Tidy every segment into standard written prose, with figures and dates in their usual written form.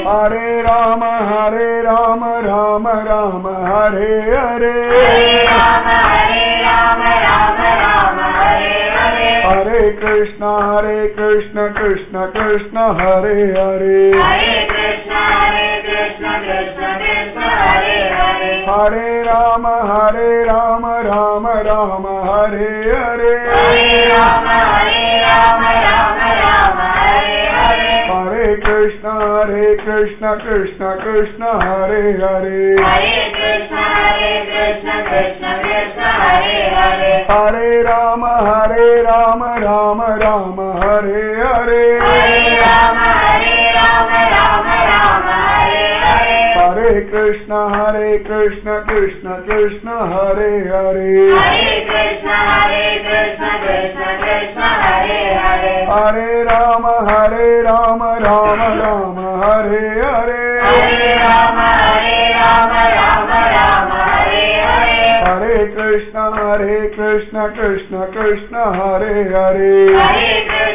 Hare Rama Rama Rama Hare Hare Hare Krishna Krishna Krishna Hare Hare Hare Rama Rama Rama Hare Hare Hare Krishna Krishna Krishna Hare Hare Hare Rama Rama Rama Hare Hare Hare Krishna Krishna Krishna Hare Hare Hare Rama Rama Rama Hare Hare Hare Krishna Krishna Krishna Hare Hare Hare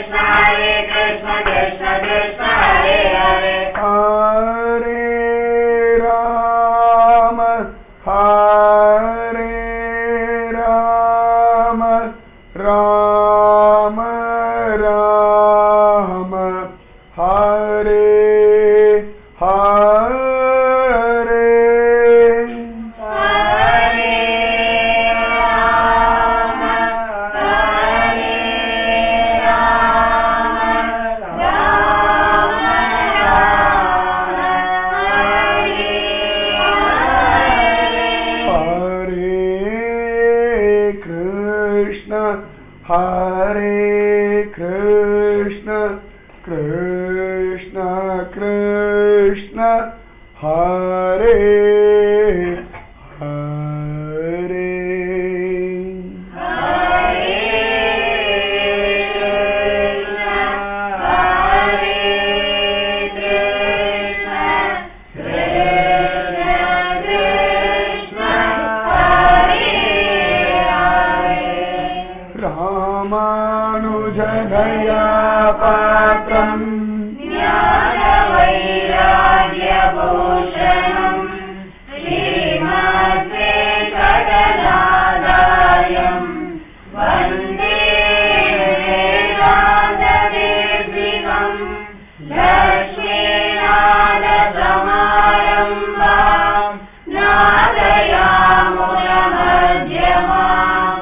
Rama Rama Rama Hare Hare Hare Krishna Krishna Krishna Hare Hare Ramanujadaya Patram Jnana Vairagya Bhushanam Srimad Venkatadayam Vande Vedanta Devikam Lakshmi Nadasamarambam Nadayamuna Madhyamam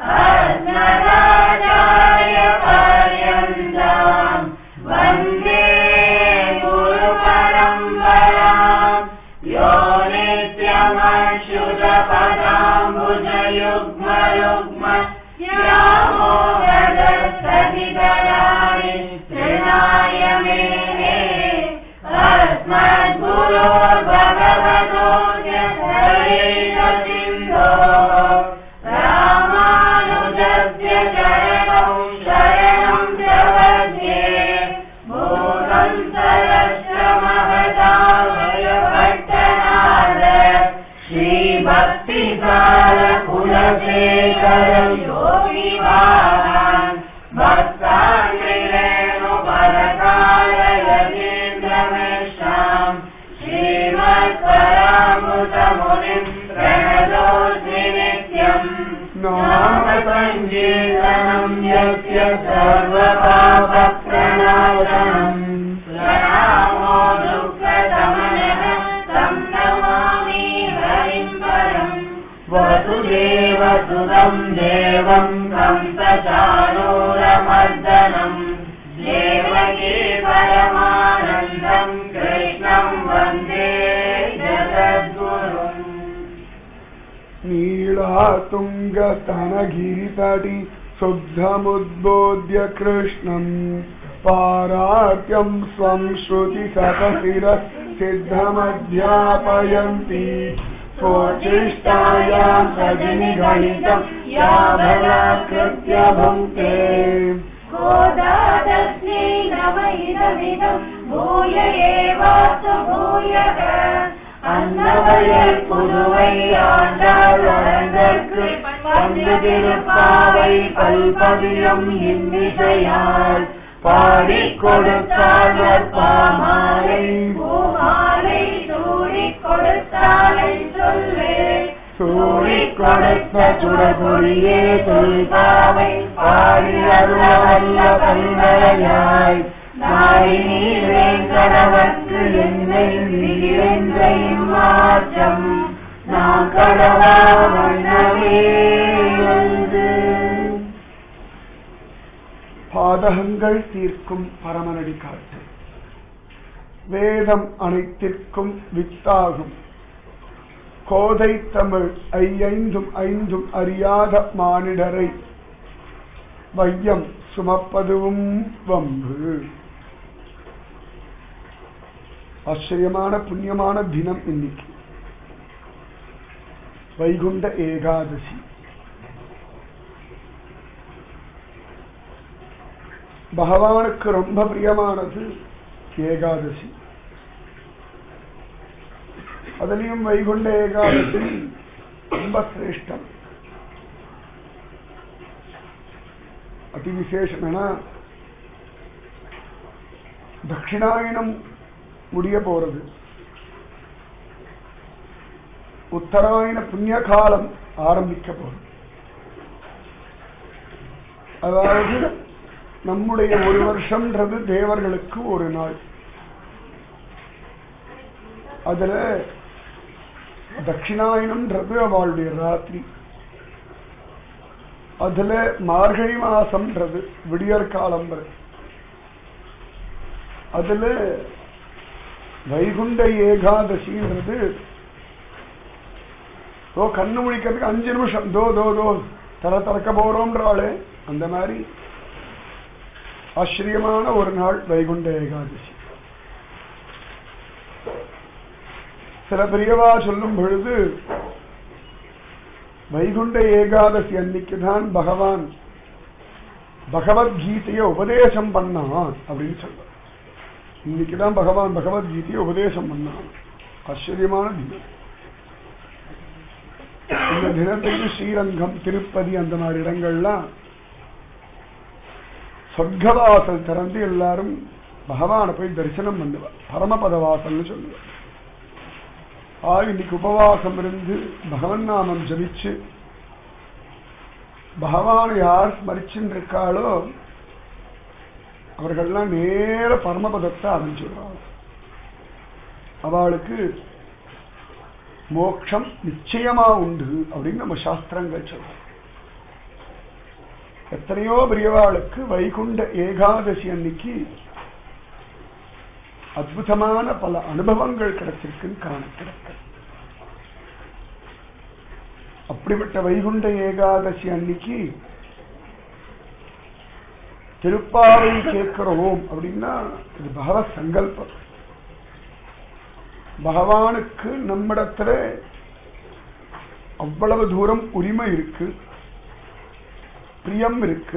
Asmadacharya Paryantam Vande Guru Paramparam Yo Nityam Achyuta Padambuja Yugma Yugma Yamo Gadasthadidharani Trinaya Mene Asmad Guru Bhagavato Jayasya Sindho Ramanujasya Charanam Sharanam Pravadye Bhūtam Sarasya Mahadavaya Bhattanada Shri Bhakti Sara Kulasekara Yogi Bhavan Bhaktandrinu Bharatara Yajendra Mesham Srimad Paramutta Munim Pranadosmi Nityam Nama Sankirtanam Yasya Sarva Papa Pranatanam Pranamo Dukkha Samanah Tam Namami Harim Param Vasudeva Sudam Devam Kamsachanura Mardanam Devaki Paramanandam Krishnam Vande Jagadgurum Neelatunga Stanagiri Subdhamudbodhya Krishnam Paratyam Swam Shruti Satasiras Siddhamadhyapayanti Swachistayam Sajini Ganitam Yabhalakritya Bhunte Kodatasni Navaidamidam Bhuya Evasu Bhuyaha Annavayar Puduvai Andal Arandharku Pandidirupavai Palpaviyam Hindisayal Paadikoduttal Pamaalai கொடுத்த சுடகொடியே தொல்பாவை பாடி அருளவல்ல பல்வரையாய் நாடி நீர் வேங்கடவர்க்கு என்னை விகிரென்ற இம்மாற்றம் நாம் கடவா வண்ணமே வந்து. பாதகங்கள் தீர்க்கும் பரமனடி காட்டு, வேதம் அனைத்திற்கும் வித்தாகும் கோதை தமிழ் ஐந்தும் ஐந்தும் அறியாத மானிடரை வையம் சுமப்பதுவும் வம்பு. ஆச்சரியமான புண்ணியமான தினம் இன்னைக்கு வைகுண்ட ஏகாதசி. பகவானுக்கு ரொம்ப பிரியமானது ஏகாதசி. அதுலயும் வைகுண்ட ஏகாதசி ரொம்ப சிரேஷ்டம், அதி விசேஷம். ஏன்னா தட்சிணாயனம் முடிய போறது, உத்தராயண புண்ணிய காலம் ஆரம்பிக்க போறது. அதாவது நம்முடைய ஒரு வருஷம்ன்றது தேவர்களுக்கு ஒரு நாள். அதுல தட்சிணாயனம்ன்றது அவளுடைய ராத்திரி. அதுல மார்கழி மாசம்ன்றது விடியற் காலம். அதுல வைகுண்ட ஏகாதசின்றது கண்ணு முழிக்கிறதுக்கு 5 நிமிஷம் தோ தோ தோ திறக்க போறோம்ன்றாளே, அந்த மாதிரி ஆச்சரியமான ஒரு நாள் வைகுண்ட ஏகாதசி. சில பெரியவா சொல்லும் பொழுது வைகுண்ட ஏகாதசி அன்னைக்குதான் பகவான் பகவத்கீதையை உபதேசம் பண்ணான் அப்படின்னு சொல்ற. இன்னைக்குதான் பகவான் பகவத்கீதையை உபதேசம் பண்ணான். ஆச்சரியமான தினம். இந்த தினத்துக்கு ஸ்ரீரங்கம், திருப்பதி அந்த மாதிரி இடங்கள்லாம் சொர்க்கவாசல் திறந்து எல்லாரும் பகவானை போய் தரிசனம் பண்ணுவார். பரமபத வாசல்னு சொல்லுவார். இன்னைக்கு உபவாசம் இருந்து பகவன் நாமம் ஜபிச்சு பகவானை யார் ஸ்மரிச்சுன்னு இருக்காளோ அவர்கள்லாம் நேர பரமபதத்தை அடைஞ்சுடுறாங்க. அவளுக்கு மோட்சம் நிச்சயமா உண்டு அப்படின்னு நம்ம சாஸ்திரங்கள் சொல்றோம். எத்தனையோ பெரியவாளுக்கு வைகுண்ட ஏகாதசி அன்னைக்கு அற்புதமான பல அனுபவங்கள் கிடைச்சிருக்குன்னு காண கிடைக்க. அப்படிப்பட்ட வைகுண்ட ஏகாதசி அன்னைக்கு திருப்பாவை கேட்கிறோம் அப்படின்னா இது பகவத் சங்கல்பம். பகவானுக்கு நம்மிடத்துல அவ்வளவு தூரம் உரிமை இருக்கு, பிரியம் இருக்கு.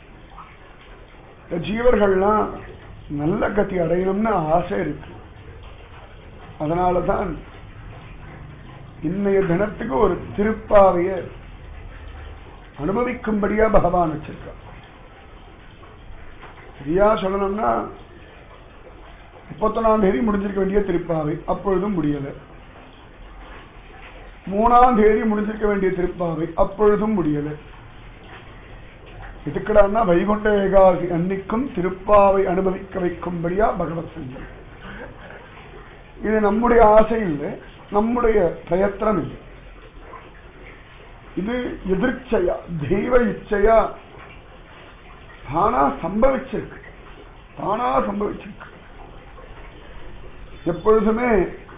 ஜீவர்கள்லாம் நல்ல கதி அடையணும்னு ஆசை இருக்கு. அதனாலதான் இன்னைய தினத்துக்கு ஒரு திருப்பாவைய அனுபவிக்கும்படியா பகவான் வச்சிருக்கார். சரியா சொல்லணும்னா 31ஆம் தேதி முடிஞ்சிருக்க வேண்டிய திருப்பாவை அப்பொழுதும் முடியல. 3ஆம் தேதி முடிஞ்சிருக்க வேண்டிய திருப்பாவை அப்பொழுதும் முடியல. இதுக்கடான்னா வைகுண்ட ஏகாதசி அன்னைக்கும் திருப்பாவை அனுபவிக்க வைக்கும்படியா பகவத் சங்கல்பம். இது நம்முடைய ஆசை இல்லை, நம்முடைய பிரயத்தனம் இல்லை. இது எதிர்ச்சையா, தெய்வ இச்சையா தானா சம்பவிச்சிருக்கு. தானா சம்பவிச்சிருக்கு. எப்பொழுதுமே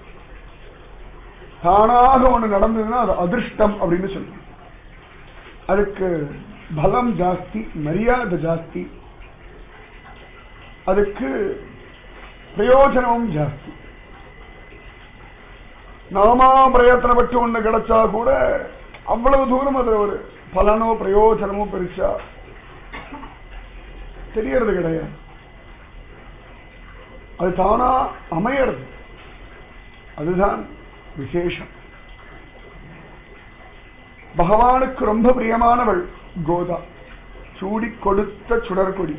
தானாக ஒண்ணு நடந்ததுன்னா அது அதிர்ஷ்டம் அப்படின்னு சொல்லுவோம். அதுக்கு பலம் ஜாஸ்தி, மரியாதை ஜாஸ்தி, அதுக்கு பிரயோஜனமும் ஜாஸ்தி. நாமா பிரயத்தனப்பட்டு ஒண்ணு கிடைச்சா கூட அவ்வளவு தூரம் அது ஒரு பலனோ பிரயோஜனமோ பெருசா தெரியறது கிடையாது. அது தானா அமையறது, அதுதான் விசேஷம். பகவானுக்கு ரொம்ப பிரியமானவள் கோதா, சூடி கொடுத்த சுடர்கொடி.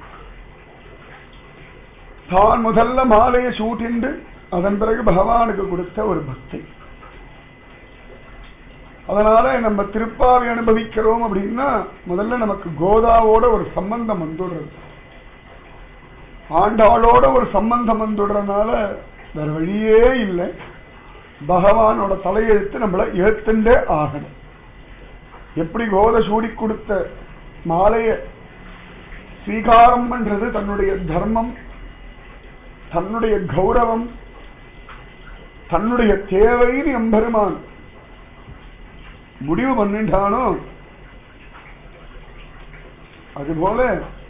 தான் முதல்ல மாலையை சூட்டிண்டு அதன் பிறகு பகவானுக்கு கொடுத்த ஒரு பக்தி. அதனால நம்ம திருப்பாவை அனுபவிக்கிறோம் அப்படின்னா முதல்ல நமக்கு கோதாவோட ஒரு சம்பந்தம் வந்துடுறது, ஆண்டாளோட ஒரு சம்பந்தம் வந்துடுறதுனால வேற வழியே இல்லை. பகவானோட தலையெழுத்து நம்மள ஏத்துண்டே ஆகணும். எப்படி கோதை சூடி கொடுத்த மாலைய ஸ்வீகாரம் பண்றது தன்னுடைய தர்மம், தன்னுடைய கௌரவம், தன்னுடைய தேவைன்னு எம்பெருமான் முடிவு பண்ணிட்டானோ அதுபோல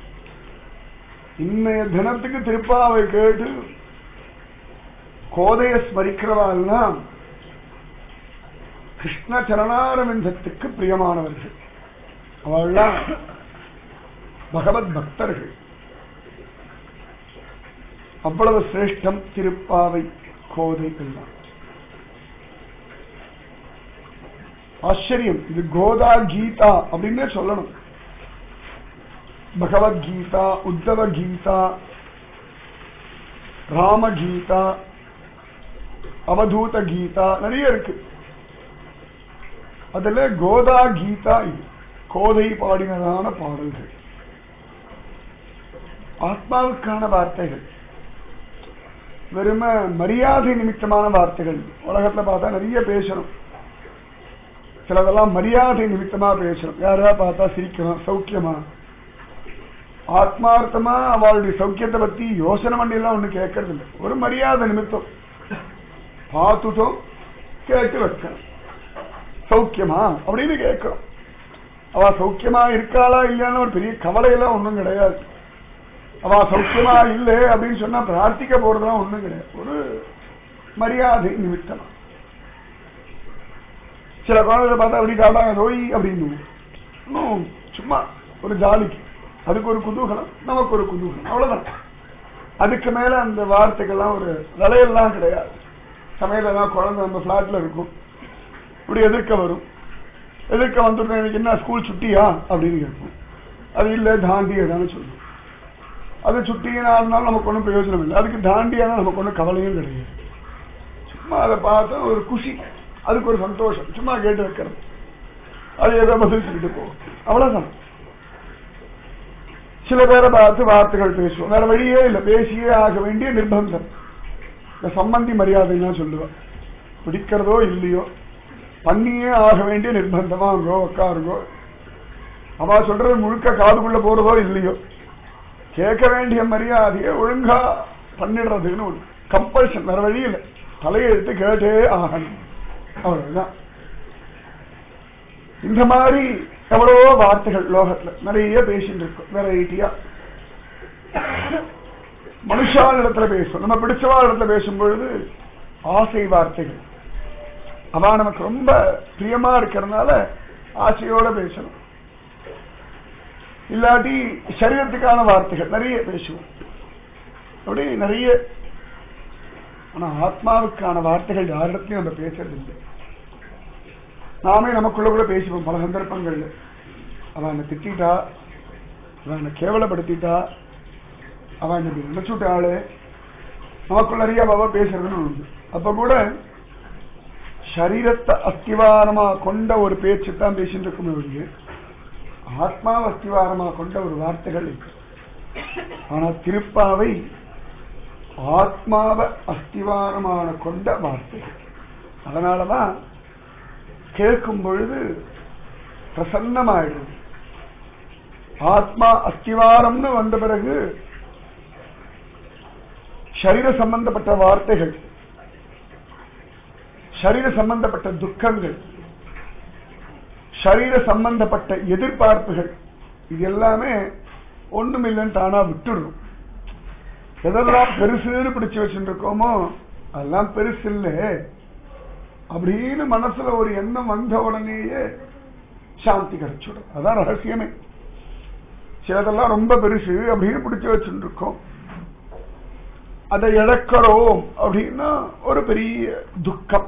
இன்னைய தினத்துக்கு திருப்பாவை கேட்டு கோதைய ஸ்மரிக்கிறவாள்லாம் கிருஷ்ண சரணாரவிந்தத்துக்கு பிரியமானவர்கள், அவள்லாம் பகவத் பக்தர்கள். அவ்வளவு சிரேஷ்டம் திருப்பாவை கோதை எல்லாம். ஆச்சரியம். இது கோதா கீதா அப்படின்னே சொல்லணும். பகவத்கீதா, உத்தவ கீதா, ராமகீதா, அவதூத கீதா நிறைய இருக்கு. அதுல கோதா கீதா இது கோதை பாடினதான பாடல்கள், ஆத்மாவுக்கான வார்த்தைகள், வெறும மரியாதை நிமித்தமான வார்த்தைகள். உலகத்துல பார்த்தா நிறைய பேசணும், சிலதெல்லாம் மரியாதை நிமித்தமா பேசணும். யாரா பார்த்தா சிரிக்கணும், சௌக்கியமா, ஆத்மார்த்தமா அவளுடைய சௌக்கியத்தை பத்தி யோசனை பண்ணி எல்லாம் ஒண்ணு கேட்கறது இல்லை. ஒரு மரியாதை நிமித்தம் பார்த்துட்டோம், கேட்டு வைக்கணும். சௌக்கியமா அப்படின்னு கேட்கணும். அவ சௌக்கியமா இருக்காளா இல்லையான்னு ஒரு பெரிய கவலையெல்லாம் ஒண்ணும் கிடையாது. அவ சௌக்கியமா இல்லை அப்படின்னு சொன்னா பிரார்த்திக்க போறதுலாம் ஒண்ணும் கிடையாது. ஒரு மரியாதை நிமித்தமா. சில குழந்தைகளை பார்த்தா அப்படி காட்டாங்க நோய் அப்படின்னு, சும்மா ஒரு ஜாலிக்கு, அதுக்கு ஒரு குதூகலம், நமக்கு ஒரு குதூகலம், அவ்வளவுதான். அதுக்கு மேல அந்த வார்த்தைகள்லாம் ஒரு விலையெல்லாம் கிடையாது. சமையலாம் குழந்தை நம்ம பிளாட்ல இருக்கும், இப்படி எதிர்க்க வரும். எதிர்க்க வந்துட்டு எனக்கு என்ன ஸ்கூல் சுட்டியா அப்படின்னு கேட்போம். அது இல்லை தாண்டியதான்னு சொல்லுவோம். அது சுட்டினா இருந்தாலும் நமக்கு ஒன்றும் பிரயோஜனம் இல்லை. அதுக்கு தாண்டியானா நமக்கு ஒன்றும் கவலையும் கிடையாது. சும்மா அதை பார்த்தா ஒரு குஷி, அதுக்கு ஒரு சந்தோஷம், சும்மா கேட்டு வைக்கிறது. அது ஏதோ பதில் சொல்லிட்டு போகும், அவ்வளவுதான். சில பேரை பார்த்து வார்த்தைகள் பேசுவோம், வேற வழியே இல்லை, பேசியே ஆக வேண்டிய நிர்பந்தம். இந்த சம்பந்தி மரியாதைலாம் சொல்லுவேன், பிடிக்கிறதோ இல்லையோ பண்ணியே ஆக வேண்டிய நிர்பந்தமா இருக்கோ உட்காருங்கோ. அவ சொல்றது முழுக்க காதுக்குள்ள போறதோ இல்லையோ கேட்க வேண்டிய மரியாதையை ஒழுங்கா பண்ணிடுறதுன்னு ஒரு கம்பல்ஷன், வேற வழி இல்லை. தலையெழுத்து கேட்டே ஆகணும், அவ்வளவுதான். இந்த மாதிரி எவ்வளவோ வார்த்தைகள் லோகத்துல நிறைய பேசிட்டு இருக்கும். வெரைட்டியா மனுஷால் இடத்துல பேசும், நம்ம பிடிச்சவா இடத்துல பேசும்பொழுது ஆசை வார்த்தைகள். அவ நமக்கு ரொம்ப பிரியமா இருக்கிறதுனால ஆசையோட பேசணும். இல்லாட்டி சரீரத்துக்கான வார்த்தைகள் நிறைய பேசுவோம், அப்படி நிறைய. ஆனா ஆத்மாவுக்கான வார்த்தைகள் யாரிடத்தையும் நம்ம பேசுறது இல்லை. நாமே நமக்குள்ள கூட பேசிப்போம் பல சந்தர்ப்பங்கள்ல. அவன் என்னை திட்டா, அவன் என்னை கேவலப்படுத்திட்டா, அவன் என்ன நினைச்சுட்டாளு, நமக்குள்ள நிறைய அவ பேசுறதுன்னு உண்டு. அப்ப கூட சரீரத்தை அஸ்திவாரமா கொண்ட ஒரு பேச்சு தான் பேசிட்டு இருக்குமே ஒழிய ஆத்மாவை அஸ்திவாரமா கொண்ட ஒரு வார்த்தைகள் இருக்கு. ஆனா திருப்பாவை ஆத்மாவை அஸ்திவாரமான கொண்ட வார்த்தைகள். அதனாலதான் கேட்கும் பொழுது பிரசன்னமாயிடுது. ஆத்மா அஸ்திவாரம்னு வந்த பிறகு சரீர சம்பந்தப்பட்ட வார்த்தைகள், சரீர சம்பந்தப்பட்ட துக்கங்கள், சரீர சம்பந்தப்பட்ட எதிர்பார்ப்புகள், இது எல்லாமே ஒண்ணுமில்லைன்னு தானா விட்டுடும். எதெல்லாம் பெருசுன்னு பிடிச்சு வச்சுட்டு இருக்கோமோ அதெல்லாம் பெருசு இல்லை அப்படின்னு மனசுல ஒரு எண்ணம் வந்த உடனேயே சாந்தி கிடைச்சிடும். அதான் ரகசியமே. சிலதெல்லாம் ரொம்ப பெருசு அப்படின்னு பிடிச்சு வச்சுட்டு இருக்கோம், அதை இழக்கிறோம் அப்படின்னா ஒரு பெரிய துக்கம்.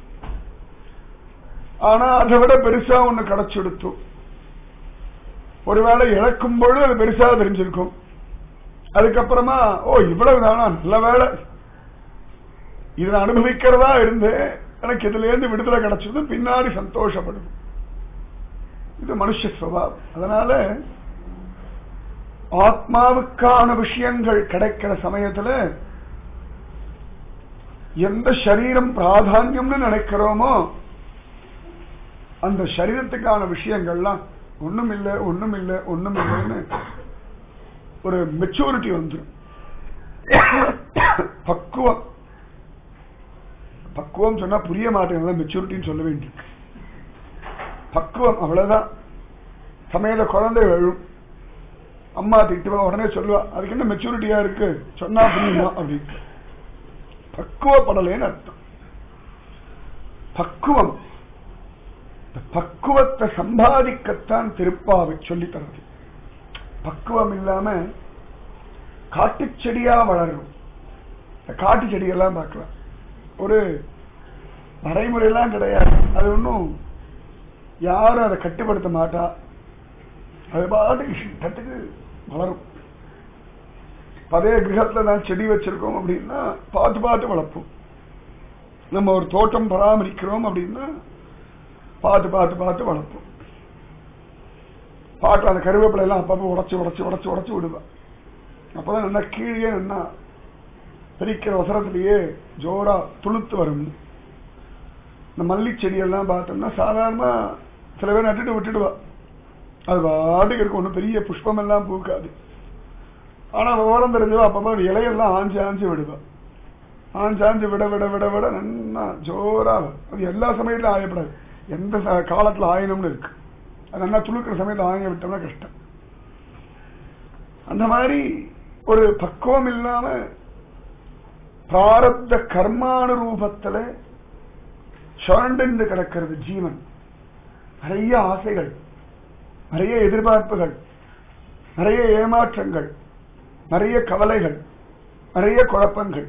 ஆனா அதை விட பெருசா ஒண்ணு கிடைச்செடுத்தோம், ஒருவேளை இழக்கும் பொழுது அது பெருசா தெரிஞ்சிருக்கும். அதுக்கப்புறமா ஓ இவ்வளவுதானா, நல்ல வேலை இதை அனுபவிக்கிறதா இருந்து எனக்கு இதுல இருந்து விடுதலை கிடைச்சது பின்னாடி சந்தோஷப்படும். இது மனுஷ சுபாவம். அதனால ஆத்மாவுக்கான விஷயங்கள் கிடைக்கிற சமயத்துல எந்த சரீரம் பிராதான்யம்னு நினைக்கிறோமோ அந்த சரீரத்துக்கான விஷயங்கள்லாம் ஒண்ணுமில்லை ஒண்ணுமில்லை ஒண்ணுமில்லைன்னு ஒரு மெச்சூரிட்டி வந்துடும். பக்குவம் பக்குவம் சொன்னா புரிய மாட்டேங்குது, மெச்சூரிட்டின்னு சொல்ல வேண்டியிருக்கு. பக்குவம் அவ்வளவுதான். சமயத்துல குழந்தை எழும், அம்மா திட்டுவா, உடனே சொல்லுவா அதுக்கு என்ன மெச்சூரிட்டியா இருக்கு சொன்னா புரியுமா அப்படின்னு. பக்குவப்படலேன்னு அர்த்தம். பக்குவம், பக்குவத்தை சம்பாதிக்கத்தான் திருப்பாவை சொல்லி தரது. பக்குவம் இல்லாம காட்டு செடியா வளரும். காட்டு செடியெல்லாம் பார்க்கலாம், ஒரு நடைமுறையெல்லாம் கிடையாது. அது ஒன்றும் யாரும் அதை கட்டுப்படுத்த மாட்டா, அது பாட்டுக்கு இஷ்டத்துக்கு வளரும். அதே கிரகத்துல நான் செடி வச்சிருக்கோம் அப்படின்னா பார்த்து பார்த்து வளர்ப்போம். நம்ம ஒரு தோட்டம் பராமரிக்கிறோம் அப்படின்னா பார்த்து பார்த்து பார்த்து வளர்ப்போம். பார்க்கலாம், அந்த கருவேப்பிலை எல்லாம் அப்பப்போ உடச்சு உடச்சு உடச்சு உடச்சு விடுவேன். அப்பதான் நல்லா கீழே என்ன பிரிக்கிற அவசரத்திலேயே ஜோரா துளுத்து வரும். இந்த மல்லி செடியெல்லாம் பார்த்தோம்னா சாதாரணமா சில பேர் நட்டுட்டு விட்டுடுவா, அது பாட்டுக்கு இருக்கும், ஒன்றும் பெரிய புஷ்பம் எல்லாம் பூக்காது. ஆனா விவரம் தெரிஞ்சவா அப்பப்போ இலையெல்லாம் ஆஞ்சு ஆஞ்சு விடுவா. ஆஞ்சாஞ்சு விட விட விட விட நல்லா ஜோரா. அது எல்லா சமயத்திலும் ஆயப்படாது, எந்த காலத்துல ஆயணும்னு இருக்கு. அது நல்லா துளுக்கிற சமயத்தில் ஆய விட்டோம்னா கஷ்டம். அந்த மாதிரி ஒரு பக்குவம் இல்லாம பிராரப்த கர்மானுரூபத்துல சுரண்டு கிடக்கிறது ஜீவன். நிறைய ஆசைகள், நிறைய எதிர்பார்ப்புகள், நிறைய ஏமாற்றங்கள், நிறைய கவலைகள், நிறைய குழப்பங்கள்.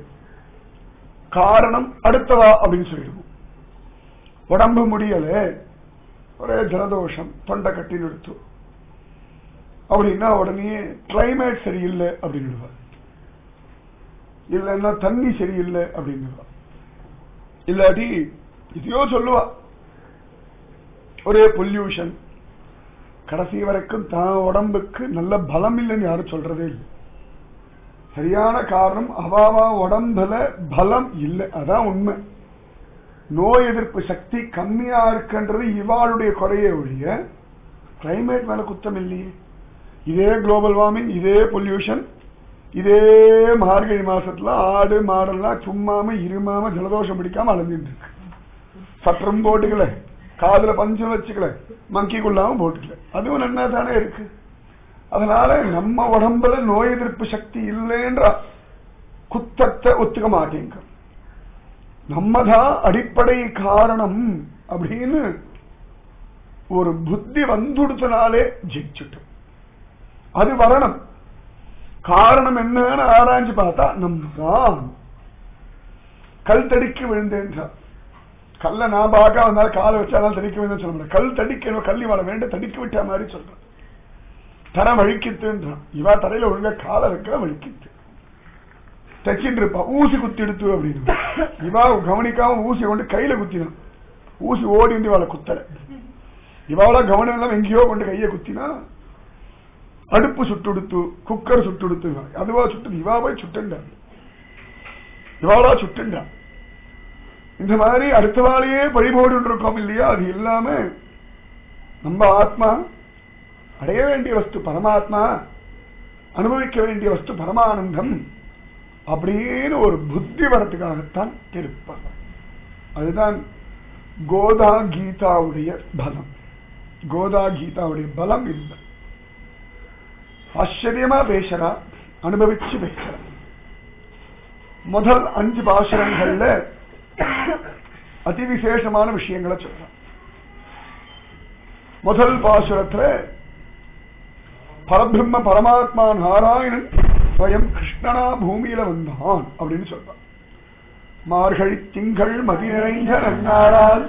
காரணம் அடுத்தவா அப்படின்னு சொல்லிடுவோம். உடம்பு முடியல, ஒரே ஜலதோஷம், தொண்டை கட்டி நிறுத்தும் அப்படின்னா உடனே கிளைமேட் சரியில்லை அப்படின்னு, இல்லைன்னா தண்ணி சரியில்லை அப்படின்னு, இல்லாட்டி இதையோ சொல்லுவா ஒரே பொல்யூஷன். கடைசி வரைக்கும் தான் உடம்புக்கு நல்ல பலம் இல்லைன்னு யாரும் சொல்றதே இல்லை. சரியான காரணம் அவாவா உடம்புல பலம் இல்லை, அதான் உண்மை. நோய் எதிர்ப்பு சக்தி கம்மியா இருக்குன்றது இவாளுடைய குறைய ஒழிய கிளைமேட் மேல குத்தம் இல்லையே. இதே குளோபல் வார்மிங், இதே பொல்யூஷன், இதே மார்கழி மாசத்துல ஆடு மாடெல்லாம் சும்மாம இருமாம ஜலதோஷம் பிடிக்காம அலைஞ்சிட்டு இருக்கு. சற்றும் போட்டுக்கல, காதுல பஞ்சம் வச்சுக்கல, மங்கிக்குள்ளாவும் போட்டுக்கல, அதுவும் நன்னா தானே இருக்கு. அதனால நம்ம உடம்புல நோய் எதிர்ப்பு சக்தி இல்லைன்ற குத்தத்தை ஒத்துக்க மாட்டேங்க. நம்மதான் அடிப்படை காரணம் அப்படின்னு ஒரு புத்தி வந்துடுத்தனாலே ஜெயிச்சுட்டோம். அது வரணும். காரணம் என்னன்னு ஆராய்ஞ்சு பார்த்தா நம்ம தான். கல் தடிக்க விழுந்தேன்றார். கல்ல நான் பார்க்க வந்தாலும் காலை வச்சாலும் தடிக்க விழுந்தேன்னு சொல்ல முடியாது. கல் தடிக்கணும், கல்வி வள வேண்டும், தடிக்க விட்ட மாதிரி சொல்றேன். தரை வழிக்கித்துன்றான். இவா தரையில ஒழுங்கா காலை வைக்க வழிக்கித்து தச்சிட்டு இருப்பா. ஊசி குத்தி எடுத்து அப்படின்னு இவா கவனிக்காம ஊசி கொண்டு கையில குத்தினான். ஊசி ஓடி வந்து இவாளை குத்தல. இவாள கவனம் எல்லாம் எங்கேயோ கொண்டு கையை குத்தினா அடுப்பு சுட்டுடுத்து, குக்கர் சுட்டுடுத்து, அதுவா சுட்டு இவா போய் சுட்டுண்டா, இவாளா சுட்டுண்டா. இந்த மாதிரி அடுத்த வாழையே பழிபோடு இருக்கோம் இல்லையா? அது இல்லாம நம்ம ஆத்மா அடைய வேண்டிய வஸ்து பரமாத்மா, அனுபவிக்க வேண்டிய வஸ்து பரமானந்தம் அப்படின்னு ஒரு புத்தி வரத்துக்காகத்தான் இருப்பார். அதுதான் கோதா கீதாவுடைய பலம். கோதா கீதாவுடைய பலம் இல்லை. ஆச்சரியமா பேசுறா, அனுபவிச்சு பேசுறா. முதல் 5 பாசுரங்கள்ல அதிவிசேஷமான விஷயங்களை சொல்ற. முதல் பாசுரத்துல பரபிரம்ம பரமாத்மா நாராயணன் ஸ்வயம் கிருஷ்ணனா பூமியில வந்தான் அப்படின்னு சொல்றான். மார்கழி திங்கள் மதி நிறைந்த நன்னாளால்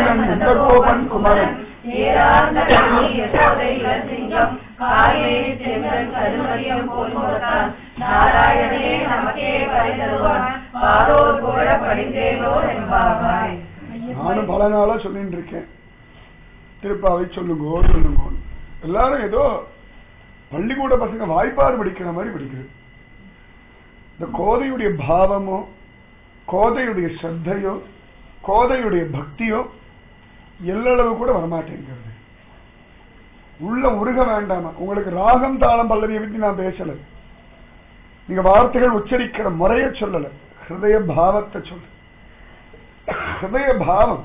குமரன் எங்கள் கருமதியம் போல்தான் நாராயணனே நமக்கே பரிதருவான் பாரோர் புகழ படிந்தேனோ என்பாவாய். நானும் பல நாளா சொல்லிட்டு இருக்கேன், திருப்பாவை சொல்லுங்க. எல்லாரும் ஏதோ பள்ளிக்கூட பசங்க வாய்ப்பாடு படிக்கிற மாதிரி படிக்கிறது. இந்த கோதையுடைய பாவமோ, கோதையுடைய ஸ்ரத்தையோ, கோதையுடைய பக்தியோ எல்லளவு கூட வரமாட்டேங்கிறது. உள்ள உருக வேண்டாமா? உங்களுக்கு ராகம் தாளம் பல்லவியை பற்றி நான் பேசல, நீங்க வார்த்தைகள் உச்சரிக்கிற முறைய சொல்லல, ஹிருதய பாவத்தை சொல்ல. ஹிருதய பாவம்,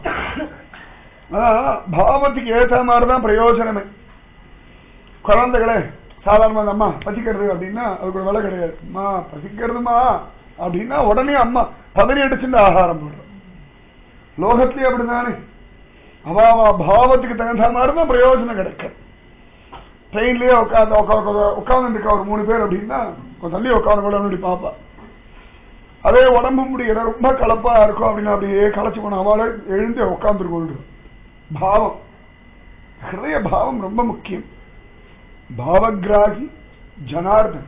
பாவத்துக்கு ஏற்ற மாதிரிதான் பிரயோஜனமே. குழந்தைகளே சாதாரண அம்மா பசிக்கிறது அப்படின்னா அதுக்கு ஒரு விலை கிடையாது. அம்மா பசிக்கிறதுமா அப்படின்னா உடனே அம்மா பதறி அடிச்சுட்டு ஆகாரம் போடுறோம். லோகத்திலேயே அப்படிதானே, அவாவா பாவத்துக்கு தகுந்த மாதிரிதான் பிரயோஜனம் கிடைக்கும். ட்ரெயின்லயே உட்கார்ந்து இருக்கா ஒரு 3 பேர் அப்படின்னா கொஞ்சம் தள்ளி உட்காந்து கூட அப்படி பாப்பா. அதே உடம்பு முடியல ரொம்ப கலப்பா இருக்கும் அப்படின்னா அப்படியே களைச்சு போன அவளை எழுந்து உட்கார்ந்துருக்கோம். பாவம், ஹிருதய பாவம் ரொம்ப முக்கியம். பாவகிராகி ஜனார்தன்,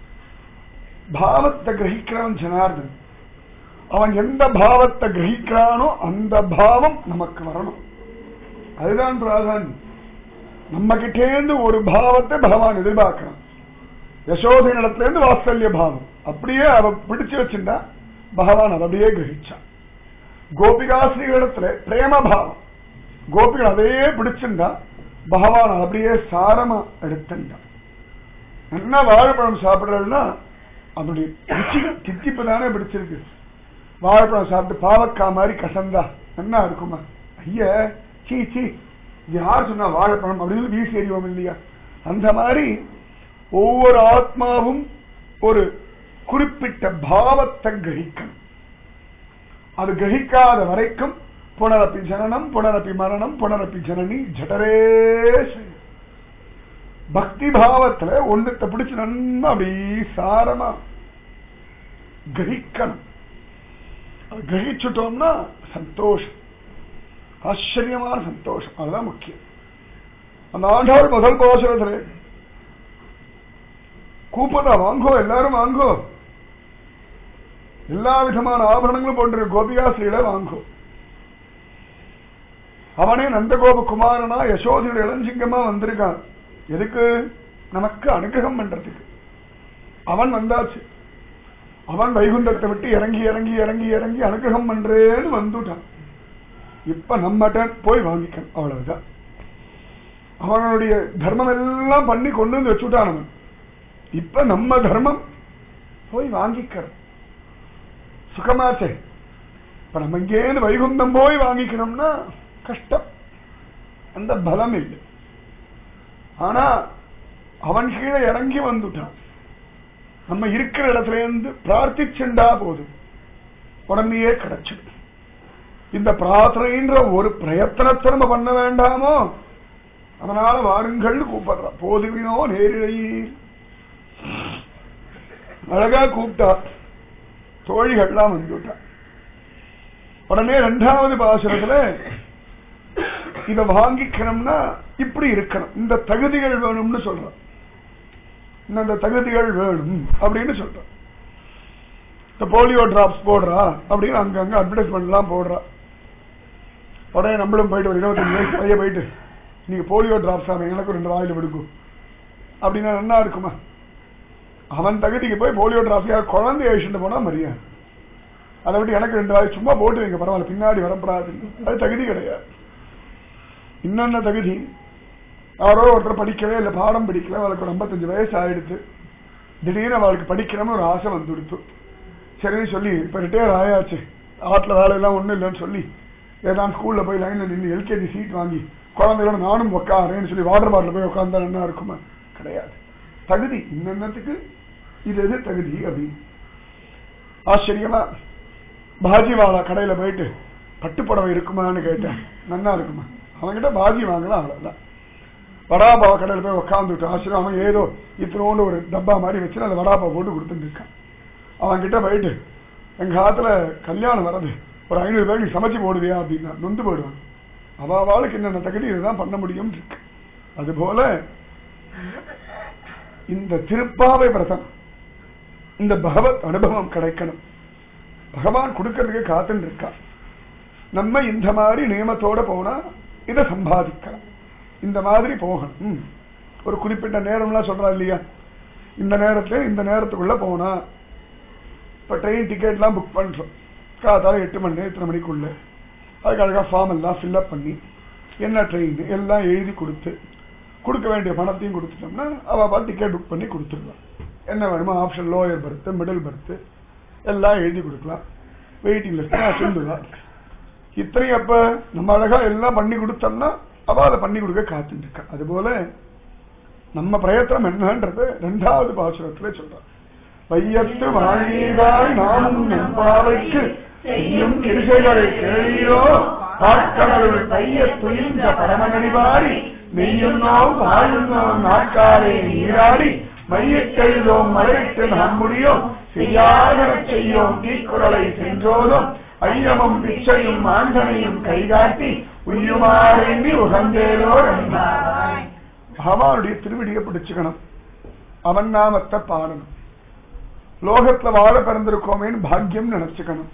பாவத்தை கிரகிக்கிறவன் ஜனார்தன். அவன் எந்த பாவத்தை கிரகிக்கிறானோ அந்த பாவம் நமக்கு வரணும். அதுதான் பிராதானியம். நம்ம கிட்டேந்து ஒரு பாவத்தை பகவான் எதிர்பார்க்கிறான். யசோதை இடத்துல இருந்து வாத்சல்ய பாவம் அப்படியே அவ பிடிச்சு வச்சிருந்தா பகவான் அதை அப்படியே கிரகிச்சான். கோபிகாஸ்ரீகளிடத்துல பிரேம பாவம், கோபிகள் அதையே பிடிச்சிருந்தா பகவான் அப்படியே சாரமா எடுத்துட்டான். என்ன வாழைப்பழம் சாப்பிடுறதுன்னா அதனுடைய தித்திப்பு தானே பிடிச்சிருக்கு. வாழைப்பழம் சாப்பிட்டு பாவக்காய் மாதிரி கசந்தா என்ன இருக்குமா? ஐய சீ சீ, யார் சொன்னா வாழைப்பழம் அப்படின்னு வீசி எறிவோம் இல்லையா? அந்த மாதிரி ஒவ்வொரு ஆத்மாவும் ஒரு குறிப்பிட்ட பாவத்தை கிரகிக்கணும். அது கிரகிக்காத வரைக்கும் புனரப்பி ஜனனம் புனரப்பி மரணம் புனரப்பி ஜனனி ஜடரே. பக்தி பாவத்துல ஒன்றத்தை பிடிச்சு நன்னா அப்படி சாரமா கிரகிக்கணும். கிரகிச்சுட்டோம்னா சந்தோஷம், ஆச்சரியமான சந்தோஷம். அதுதான் முக்கியம். அந்த ஆண்டாள் முதல் பாசுரத்துல கூப்பதா வாங்கோ, எல்லாரும் வாங்கோ, எல்லா விதமான ஆபரணங்களும் போன்ற கோபிகாஸ்ரீல வாங்கோ. அவனே நந்தகோப குமாரனா யசோதையுடைய இளஞ்சிங்கமா வந்திருக்கான். எதுக்கு? நமக்கு அனுகிரகம் பண்றதுக்கு. அவன் வந்தாச்சு. அவன் வைகுண்டத்தை விட்டு இறங்கி இறங்கி இறங்கி இறங்கி அனுகிரகம் பண்றேன்னு வந்துட்டான். இப்ப நம்மகிட்ட போய் வாங்கிக்கணும், அவ்வளவுதான். அவனுடைய தர்மம் எல்லாம் பண்ணி கொண்டு வந்து வச்சுட்டான் அவன். இப்ப நம்ம தர்மம் போய் வாங்கிக்கிறோம். சுகமாச்சே. இப்ப நம்ம இங்கேருந்து வைகுண்டம் போய் வாங்கிக்கணும்னா கஷ்டம், அந்த பலம் இல்லை. ஆனா அவன் கீழே இறங்கி வந்துட்டான். நம்ம இருக்கிற இடத்துல இருந்து பிரார்த்திச்சுண்டா போதும், உடனேயே கிடைச்சிடும். இந்த பிரார்த்தனைன்ற ஒரு பிரயத்தனத்தை நம்ம பண்ண வேண்டாமோ? அதனால வாருங்கள் கூப்பிடுறா. போதுவினோ நேரிழையில் அழகா கூப்பிட்டா. தோழிகள்லாம் வந்துட்டா. உடனே 2வது பாசுரத்துல இத வாங்கிக்கணும்னா இப்படி இருக்கணும், இந்த தகுதிகள் வேணும்னு சொல்றான். இந்த தகுதிகள் வேணும் அப்படின்னு சொல்றான். இந்த போலியோ டிராப்ஸ் போடுறா அப்படின்னு அங்கங்க அட்வர்டைஸ்மெண்ட் எல்லாம் போடுறா. உடனே நம்மளும் போயிட்டு ஒரு 25 வயசு பையன் போயிட்டு நீங்க போலியோ டிராப்ஸ் எனக்கு 2 வாயில விடுக்கும் அப்படின்னா என்ன இருக்குமா? அவன் தகுதிக்கு போய் போலியோ டிராப்ஸ் குழந்தை அழிச்சுட்டு போனா மரியாதை. அதை விட்டு எனக்கு 2 வாய் சும்மா போட்டு வைங்க, பரவாயில்ல, பின்னாடி வரப்படாது. அது தகுதி கிடையாது. இன்னொன்ன தகுதி, யாரோ ஒருத்தர் படிக்கவே இல்லை, பாடம் படிக்கல, அவளுக்கு ஒரு 55 வயசு ஆயிடுத்து. திடீர்னு அவளுக்கு படிக்கணும்னு ஒரு ஆசை வந்துடுத்து. சரின்னு சொல்லி இப்ப ரிட்டையர் ஆயாச்சு, ஆட்டில் வேலையெல்லாம் ஒண்ணும் இல்லைன்னு சொல்லி ஏதாவது ஸ்கூல்ல போய் லைன்ல நின்று LKG சீட் வாங்கி குழந்தைகளோட நானும் உட்காரேன்னு சொல்லி வாட்டர் பாட்டில் போய் உட்கார்ந்தா என்ன இருக்குமா? கிடையாது. தகுதி இன்னத்துக்கு இது எது தகுதி அப்படின்னு ஆச்சரியமா பாஜிவாலா கடையில போயிட்டு பட்டுப்புடவை இருக்குமான்னு கேட்டேன். நல்லா இருக்குமா? அவன்கிட்ட பாஜி வாங்கலாம், அவ்வளவுதான். வடாபாவ கடையில போய் உட்காந்துட்டு ஆச்சரியம். அவன் ஏதோ இத்தனோண்டு ஒரு டப்பா மாதிரி வச்சு அந்த வடாபாவை போட்டு கொடுத்துட்டு இருக்கான். அவன் கிட்ட போயிட்டு எங்க காலத்துல கல்யாணம் வர்றது ஒரு 500 பேருக்கு நீ சமைச்சு போடுவியா அப்படின்னா நொந்து போயிடுவான். அவளுக்கு என்னென்ன தகுதி இதுதான் பண்ண முடியும் இருக்கு. அதுபோல இந்த திருப்பாவை விரதம், இந்த பகவத் அனுபவம் கிடைக்கணும். பகவான் கொடுக்கறதுக்கு காத்துன்னு இருக்கா. நம்ம இந்த மாதிரி நியமத்தோட போனா இதை சம்பாதிக்கலாம். இந்த மாதிரி போகணும். ஒரு குறிப்பிட்ட நேரம்லாம் சொல்றா இல்லையா, இந்த நேரத்துல இந்த நேரத்துக்குள்ள போனா. இப்ப ட்ரெயின் டிக்கெட் எல்லாம் புக் பண்றோம், காத்தால 8 மணி நேரம் 8 மணிக்குள்ள. அதுக்கு அழகா ஃபார்ம் எல்லாம் ஃபில்அப் பண்ணி என்ன ட்ரெயின் எல்லாம் எழுதி கொடுத்து கொடுக்க வேண்டிய பணத்தையும் கொடுத்துட்டோம்னா அவ டிக்கெட் புக் பண்ணி கொடுத்துருவான். என்ன வேணுமோ option, lower berth, middle berth எல்லாம் எழுதி கொடுக்கலாம். வெயிட்டிங் லிஸ்ட் சொல்லுவா. இத்தனையும் அப்ப நம்ம அழகா எல்லாம் பண்ணி கொடுத்தோம்னா அவ அதை பண்ணி கொடுக்க காத்துட்டு இருக்கா. அதுபோல நம்ம பிரயத்தனம் என்னன்றது 2வது பாசுரத்துல சொல்றான். வையத்து வாழிதாய் நாமும் நம்பாவைக்கு செய்யும் கிருஷைகளை கேளியோ ஆட்கடவுள் பைய துயின்ற பரமநடிவாரி மெய்யுன்னோ வாழுன்னோ நாட்காரே நீராடி மையக்கெழுதோம் மலையிட்டு நாம் முடியும் செய்யாத செய்யோம் தீக்குறளை சென்றோதும் ஐயமும் பிச்சையும் ஆண்டனையும் கைகாட்டி உய்யுமாறி உகந்தேரோ என்றார். பகவானுடைய திருவடியை பிடிச்சுக்கணும், அவன் நாமத்தை பாடணும். லோகத்துல வாழ பிறந்திருக்கோமேன்னு பாக்கியம் நினைச்சுக்கணும்.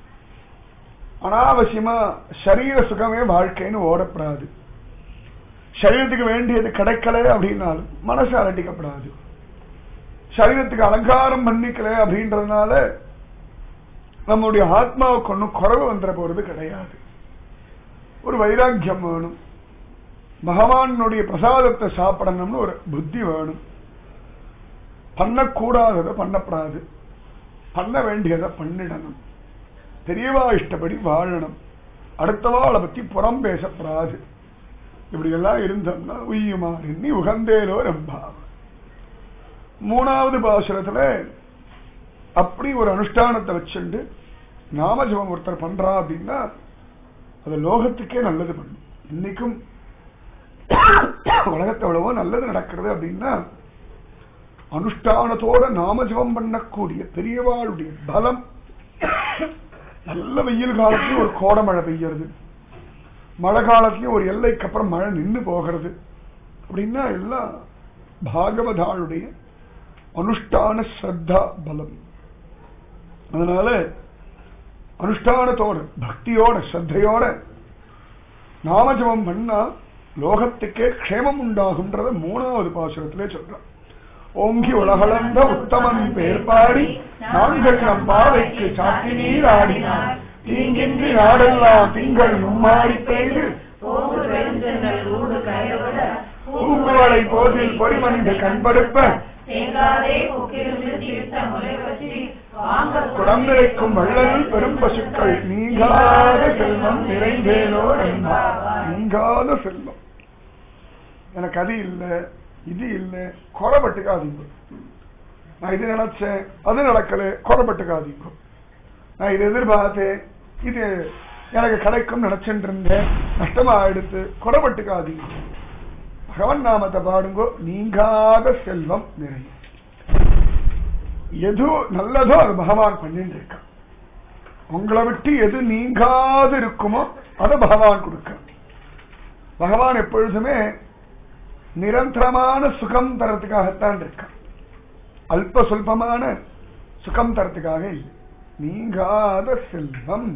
அனாவசியமா சரீர சுகமே வாழ்க்கைன்னு ஓடப்படாது. சரீரத்துக்கு வேண்டியது கிடைக்கல அப்படின்னாலும் மனசு அலட்டிக்கப்படாது. சரீரத்துக்கு அலங்காரம் பண்ணிக்கல அப்படின்றதுனால நம்முடைய ஆத்மாவுக்கு ஒன்றும் குறைவு வந்துட போறது கிடையாது. ஒரு வைராக்கியம் வேணும். பகவானுடைய பிரசாதத்தை சாப்பிடணும்னு ஒரு புத்தி வேணும். பண்ணக்கூடாததை பண்ணப்படாது, பண்ண வேண்டியதை பண்ணிடணும். தெரியவா இஷ்டப்படி வாழணும். அடுத்தவாளை பத்தி புறம் பேசப்படாது. இப்படி எல்லாம் இருந்தோம்னா உய்யுமாறு நீ உகந்தேலோ ரம்பாவ. 3வது பாசுரத்துல அப்படி ஒரு அனுஷ்டானத்தை வச்சுண்டு நாமஜபம் ஒருத்தர் பண்றா அப்படின்னா அது லோகத்துக்கே நல்லது பண்ணும். இன்னைக்கும் உலகத்தை எவ்வளவோ நல்லது நடக்கிறது அப்படின்னா அனுஷ்டானத்தோட நாமஜபம் பண்ணக்கூடிய பெரியவாளுடைய பலம். நல்ல வெயில் காலத்திலும் ஒரு கோடை மழை பெய்யறது, மழை காலத்திலும் ஒரு எல்லைக்கு அப்புறம் மழை நின்று போகிறது அப்படின்னா எல்லாம் பாகவதாளுடைய அனுஷ்டான ஸ்ரத்தா பலம். அதனால அனுஷ்டானத்தோட பக்தியோட ஸ்ரத்தையோட நாமஜபம் பண்ணா லோகத்துக்கே க்ஷேமம் உண்டாகும்ன்றத 3வது பாசுரத்திலே சொல்றான். ஓங்கி உலகளந்த உத்தமன் பேர்பாடி நாங்கள் நம் பாவைக்கு சாத்தி நீர் ஆடினார் தீங்கின்றி நாடெல்லாம் திங்கள் மும்மாடி பெய்து பூங்குவளை போதில் பொறிமணிந்து கண்படுப்ப குடம்பிழைக்கும் வள்ளல் பெரும் பசுக்கள் நீங்காத செல்வம் நிறைந்தேனோ என்றார். நீங்காத செல்வம். எனக்கு அது இல்லை இது இல்லை குறைபட்டுக்காதீங்க. நான் இது நினைச்சேன் அது நடக்கல குறைபட்டுக்காதீங்க. நான் இது எதிர்பார்த்தேன் இது எனக்கு கிடைக்கும் நினைச்சுட்டு இருந்தேன் நஷ்டமா எடுத்து குறைபட்டுக்காதீங்க. பகவன் நாமத்தை பாடுங்கோ, நீங்காத செல்வம் நிறையும். எது நல்லதோ அது பகவான் பண்ணிட்டு இருக்க. உங்களை விட்டு எது நீங்காது இருக்குமோ அதை பகவான் கொடுக்க. பகவான் எப்பொழுதுமே நிரந்தரமான சுகம் தரத்துக்காகத்தான் இருக்க, அல்ப சொல்பமான சுகம் தரத்துக்காக இல்லை. நீங்காத செல்வம்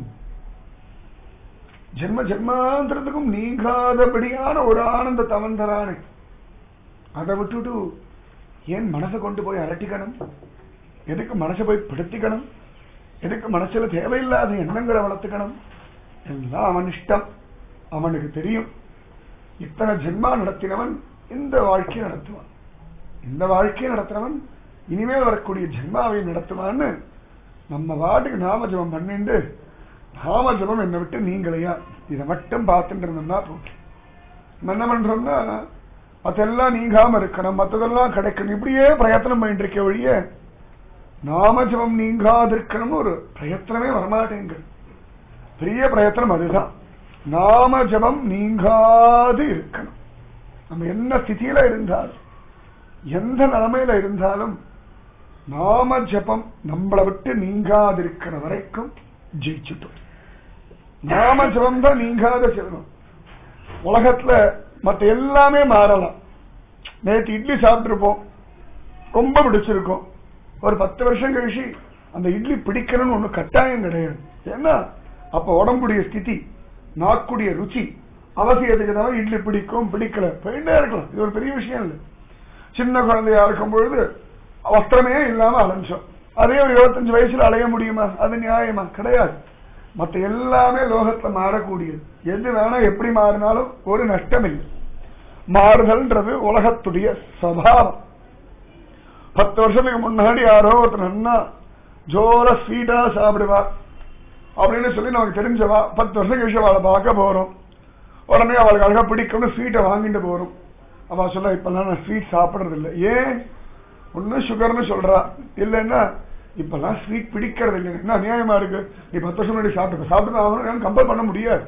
ஜென்ம ஜென்மாந்திரத்துக்கும் நீங்காதபடியான ஒரு ஆனந்த தவந்தரானே. அதை விட்டுட்டு ஏன் மனசை கொண்டு போய் அரட்டிக்கணும்? எதுக்கு மனசை போய் படுத்திக்கணும்? எதுக்கு மனசுல தேவையில்லாத எண்ணங்களை வளர்த்துக்கணும்? எல்லாம் அவன் இஷ்டம், அவனுக்கு தெரியும். இத்தனை ஜென்மா நடத்தினவன் இந்த வாழ்க்கையை நடத்துவான், இந்த வாழ்க்கையை நடத்தினவன் இனிமேல் வரக்கூடிய ஜென்மாவை நடத்துவான்னு நம்ம வாட்டுக்கு நாமஜபம் பண்ணிட்டு நாமஜபம் என்னை விட்டு நீங்களையா இதை மட்டும் பார்த்துட்டு இருந்தோம்னா போட்டு என்ன பண்றோம்னா அதெல்லாம் நீங்காம இருக்கணும், மற்றதெல்லாம் கிடைக்கணும், இப்படியே பிரயத்தனம் பண்ணிட்டு இருக்க வழிய நாமஜபம் நீங்காது இருக்கணும்னு ஒரு பிரயத்தனமே வரமாட்டேங்க. பெரிய பிரயத்தனம் அதுதான். நாமஜபம் நீங்காது இருக்கணும். நம்ம என்ன ஸ்திதியில இருந்தாலும் எந்த நிலைமையில இருந்தாலும் நாம ஜபம் நம்மளை விட்டு நீங்காதிருக்கிற வரைக்கும் ஜெயிச்சுட்டோம். நாம ஜபம் தான் நீங்காத செல்வம். உலகத்துல மற்ற எல்லாமே மாறலாம். நேற்று இட்லி சாப்பிட்டுருப்போம், ரொம்ப பிடிச்சிருக்கும். ஒரு 10 வருஷம் கழிச்சு அந்த இட்லி பிடிக்கணும்னு ஒண்ணு கட்டாயம் கிடையாது. ஏன்னா அப்ப உடம்புடைய ஸ்திதி, நாக்குடைய ருச்சி, அவசியத்துக்கு தான் இட்லி பிடிக்கும் பிடிக்கல போயிட்டே இருக்கலாம். இது ஒரு பெரிய விஷயம் இல்லை. சின்ன குழந்தையா இருக்கும் பொழுது வஸ்திரமே இல்லாம அலைஞ்சோம். அதே ஒரு 25 வயசுல அலைய முடியுமா? அது நியாயமா? கிடையாது. மற்ற எல்லாமே லோகத்துல மாறக்கூடியது. எது வேணா எப்படி மாறினாலும் ஒரு நஷ்டம் இல்லை. மாறுதல்ன்றது உலகத்துடைய சபாவம். 10 வருஷத்துக்கு முன்னாடி யாரோ ஒருத்தர் நன்னா ஜோர ஸ்வீட்டா சாப்பிடுவா அப்படின்னு சொல்லி நமக்கு தெரிஞ்சவா 10 வருஷம் கழிச்சு அவளை பார்க்க போறோம். உடனே அவளுக்கு அழகா பிடிக்கும்னு ஸ்வீட்டை வாங்கிட்டு போறோம். அவ சொல்ல இப்பெல்லாம் நான் ஸ்வீட் சாப்பிடறது இல்லை. ஏன்? ஒன்னும் சுகர்னு சொல்றா, இல்லைன்னா இப்பெல்லாம் ஸ்வீட் பிடிக்கிறது இல்லை. என்ன நியாயமா இருக்கு? நீ 10 வருஷம் முன்னாடி சாப்பிட்டு ஆகணும், கம்பேர் பண்ண முடியாது.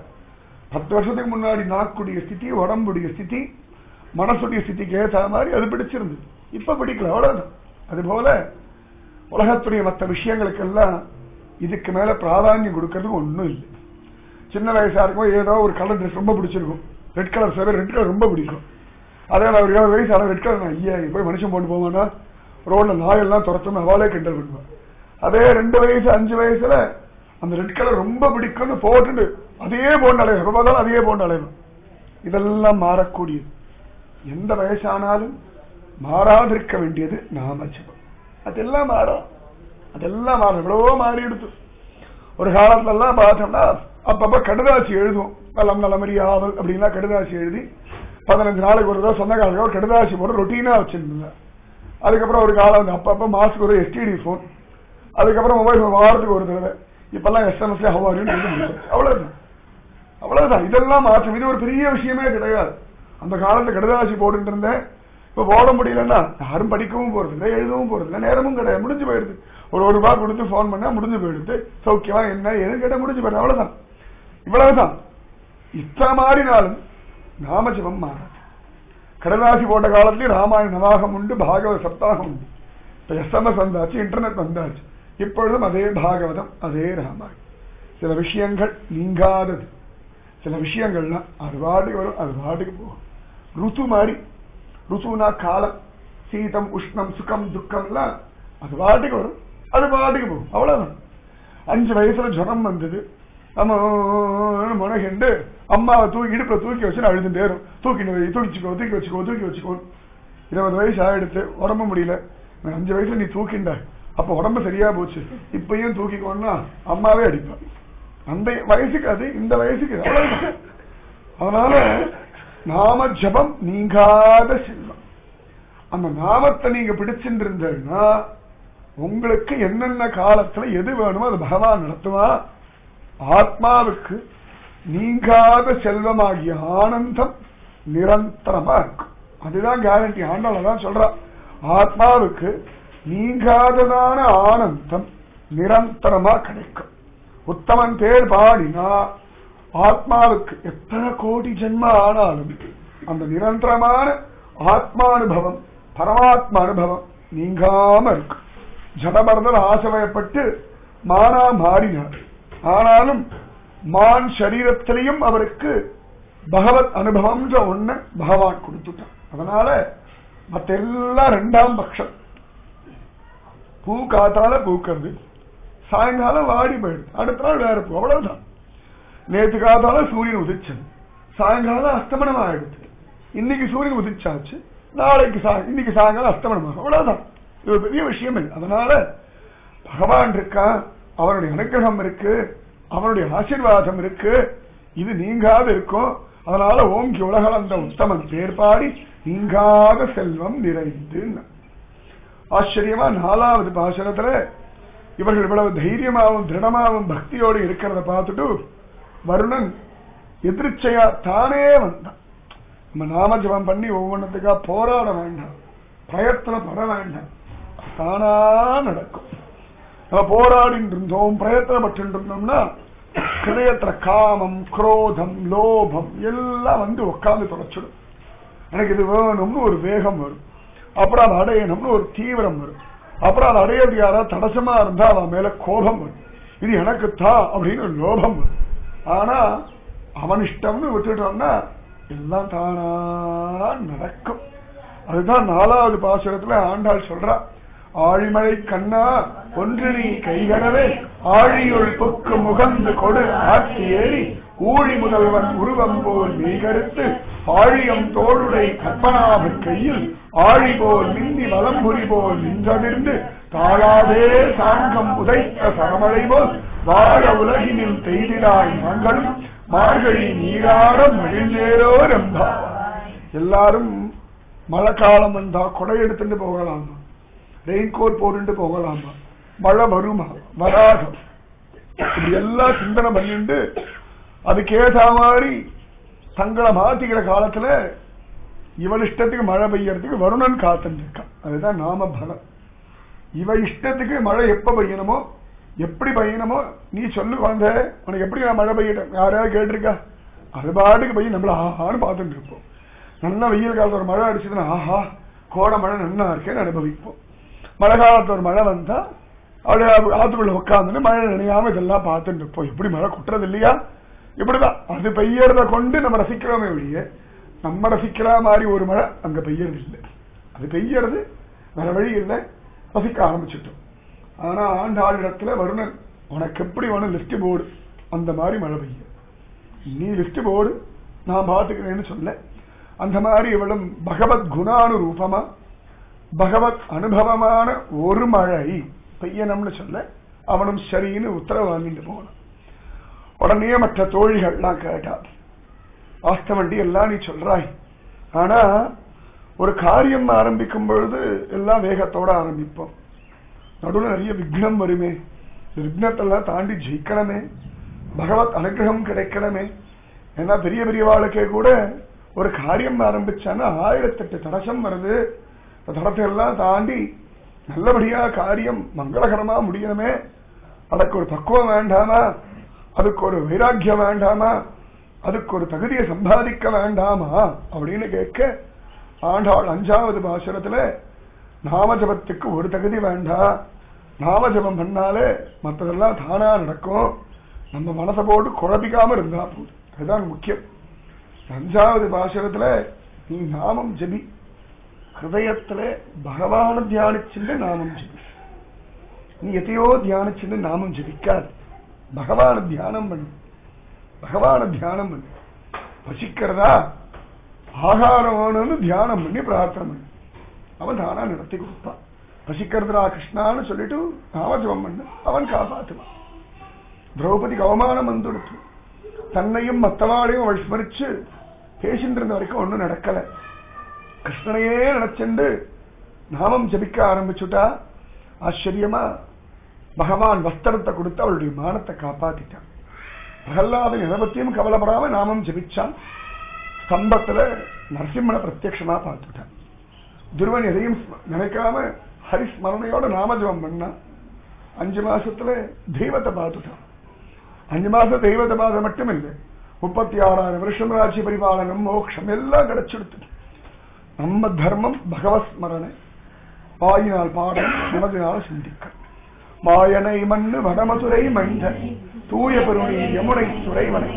10 வருஷத்துக்கு முன்னாடி நாக்குடைய ஸ்திதி, உடம்புடைய ஸ்திதி, மனசுடைய ஸ்திதிக்கு ஏற்ற மாதிரி அது பிடிச்சிருந்து, இப்ப பிடிக்கல, அவ்வளவுதான். அது போல உலகத்துடைய மற்ற விஷயங்களுக்கெல்லாம் இதுக்கு மேல பிராதானியம் கொடுக்கறதுக்கு ஒன்னும் இல்லை. சின்ன வயசா இருக்கும் ஏதோ ஒரு கலர் ட்ரெஸ் ரொம்ப பிடிச்சிருக்கும், ரெட் கலர் சேவை, ரெட் கலர் ரொம்ப பிடிக்கும். அதே ஒரு 20 வயசு ஆனா ரெட் கலர் ஐயா போய் மனுஷன் போட்டு போவானா, ரோட்ல நாயெல்லாம் துரத்தணும் அவளே கிண்டல் பண்ணுவான். அதே 2 வயசு 5 வயசுல அந்த ரெட் கலர் ரொம்ப பிடிக்கும்னு போட்டு அதே போன்று அலைவம், ரொம்ப தான் அதே போன்று அலைவம். இதெல்லாம் மாறக்கூடியது. எந்த வயசானாலும் மாறாதிருக்க வேண்டியது நாமஜபம். அதெல்லாம் மாறும், அதெல்லாம் மாறும். எவ்வளவோ மாறி எடுத்து ஒரு காலத்துல எல்லாம் பார்த்தோம்னா அப்பப்ப கடுதாசி எழுதுவோம். நலம் நலமறி ஆவல் அப்படின்னா கடுதாசி எழுதி 15 நாளைக்கு ஒரு தடவை சொந்தக்காரங்க ஒரு கடுதாசி போட்டு ரொட்டீனா வச்சிருந்தாங்க. அதுக்கப்புறம் ஒரு காலம் வந்து அப்பப்ப மாசத்துக்கு ஒரு எஸ்டிடி போன், அதுக்கப்புறம் மொபைல் வாரத்துக்கு ஒரு தடவை. இப்பெல்லாம் எஸ்எம்எஸ்ல ஹவாரின்னு அவ்வளவுதான், அவ்வளவுதான். இதெல்லாம் மாற்றம். இது ஒரு பெரிய விஷயமே கிடையாது. அந்த காலத்துல கடுதாசி போட்டு இருந்தேன், இப்ப போட முடியலன்னா யாரும் படிக்கவும் போறது இல்லை, எழுதவும் போறது இல்லை, நேரமும் கிடையாது, முடிஞ்சு போயிடுது. ஒரு ரூபாய் கொடுத்து போன் பண்ணா முடிஞ்சு போயிடுது. சௌக்கியமா என்ன எது கேட்ட முடிஞ்சு போயிடுது, அவ்வளவுதான். இவ்வளவுதான். இத்தனை மாறினாலும் நாமஜபம் மாறாது. கடதாசி போட்ட காலத்திலேயே ராமாயண நவாகம் உண்டு, பாகவத சப்தாகம் உண்டு. இப்ப எஸ்எம்எஸ் வந்தாச்சு, இன்டர்நெட் வந்தாச்சு. இப்பொழுதும் அதே பாகவதம், அதே ராமாயணம். சில விஷயங்கள் நீங்காதது, சில விஷயங்கள்லாம் அது பாட்டுக்கு வரும், அது பாட்டுக்கு போகும். ருத்து மாதிரி, ருத்துனா காலம், சீதம் உஷ்ணம் சுகம் துக்கம் எல்லாம் அது பாட்டுக்கு வரும், அது பாட்டுக்கு போகும், அவ்வளவுதான். 5 வயசுல ஜுரம் வந்தது, நம்ம முனகிண்டு அம்மாவை இடுப்புல தூக்கி வச்சு அழுதுட்டே இருக்கும். தூக்கிச்சுக்கோ தூக்கி வச்சுக்கோ தூக்கி வச்சுக்கோ. 20 வயசு ஆயிடுத்து, உடம்பு முடியல. 5 வயசுல நீ தூக்கிண்ட, அப்ப உடம்பு சரியா போச்சு, இப்பயும் தூக்கிக்கோன்னா அம்மாவே அடிப்பான். அந்த வயசுக்கு அது, இந்த வயசுக்கு அவ்வளவுதான். அதனால நாம ஜபம் நீங்காத செல்வம். அந்த நாமத்தை நீங்க பிடிச்சிட்டு இருந்தீங்கன்னா உங்களுக்கு என்னென்ன காலத்துல எது வேணுமோ அது பகவான் நடத்துவான். ஆத்மாவுக்கு நீங்காத செல்வமாகிய ஆனந்தம் நிரந்தரமா இருக்கும். அதுதான் கேரண்டி. ஆண்டாளதான் சொல்றா, ஆத்மாவுக்கு நீங்காததான ஆனந்தம் நிரந்தரமா கிடைக்கும். உத்தமன் பேர் பாடினா ஆத்மாவுக்கு எத்தனை கோடி ஜென்ம ஆனாலும் அந்த நிரந்தரமான ஆத்மானுபவம், பரமாத்மா அனுபவம் நீங்காம இருக்கு. ஜடபரதர் ஆசைப்பட்டு மானா மாறினார். ஆனாலும் மான் சரீரத்திலையும் அவருக்கு பகவத் அனுபவம்ன்ற ஒண்ணு பகவான் கொடுத்துட்டான். அதனால மற்ற எல்லாம் 2ஆம் பட்சம். பூ காத்தால பூக்கிறது, சாயங்காலம் வாடி போயிடுது, அடுத்த நாள் வேற பூ, அவ்வளவுதான். நேற்று காத்தால சூரியன் உதிச்சது, சாயங்காலம் அஸ்தமனம் ஆயிடுது. இன்னைக்கு சூரியன் உதிச்சாச்சு, இன்னைக்கு சாயங்காலம் அஸ்தமனம், அவ்வளவுதான். இது ஒரு பெரிய விஷயம் இல்லை. அதனால பகவான் இருக்கா, அவனுடைய அனுகிரகம் இருக்கு, அவனுடைய ஆசீர்வாதம் இருக்கு, இது நீங்காத இருக்கும். அதனால ஓங்கி உலகளந்த உத்தமன் பேர் பாடி நீங்காத செல்வம் நிறைந்து. ஆச்சரியமா 4வது பாசனத்துல இவர்கள் இவ்வளவு தைரியமாவும் திருடமாவும் பக்தியோடு இருக்கிறத பார்த்துட்டு வருணன் எதிர்ச்சையா தானே வந்தான். நம்ம நாம ஜபம் பண்ணி ஒவ்வொன்றத்துக்கா போராட வேண்டாம், பிரயத்தனப்பட வேண்டாம், தானா நடக்கும். நம்ம போராடிட்டு இருந்தோம், பிரயத்தனப்பட்டு இருந்தோம்னா ஹிருதயத்துல காமம், குரோதம், லோபம் எல்லாம் வந்து உட்கார்ந்து தொலைச்சிடும். எனக்கு இது வேணும்னு ஒரு வேகம் வரும், அப்புறம் அதை அடையணும்னு ஒரு தீவிரம் வரும், அப்புறம் அதை அடையிறது யாராவது தடசமா இருந்தா அவன் மேல கோபம் வரும், இது எனக்கு தான் அப்படின்னு ஒரு லோபம் வரும். ஆனா அவன் இஷ்டம்னு விட்டுட்டோம்னா எல்லாம் தானா நடக்கும். அதுதான் 4வது பாசுரத்துல ஆண்டாள் சொல்றா, ஆழிமழை கண்ணா ஒன்று நீ கைகனவே ஆழியுள் பொக்கு முகந்து கொடு ஆட்சி ஏறி ஊழி முதல்வன் உருவம் போல் மெய்கருத்து ஆழியம் தோளுடை கற்பனாப கையில் ஆழி போல் மின்னி வலம்புரி போல் நின்றதிர்ந்து தாழாதே சாங்கம் உதைத்த சரமழை போல் வாழ உலகினில் பெய்திடாய் நாங்களும் மார்கழி நீராட மகிழ்ந்தேரோ ரம்பா. எல்லாரும் மழை காலம் வந்தா கொடை எடுத்துட்டு போகலாமா, ரெயின்கோட் போட்டு போகலாமா, மழை வருமா வராது, இப்படி எல்லாம் சிந்தனை பண்ணிட்டு அதுக்கேற்ற மாதிரி தங்களை மாத்திக்கிற காலத்துல இவள் இஷ்டத்துக்கு மழை பெய்யறதுக்கு வருணன் காத்துட்டு இருக்கான். அதுதான் நாம பலம். இவ இஷ்டத்துக்கு மழை எப்ப பெய்யணுமோ எப்படி பெய்யணுமோ நீ சொல்லு குழந்தை, உனக்கு எப்படி நான் மழை பெய்யட்டேன் யாராவது கேட்டிருக்கா? அது பாட்டுக்கு பெய்யும், நம்மள ஆஹான்னு பார்த்துட்டு இருப்போம். நல்லா வெயில் காலத்துல ஒரு மழை அடிச்சதுன்னா ஆஹா கோடை மழை நன்னா இருக்கேன்னு அனுபவிப்போம். மழை காலத்துல ஒரு மழை வந்தா அவளை ஆத்துக்குள்ள உட்காந்துன்னு மழை நினையாம இதெல்லாம் பார்த்துட்டு இருப்போம். எப்படி மழை குட்டுறது இல்லையா? இப்படிதான் அது பெய்யறத கொண்டு நம்ம ரசிக்கிறோமே ஒழிய நம்ம ரசிக்கிற மாதிரி ஒரு மழை அங்க பெய்யறது இல்லை. அது பெய்யறது வேற வழி இல்லை, ரசிக்க ஆரம்பிச்சுட்டோம். ஆனா ஆண்டாளிடத்துல வருணன் உனக்கு எப்படி வேணும் லிஸ்ட் போர்டு, அந்த மாதிரி மழை பெய்ய நீ லிஸ்ட் போர்டு நான் பாத்துக்கிறேன்னு சொல்ல, அந்த மாதிரி இவளும் பகவத் குணானுரூபமா பகவத் அனுபவமான ஒரு மழை பெய்யணும்னு சொல்ல அவனும் சரின்னு உத்தரவு வாங்கிட்டு போனான். உடனே மற்ற தோழிகள்லாம் கேட்டா, வாஸ்தவண்டி எல்லாம் நீ சொல்றாய், ஆனா ஒரு காரியம் ஆரம்பிக்கும் பொழுது எல்லாம் வேகத்தோட ஆரம்பிப்போம், நடுவில் நிறைய விக்னம் வருமே, விக்னத்தெல்லாம் தாண்டி ஜெயிக்கணுமே, பகவத் அனுகிரகம் கிடைக்கணுமே. ஏன்னா பெரிய பெரியவாளுக்கே கூட ஒரு காரியம் ஆரம்பிச்சான்னா 1008 தடசம் வருது. தடத்தை எல்லாம் தாண்டி நல்லபடியா காரியம் மங்களகரமா முடியணுமே, அதுக்கு ஒரு பக்குவம் வேண்டாமா, அதுக்கு ஒரு வைராக்கியம் வேண்டாமா, அதுக்கு ஒரு தகுதியை சம்பாதிக்க வேண்டாமா அப்படின்னு கேட்க ஆண்டாள் 5வது பாசுரத்துல நாமஜபத்துக்கு ஒரு தகுதி வேண்டாம், நாமஜபம் பண்ணாலே மற்றதெல்லாம் தானா நடக்கும், நம்ம மனசை போட்டு குழப்பிக்காம இருந்தா போதும், அதுதான் முக்கியம். 5வது பாசுரத்துல நீ நாமம் ஜபி, ஹிருதயத்துல பகவான தியானிச்சுட்டு நாமம் ஜபி, நீ எதையோ தியானிச்சுட்டு நாமம் ஜபிக்காது, பகவான தியானம் பண்ணு, பகவான தியானம் பண்ணு. பசிக்கிறதா ஆகாரம் வேணும்னு தியானம் பண்ணி பிரார்த்தனை பண்ணு, அவன் தானா நடத்தி கொடுப்பான். பசிக்கிறதுரா கிருஷ்ணான்னு சொல்லிட்டு நாமஜபம் பண்ணு, அவன் காப்பாற்றுவான். திரௌபதிக்கு அவமானம் வந்துடுத்து, தன்னையும் மத்தவாளையும் அவள் ஸ்மரிச்சு பேசிட்டு இருந்த வரைக்கும் ஒன்னும் நடக்கல, கிருஷ்ணனையே நினைச்சுண்டு நாமம் ஜபிக்க ஆரம்பிச்சுட்டா ஆச்சரியமா பகவான் வஸ்திரத்தை கொடுத்து அவளுடைய மானத்தை காப்பாத்திட்டான். பிரகல்லாதன் எதை பத்தியும் கவலைப்படாம நாமம் ஜபிச்சான். ஸ்தம்பத்துல நரசிம்மனை பிரத்யட்சமா பார்த்துட்டான். துருவன் எதையும் நினைக்காம ஹரிஸ்மரணையோட நாமஜபம் பண்ணா 5 மாசத்துல தெய்வத்தை பார்த்துட்டான். 5 மாசம் தெய்வத்தை பார்த்த மட்டும் இல்லை, 36,000 வருஷம் ராஜ்ய பரிபாலனம் மோட்சம் எல்லாம் கிடைச்சிடுத்து. நம்ம தர்மம் பகவத் ஸ்மரணை, வாயினால் பாடம் மனதினால் சிந்திக்க. மாயனை மண்ணு வடமதுரை மைந்தன் தூய பெருணி யமுனை துறைவனை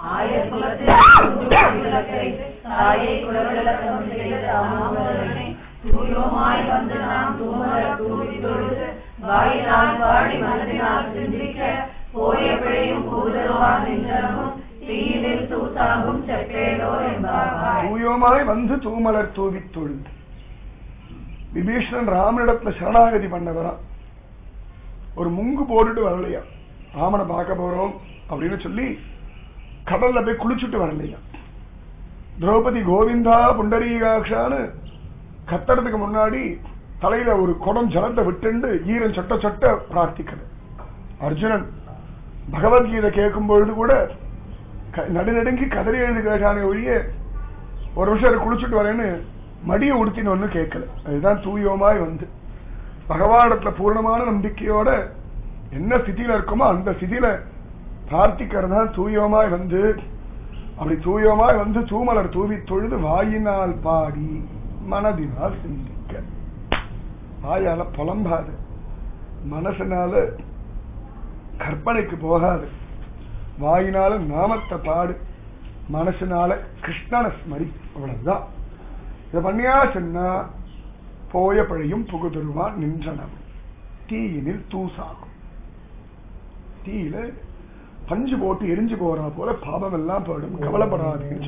தூயோமாய் வந்து தூமலர் தூவி தொழுது. விபீஷணன் ராமனிடத்துல சரணாகதி பண்ணவரா, ஒரு முங்கு போட்டுட்டு வரலையா, ராமனை பார்க்க போறோம் அப்படின்னு சொல்லி கடல்ல போய் குளிச்சுட்டு வரலையா. திரௌபதி கோவிந்தா புண்டரீகாட்சான்னு கத்துறதுக்கு முன்னாடி தலையில ஒரு குடம் ஜலத்தை விட்டு ஈரன் சொட்ட சொட்ட பிரார்த்திக்கிறது. அர்ஜுனன் பகவத்கீதை கேட்கும் பொழுது கூட நடுநடுங்கி கதறி எழுதி கேட்டானே ஒழிய ஒரு நிமிஷம் குளிச்சுட்டு வரேன்னு மடியை உடுத்தினு கேட்கல. அதுதான் தூயோமாய் வந்து பகவானிடத்துல பூர்ணமான நம்பிக்கையோட என்ன ஸ்திதியில இருக்குமோ அந்த ஸ்திதியில பிரார்த்திக்கிறதா தூயோமாய் வந்து. அப்படி தூயோமாய் வந்து தூமலர் தூவி தொழுது வாயினால் பாடி மனதினால் சிந்திக்க. வாயால புலம்பாது, மனசனால கற்பனைக்கு போகாது, வாயினால நாமத்தை பாடு, மனசனால கிருஷ்ணனை ஸ்மரி. அவ்வளவுதான். இதை பண்ணியா சொன்னா போய பழையும் புகுதருவான் நின்றனம் தீயினில் தூசாகும். தீயில பஞ்சு போட்டு எரிஞ்சு போறா போல பாபம் எல்லாம் போயிடும், கவலைப்படாதீங்க.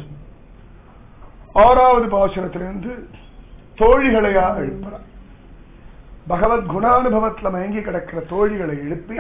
6வது பாசுரத்திலிருந்து தோழிகளையா எழுப்புறார். பகவத் குணானுபவத்துல மயங்கி கிடக்கிற தோழிகளை எழுப்பி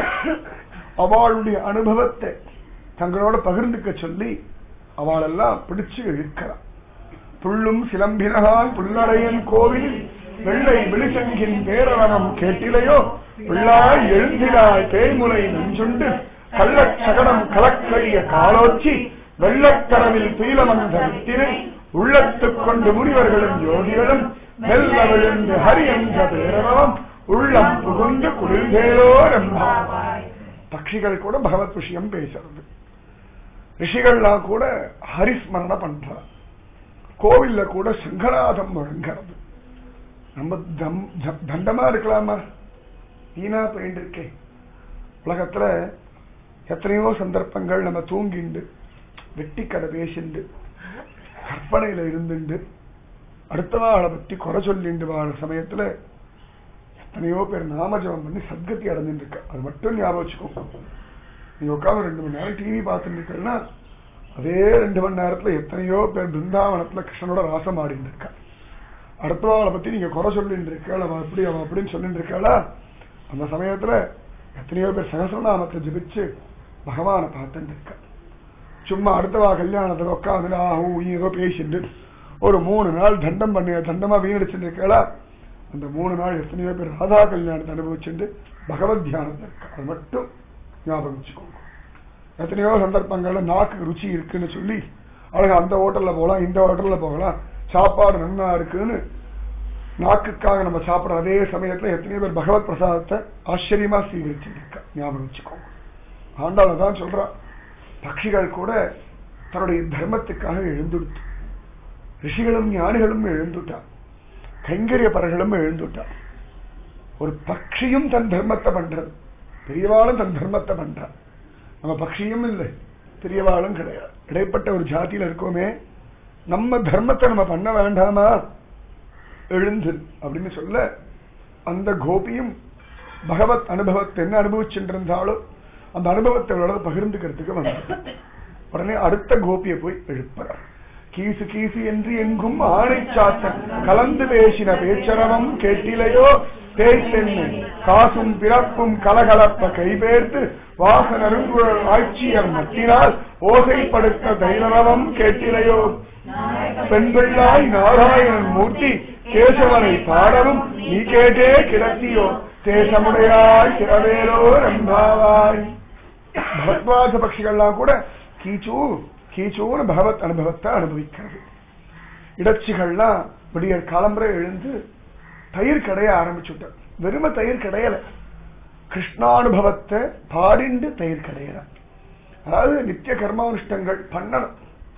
அவளுடைய அனுபவத்தை தங்களோட பகிர்ந்துக்க சொல்லி அவளெல்லாம் பிடிச்சு இழுக்கிறார். புள்ளும் சிலம்பினகான் புல்லறையன் கோவில் வெள்ளை விழிசங்கின் பேரவனம் கேட்டிலையோ பிள்ளாய் எழுந்திராய் பேய்முலை நெஞ்சுண்டு கள்ளச் சகடம் கலக்கழிய காலோச்சி வெள்ளத்தரவில் பீலமந்த வித்தினை உள்ளத்துக் கொண்டு முனிவர்களும் யோகிகளும் மெல்ல விழுந்து ஹரி என்ற பேரவனம் உள்ளம் புகுந்து குளிர்ந்தேலோ என்பாய். பட்சிகள் கூட பகவத் விஷயம் பேசுறது, ரிஷிகள்லாம் கூட ஹரிஸ்மரண பண்றார், கோவில்ல கூட சங்கராதம் முழங்கிறது. நம்ம தண்டமா இருக்கலாமா? வீணா போயிட்டு இருக்கே. உலகத்துல எத்தனையோ சந்தர்ப்பங்கள் நம்ம தூங்கிண்டு வெட்டி கதை பேசிண்டு கற்பனையில இருந்துண்டு அடுத்தவாளை பத்தி குறை சொல்லிண்டு வாழ சமயத்துல எத்தனையோ பேர் நாமஜபம் பண்ணி சத்கதி அடைஞ்சுட்டு இருக்க. அது மட்டும் ஞாபகம் வச்சுக்கோ. நீ உட்காந்து 2 மணி நேரம் டிவி பார்த்துட்டு இருக்கா, அதே 2 மணி நேரத்துல எத்தனையோ பேர் பிருந்தாவனத்துல கிருஷ்ணனோட ராசம் ஆடிட்டு இருக்கா. அடுத்தவாளை பத்தி நீங்க குறை சொல்லிட்டு இருக்காள், அவன் அப்படி அவன் அப்படின்னு சொல்லிட்டு இருக்காளா, அந்த சமயத்துல எத்தனையோ பேர் சகசிரநாமத்தை ஜபிச்சு பகவானை பார்த்துட்டு இருக்கா. சும்மா அடுத்தவா கல்யாணத்துல உட்காந்து ஆஹூ ஏதோ பேசிட்டு ஒரு 3 நாள் தண்டம் பண்ணி தண்டமா வீணடிச்சுட்டு இருக்காளா, அந்த 3 நாள் எத்தனையோ பேர் ராதா கல்யாணத்தை அனுபவிச்சுட்டு பகவத் தியானத்தை இருக்கா. அது மட்டும் ஞாபகம் வச்சுக்கோங்க. எத்தனையோ சந்தர்ப்பங்கள்ல நாக்கு ருச்சி இருக்குன்னு சொல்லி அழகா அந்த ஹோட்டல்ல போகலாம் இந்த ஹோட்டல்ல போகலாம், சாப்பாடு நல்லா இருக்குன்னு நாக்குக்காக நம்ம சாப்பிடுற அதே சமயத்துல எத்தனையோ பேர் பகவத் பிரசாதத்தை ஆச்சரியமா ஸ்வீகரிச்சுட்டு இருக்கா. ஞாபகம் வச்சுக்கோங்க. ஆண்டாள் தான் சொல்றா, பட்சிகள் கூட தன்னுடைய தர்மத்துக்காக எழுந்துடுத்து, ரிஷிகளும் ஞானிகளும் எழுந்துட்டா, கைங்கரியப்பர்களும் எழுந்துட்டா. ஒரு பட்சியும் தன் தர்மத்தை பண்றது, பெரியவாளும் தன் தர்மத்தை பண்றா. நம்ம பட்சியும் இல்லை, பெரியவாளும் கிடையாது, இடைப்பட்ட ஒரு ஜாதியில இருக்கோமே. நம்ம தர்மத்தை நம்ம பண்ண வேண்டாமா? எழுந்து அப்படின்னு சொல்ல அந்த கோபியும் பகவத் அனுபவத்தை என்ன அனுபவிச்சுருந்தாலும் அந்த அனுபவத்தை பகிர்ந்துக்கிறதுக்கு வந்தது. உடனே அடுத்த கோபியை போய் எழுப்புறார். கீசு கீசு என்று எங்கும் ஆணை சாத்தன் கலந்து பேசின பேச்சரவம் கேட்டிலையோ பேய்த்தென்னை காசும் பிறப்பும் கலகலப்ப கைபேர்த்து வாசனருங்குழல் ஆட்சியர் மத்தினால் ஓசைப்படுத்த தைரவம் கேட்டிலையோ பெண்பிள்ளாய் நாராயணன் மூர்த்தி கேசவனை பாடவும் நீ கேட்டே கிடத்தியோ தேசமுடையாய் சிறவேலோ ரம்பாவாய். பகவத்வாச பட்சிகள்லாம் கூட கீச்சு கீச்சூன்னு பகவத் அனுபவத்தை அனுபவிக்கிறது. இடச்சிகள்லாம் விடியற் காலம்பரை எழுந்து தயிர் கடைய ஆரம்பிச்சுட்ட. வெறும தயிர் கடையல, கிருஷ்ணானுபவத்தை பாடிண்டு தயிர் கடையல. அதாவது நித்திய கர்மானுஷ்டங்கள் பண்ணணும்.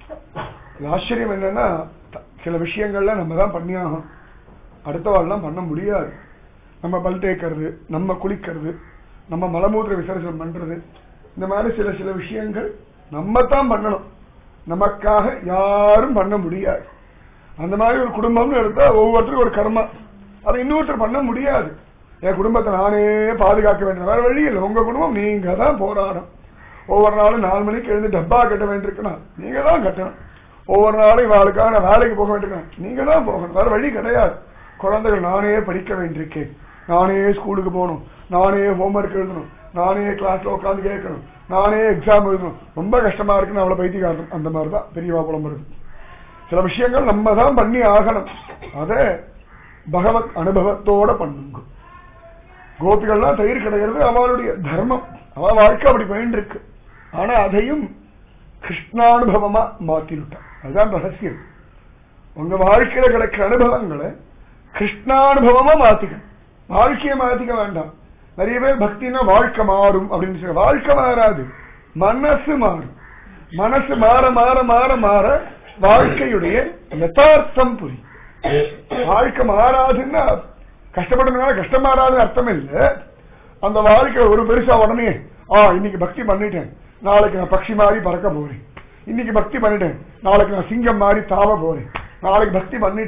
ஆச்சரியம் என்னன்னா, சில விஷயங்கள்ல நம்ம தான் பண்ணியாகும், அடுத்தவாள்லாம் பண்ண முடியாது. நம்ம பல் தேய்க்கிறது, நம்ம குளிக்கிறது, நம்ம மலமூத்திர விசர்ஜனம் பண்றது, இந்த மாதிரி சில சில விஷயங்கள் நம்ம தான் பண்ணணும், நமக்காக யாரும் பண்ண முடியாது. அந்த மாதிரி ஒரு குடும்பம்னு எடுத்தா ஒவ்வொருத்தருக்கும் ஒரு கர்மா, அதை இன்னொருத்தர் பண்ண முடியாது. என் குடும்பத்தை நானே பாதுகாக்க வேண்டும், வேற வழி இல்லை. உங்க குடும்பம் நீங்க தான் போராடும். ஒவ்வொரு நாளும் 4 மணிக்கு எழுந்து டப்பா கட்ட வேண்டியிருக்கணும், நீங்க தான் கட்டணும். ஒவ்வொரு நாளும் இவாளுக்காக வேலைக்கு போக வேண்டியிருக்கேன், நீங்க தான் போகணும், வேற வழி கிடையாது. குழந்தைகள் நானே படிக்க வேண்டியிருக்கேன், நானே ஸ்கூலுக்கு போகணும், நானே ஹோம்ஒர்க் எழுதணும், நானே கிளாஸ்ல உட்காந்து கேட்கணும், நானே எக்ஸாம் எழுதணும், ரொம்ப கஷ்டமா இருக்குன்னு அவளை பைத்தியக்காரன். அந்த மாதிரிதான் பெரியவா புலம்புறது. சில விஷயங்கள் நம்ம தான் பண்ணி ஆகணும். அத பகவத் அனுபவத்தோட பண்ணுங்க. கோபிகள்லாம் தயிர் கிடைக்கிறது அவளுடைய தர்மம், அவ வாழ்க்கை அப்படி போயிட்டு இருக்கு. ஆனா அதையும் கிருஷ்ணானுபவமா மாத்தினுட்டான். அதுதான் ரகசியம். உங்க வாழ்க்கையில கிடைக்கிற அனுபவங்களை கிருஷ்ணானுபவமா மாத்திக்கணும். வாழ்க்கையை மாத்திக்க வேண்டாம். நிறைய பேர் பக்தினா வாழ்க்கை மாறும் அப்படின்னு சொல்ல, வாழ்க்கை மாறாது, மனசு மாறும். மனசு மாற மாற மாற மாற வாழ்க்கையுடைய யதார்த்தம் புரியும். வாழ்க்கை மாறாதுன்னா கஷ்டப்பட்டதுனால கஷ்டம் மாறாதுன்னு அர்த்தம் இல்லை. அந்த வாழ்க்கை ஒரு பெருசா உடனே இன்னைக்கு பக்தி பண்ணிட்டேன், நாளைக்கு நான் பக்ஷி மாதிரி பறக்க போறேன், இன்னைக்கு பக்தி பண்ணிட்டேன், நாளைக்கு நான் சிங்கம் மாதிரி தாவ போறேன், நாளைக்கு பக்தி பண்ணிட்டேன்,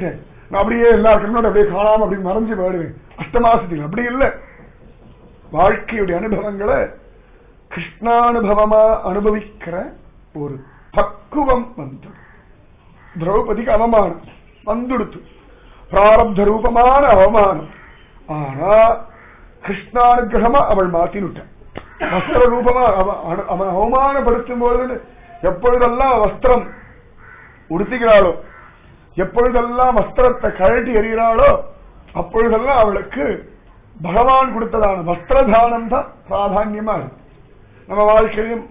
நான் அப்படியே எல்லா கண்ணோட அப்படியே காணாம அப்படி மறைஞ்சு போயிடுவேன் அஷ்டமாசத்தில். அப்படி இல்லை. வாழ்க்கையுடைய அனுபவங்களை கிருஷ்ணானுபவமா அனுபவிக்கிற ஒரு பக்குவம் வந்து திரௌபதிக்கு அவமானம் வந்துடுத்து, பிராரப்த ரூபமான அவமானம். ஆனா கிருஷ்ணானுகிரகமா அவள் மாத்தினுட்டான். வஸ்திர ரூபமா அவன் அவமானப்படுத்தும் போது எப்பொழுதெல்லாம் வஸ்திரம் உடுத்துகிறாளோ, எப்பொழுதெல்லாம் வஸ்திரத்தை கழட்டி எறிகிறாளோ, அப்பொழுதெல்லாம் அவளுக்கு பகவான் கொடுத்ததான வஸ்திரதானம் தான் பிராதான்யமா இருக்கு. நம்ம வாழ்க்கையிலும்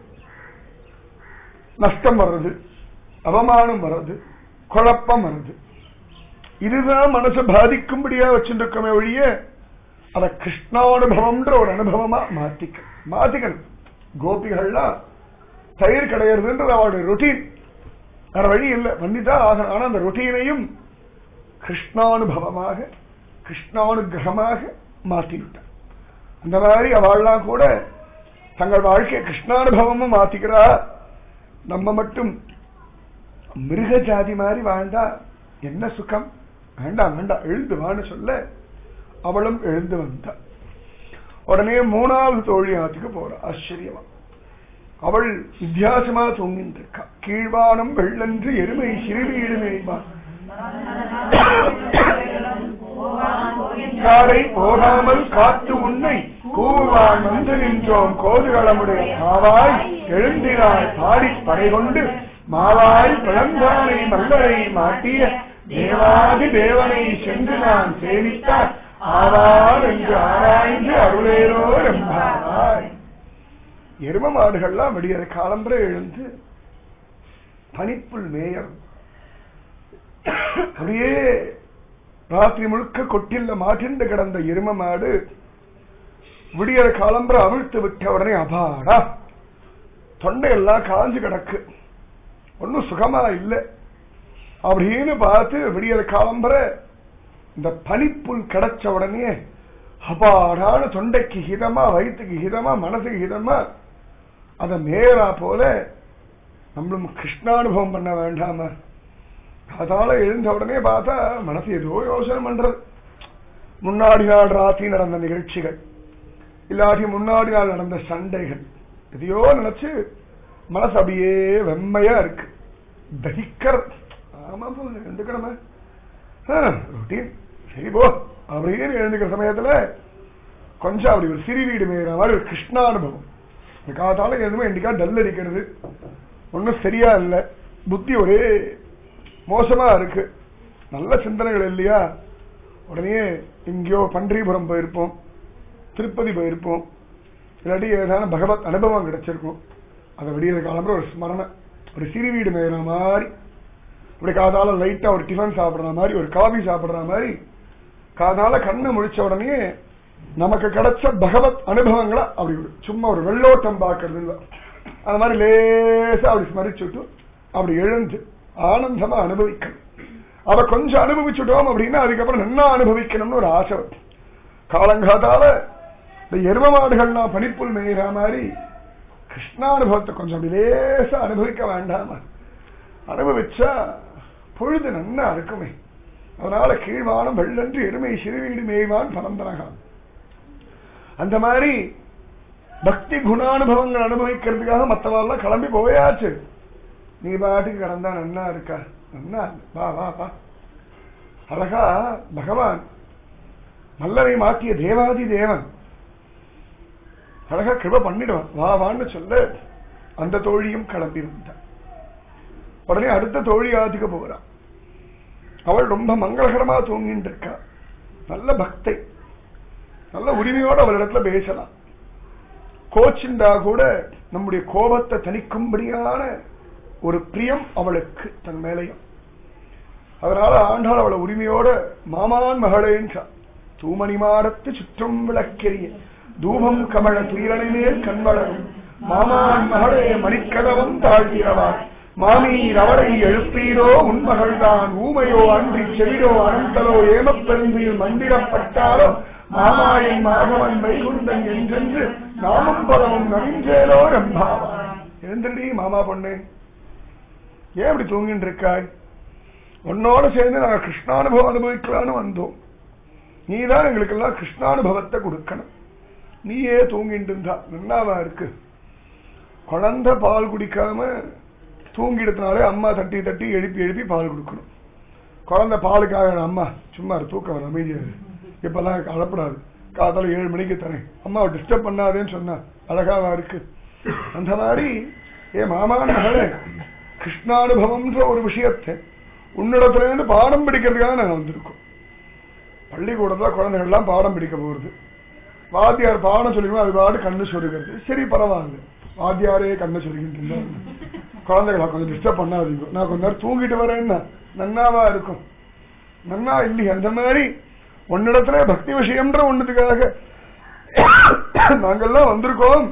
நஷ்டம் வர்றது, அவமானம் வர்றது, குழப்பம் வருது, இதுதான் மனசை பாதிக்கும்படியா வச்சுருக்கமே ஒழிய அத கிருஷ்ணானுபவம்ன்ற ஒரு அனுபவமா மாத்திக்கணும். கோபிகள்லாம் தயிர் கிடையாதுன்றது அவளுடைய ரொட்டீன், வேற வழி இல்லை, பண்ணிதான் ஆகணும். ஆனா அந்த ரொட்டீனையும் கிருஷ்ணானுபவமாக கிருஷ்ணானுகிரகமாக மாத்திவிட்டார். அந்த மாதிரி அவள்லாம் கூட தங்கள் வாழ்க்கையை கிருஷ்ணானுபவமும் மாத்திக்கிறா. நம்ம மட்டும் மிருக ஜாதி மாதிரி வாழ்ந்தா என்ன சுகம்? வேண்டாம் வேண்டாம், எழுந்து வான்னு சொல்ல அவளும் எழுந்து வந்தா. உடனே மூணாவது தோழியாத்துக்கு போறா. ஆச்சரியமா அவள் வித்தியாசமா தூங்கிட்டு இருக்கா. கீழ்வானம் வெள்ளன்று எருமை சிறுவீடு மேய்வான் காரை போகாமல் காத்து உன்னை கூவான் வந்து நின்றோம் கோதுகளமுடைய மாவாய் எழுந்தினாய் பாடி படை கொண்டு மாவாய் பிளந்தானை மல்லரை மாட்டிய தேவாதி தேவனை சென்று நான் சேவித்தார் ஆவார் என்று ஆராய்ந்து அருளேரோ என்பாராய். எரும மாடுகள்லாம் விடியற காலம்பரை எழுந்து பனிப்புள் மேயர் அப்படியே ராத்திரி முழுக்க கொட்டில்ல மாட்டின்று கிடந்த எரும மாடு விடியற காலம்பரை அவிழ்த்து விட்ட உடனே அபாடா தொண்டையெல்லாம் காஞ்சு கிடக்கு, ஒன்னும் சுகமா இல்லை அப்படின்னு பார்த்து விடியற காலம்பரை இந்த பனிப்புல் கிடைச்ச உடனே அபாடான தொண்டைக்கு ஹிதமா, வயிற்றுக்கு ஹிதமா, மனசுக்கு ஹிதமா அத நேரா போல நம்மளும் கிருஷ்ணானுபவம் பண்ண வேண்டாம? அதால எழுந்த உடனே பார்த்தா மனசு ஏதோ யோசனை பண்றது. முன்னாடி நாள் ராத்திரி நடந்த நிகழ்ச்சிகள், இல்லாட்டி முன்னாடி நாள் நடந்த சண்டைகள், எதையோ நினைச்சு மனசு அப்படியே வெம்மையா இருக்கு, தகிக்கிற. ஆமா போ எழுந்துக்கணுமே, ரொட்டீன் சரி போ அப்படின்னு எழுந்துக்கிற சமயத்துல கொஞ்சம் அப்படி ஒரு சிறு வீடு மேற மாதிரி ஒரு கிருஷ்ணானுபவம். காத்தால எதுவுமே இன்னைக்கா டல் அடிக்கிறது, ஒன்னும் சரியா இல்லை, புத்தி ஒரே மோசமா இருக்கு, நல்ல சிந்தனைகள் இல்லையா? உடனே எங்கேயோ பன்றிபுரம் போயிருப்போம், திருப்பதி போயிருப்போம், இல்லாட்டி ஏதான பகவத் அனுபவம் கிடைச்சிருக்கும். அதை விடியற காலம்புற ஒரு ஸ்மரணை, ஒரு சிறு வீடு மேற மாதிரி, இப்படி காதால லைட்டா ஒரு டிஃபன் சாப்பிடுற மாதிரி, ஒரு காபி சாப்பிடுற மாதிரி, காதால கண்ணு முழிச்ச உடனே நமக்கு கிடைச்ச பகவத் அனுபவங்களை அப்படி சும்மா ஒரு வெள்ளோட்டம் பார்க்கறது இல்லை, அது மாதிரி லேசா அப்படி ஸ்மரிச்சுட்டு அப்படி எழுந்து ஆனந்தமா அனுபவிக்கணும். அதை கொஞ்சம் அனுபவிச்சுட்டோம் அப்படின்னா அதுக்கப்புறம் நல்லா அனுபவிக்கணும்னு ஒரு ஆசை. காலங்காத்தால இந்த எரும மாடுகள்லாம் பனிப்புல் மேய்கிற மாதிரி கிருஷ்ணானுபவத்தை கொஞ்சம் அப்படி லேசா அனுபவிக்க வேண்டாம? அனுபவிச்சா பொழுது நன்னா இருக்குமே. அதனால கீழ்வானம் வெள்ளன்று எருமை சிறுவீடு மேய்வான் பரந்தனகான். அந்த மாதிரி பக்தி குணானுபவங்கள் அனுபவிக்கிறதுக்காக மற்றவெல்லாம் கிளம்பி போயாச்சு. நீ பாட்டுக்கு கிடந்தா நன்னா இருக்கா? நன்னா வா வா வா. அழகா பகவான் மல்லரை மாற்றிய தேவாதி தேவன் அழகா கிருப பண்ணிடுவான், வா வான்னு சொல்ல அந்த தோழியும் கிளம்பி வந்தான். உடனே அடுத்த தோழி ஆதிக்க போறான். அவள் ரொம்ப மங்களகரமா தூங்கிட்டு இருக்கா, நல்ல பக்தை, நல்ல உரிமையோடு அவளிடத்துல பேசலாம். கோச்சிண்டா கூட நம்முடைய கோபத்தை தணிக்கும்படியான ஒரு பிரியம் அவளுக்கு தன் மேலையும். அதனால ஆண்டாள் அவளை உரிமையோட மாமான் மகளேன்றா. தூமணி மாடத்து சுற்றம் விளக்கெரிய தூபம் கமழ துயிரனை மேல் கண்வளரும் மாமான் மகளே மணிக்கதவம் தாழ்கிறவார் மாமீர் அவரை எழுப்பீரோ உன்மகள்தான் ஊமையோ அன்றி செவிடோ அனந்தலோ ஏமப்பெருந்தியில் மந்திரப்பட்டாலோ மாமாயின் மாதவன் வைகுந்தன் என்றென்று நாமும் பலமும் நவிஞ்சேலோ ரம்பாவா. எழுந்தடி மாமா பொண்ணு, ஏன் அப்படி தூங்கிட்டு இருக்காய்? உன்னோட சேர்ந்து நாங்க கிருஷ்ணானுபவம் அனுபவிக்கலான்னு வந்தோம். நீதான் எங்களுக்கெல்லாம் கிருஷ்ணானுபவத்தை கொடுக்கணும். நீயே தூங்கிட்டு இருந்தா நன்னாவா இருக்கு? குழந்தை பால் குடிக்காம தூங்கிடுறதுனாலே அம்மா தட்டி தட்டி எழுப்பி எழுப்பி பால் கொடுக்கணும். குழந்தை பாலுக்காக அம்மா சும்மா தூக்கம் வர அமைதியா இப்பெல்லாம் அழப்படாது, காத்தால 7 மணிக்கு தரேன், அம்மாவை டிஸ்டர்ப் பண்ணாதேன்னு சொன்னா அழகாவா இருக்கு? அந்த மாதிரி ஏன் மாமா மகளே, கிருஷ்ணானுபவம்ன்ற ஒரு விஷயத்தை உன்னிடத்துல இருந்து பாடம் பிடிக்கிறதுக்காக நாங்க வந்திருக்கோம். பள்ளிக்கூடத்துல குழந்தைகள் எல்லாம் பாடம் பிடிக்க போறது, வாத்தியார் பாடம் சொல்லிக்கணும், அது பாடு கண்ணு சொல்லுகிறது. சரி பரவாயில்ல, வாத்தியாரே கண்ணு சொல்லிக்கிட்டு குழந்தைகளா கொஞ்சம் டிஸ்டர்ப் பண்ணாதீங்க, நான் கொஞ்ச நேரம் தூங்கிட்டு வரேன்னா நன்னாவா இருக்கும்? நன்னா இல்லையா? அந்த மாதிரி உன்னிடத்துல பக்தி விஷயம்ன்ற ஒண்ணுக்காக நாங்கெல்லாம் வந்திருக்கோம்.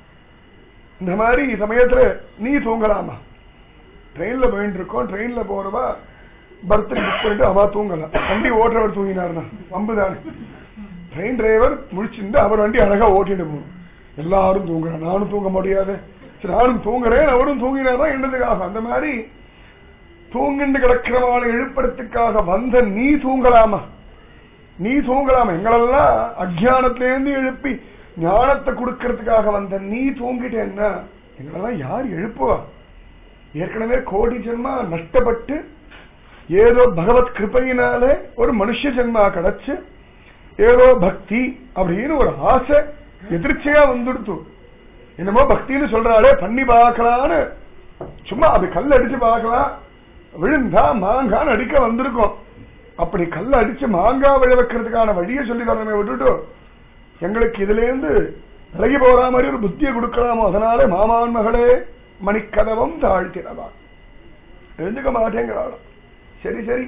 இந்த மாதிரி சமயத்துல நீ தூங்கலாமா? ட்ரெயின்ல போயிட்டு இருக்கோம், ட்ரெயின்ல போறவா பர்த் புக் பண்ணிட்டு அவா தூங்கலாம். வண்டி ஓட்டுறவர் தூங்கினார்னா வம்புதானே. ட்ரெயின் டிரைவர் முடிச்சிருந்து அவர் வண்டி அழகா ஓட்டிட்டு போகணும். எல்லாரும் தூங்குறேன், நானும் தூங்க முடியாது, சரி நானும் தூங்குறேன், அவரும் தூங்கினார்தான் என்னதுக்காக? அந்த மாதிரி தூங்கிண்டு கிடக்கிறவான எழுப்புறதுக்காக வந்த நீ தூங்கலாமா? நீ தூங்கலாமா? எங்களெல்லாம் அஜ்ஞானத்திலேருந்து எழுப்பி ஞானத்தை கொடுக்கறதுக்காக வந்த நீ தூங்கிட்டேன்னா எங்களெல்லாம் யார் எழுப்புவா? ஏற்கனவே கோடி ஜென்மா நஷ்டப்பட்டு ஏதோ பகவத் கிருபையினாலே ஒரு மனுஷ ஜென்மா கிடைச்சு ஏதோ பக்தி அப்படின்னு ஒரு ஆசை எதிர்ச்சியா வந்துடுத்து. என்னமோ பக்தின்னு சொல்றாளே, பண்ணி பார்க்கலான்னு சும்மா அது கல் அடிச்சு பார்க்கலாம், விழுந்தா மாங்கான்னு அடிக்க வந்திருக்கோம். அப்படி கல் அடிச்சு மாங்காய் விழ வைக்கிறதுக்கான வழியை சொல்லி தரமே விட்டுட்டு எங்களுக்கு இதுல இருந்து விலகி போற மாதிரி ஒரு புத்தியை கொடுக்கலாமோ? அதனால மாமான் மகளே மணிக்கதவம் தாழ்த்தினவா எழுந்துக்க மாட்டேங்கிறாள். சரி சரி,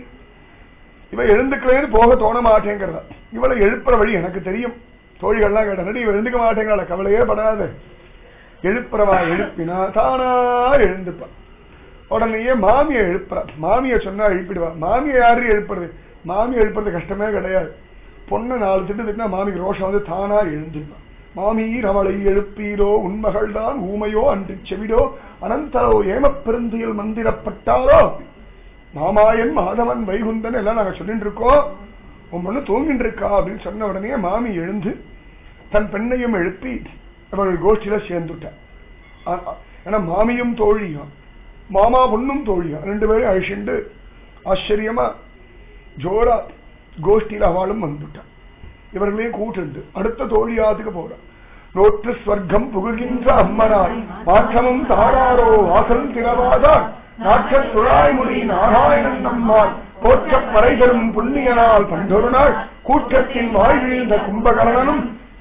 இவ எழுந்துக்கலேன்னு போக தோண மாட்டேங்கிறதா. இவளை எழுப்புற வழி எனக்கு தெரியும். தோழிகள்லாம் கேட்ட இவ எழுந்துக்க மாட்டேங்கிறாள, கவலையே படாது. எழுப்புறவா எழுப்பினா தானா எழுந்துப்பா. உடனேயே மாமியை எழுப்புறா. மாமிய சொன்னா எழுப்பிடுவா. மாமிய யாரு எழுப்புறது? மாமியை எழுப்புறது கஷ்டமே கிடையாது. பொண்ணு 4 திட்டு திட்டினா மாமிக்கு ரோஷம் வந்து தானா எழுந்துப்பா. மாமீர் அவளை எழுப்பீரோ, உண்மகள் தான் ஊமையோ அன்று செவிடோ அனந்தரோ ஏம பெருந்தியில் மந்திரப்பட்டாரோ மாமாயன் மாதவன் வைகுந்தன் எல்லாம் நாங்க சொல்லிட்டு இருக்கோம். உன் பொண்ணு தூங்கிட்டு இருக்கா அப்படின்னு சொன்ன உடனே மாமி எழுந்து தன் பெண்ணையும் எழுப்பி அவர்கள் கோஷ்டியில சேர்ந்துட்டார். ஏன்னா மாமியும் தோழியும் மாமா பொண்ணும் தோழியும் 2 பேரும் அழிச்சுண்டு ஆச்சரியமா ஜோரா கோஷ்டியில அவளும் வந்துட்டான். இவர்களையும் கூட்டு அடுத்த தோழியாத்துக்கு போறான். நோற்று ஸ்வர்க்கம் புகுகின்ற அம்மனாய் மாற்றமும் தாராரோ வாசல் திறவாதார் நாற்ற துழாய்மொழி நாராயணன் நம்மால் போற்ற பறை தரும் புண்ணியனால் பண்டொரு நாள் கூட்டத்தின் வாழ்விழ்ந்த கும்பகரணனும்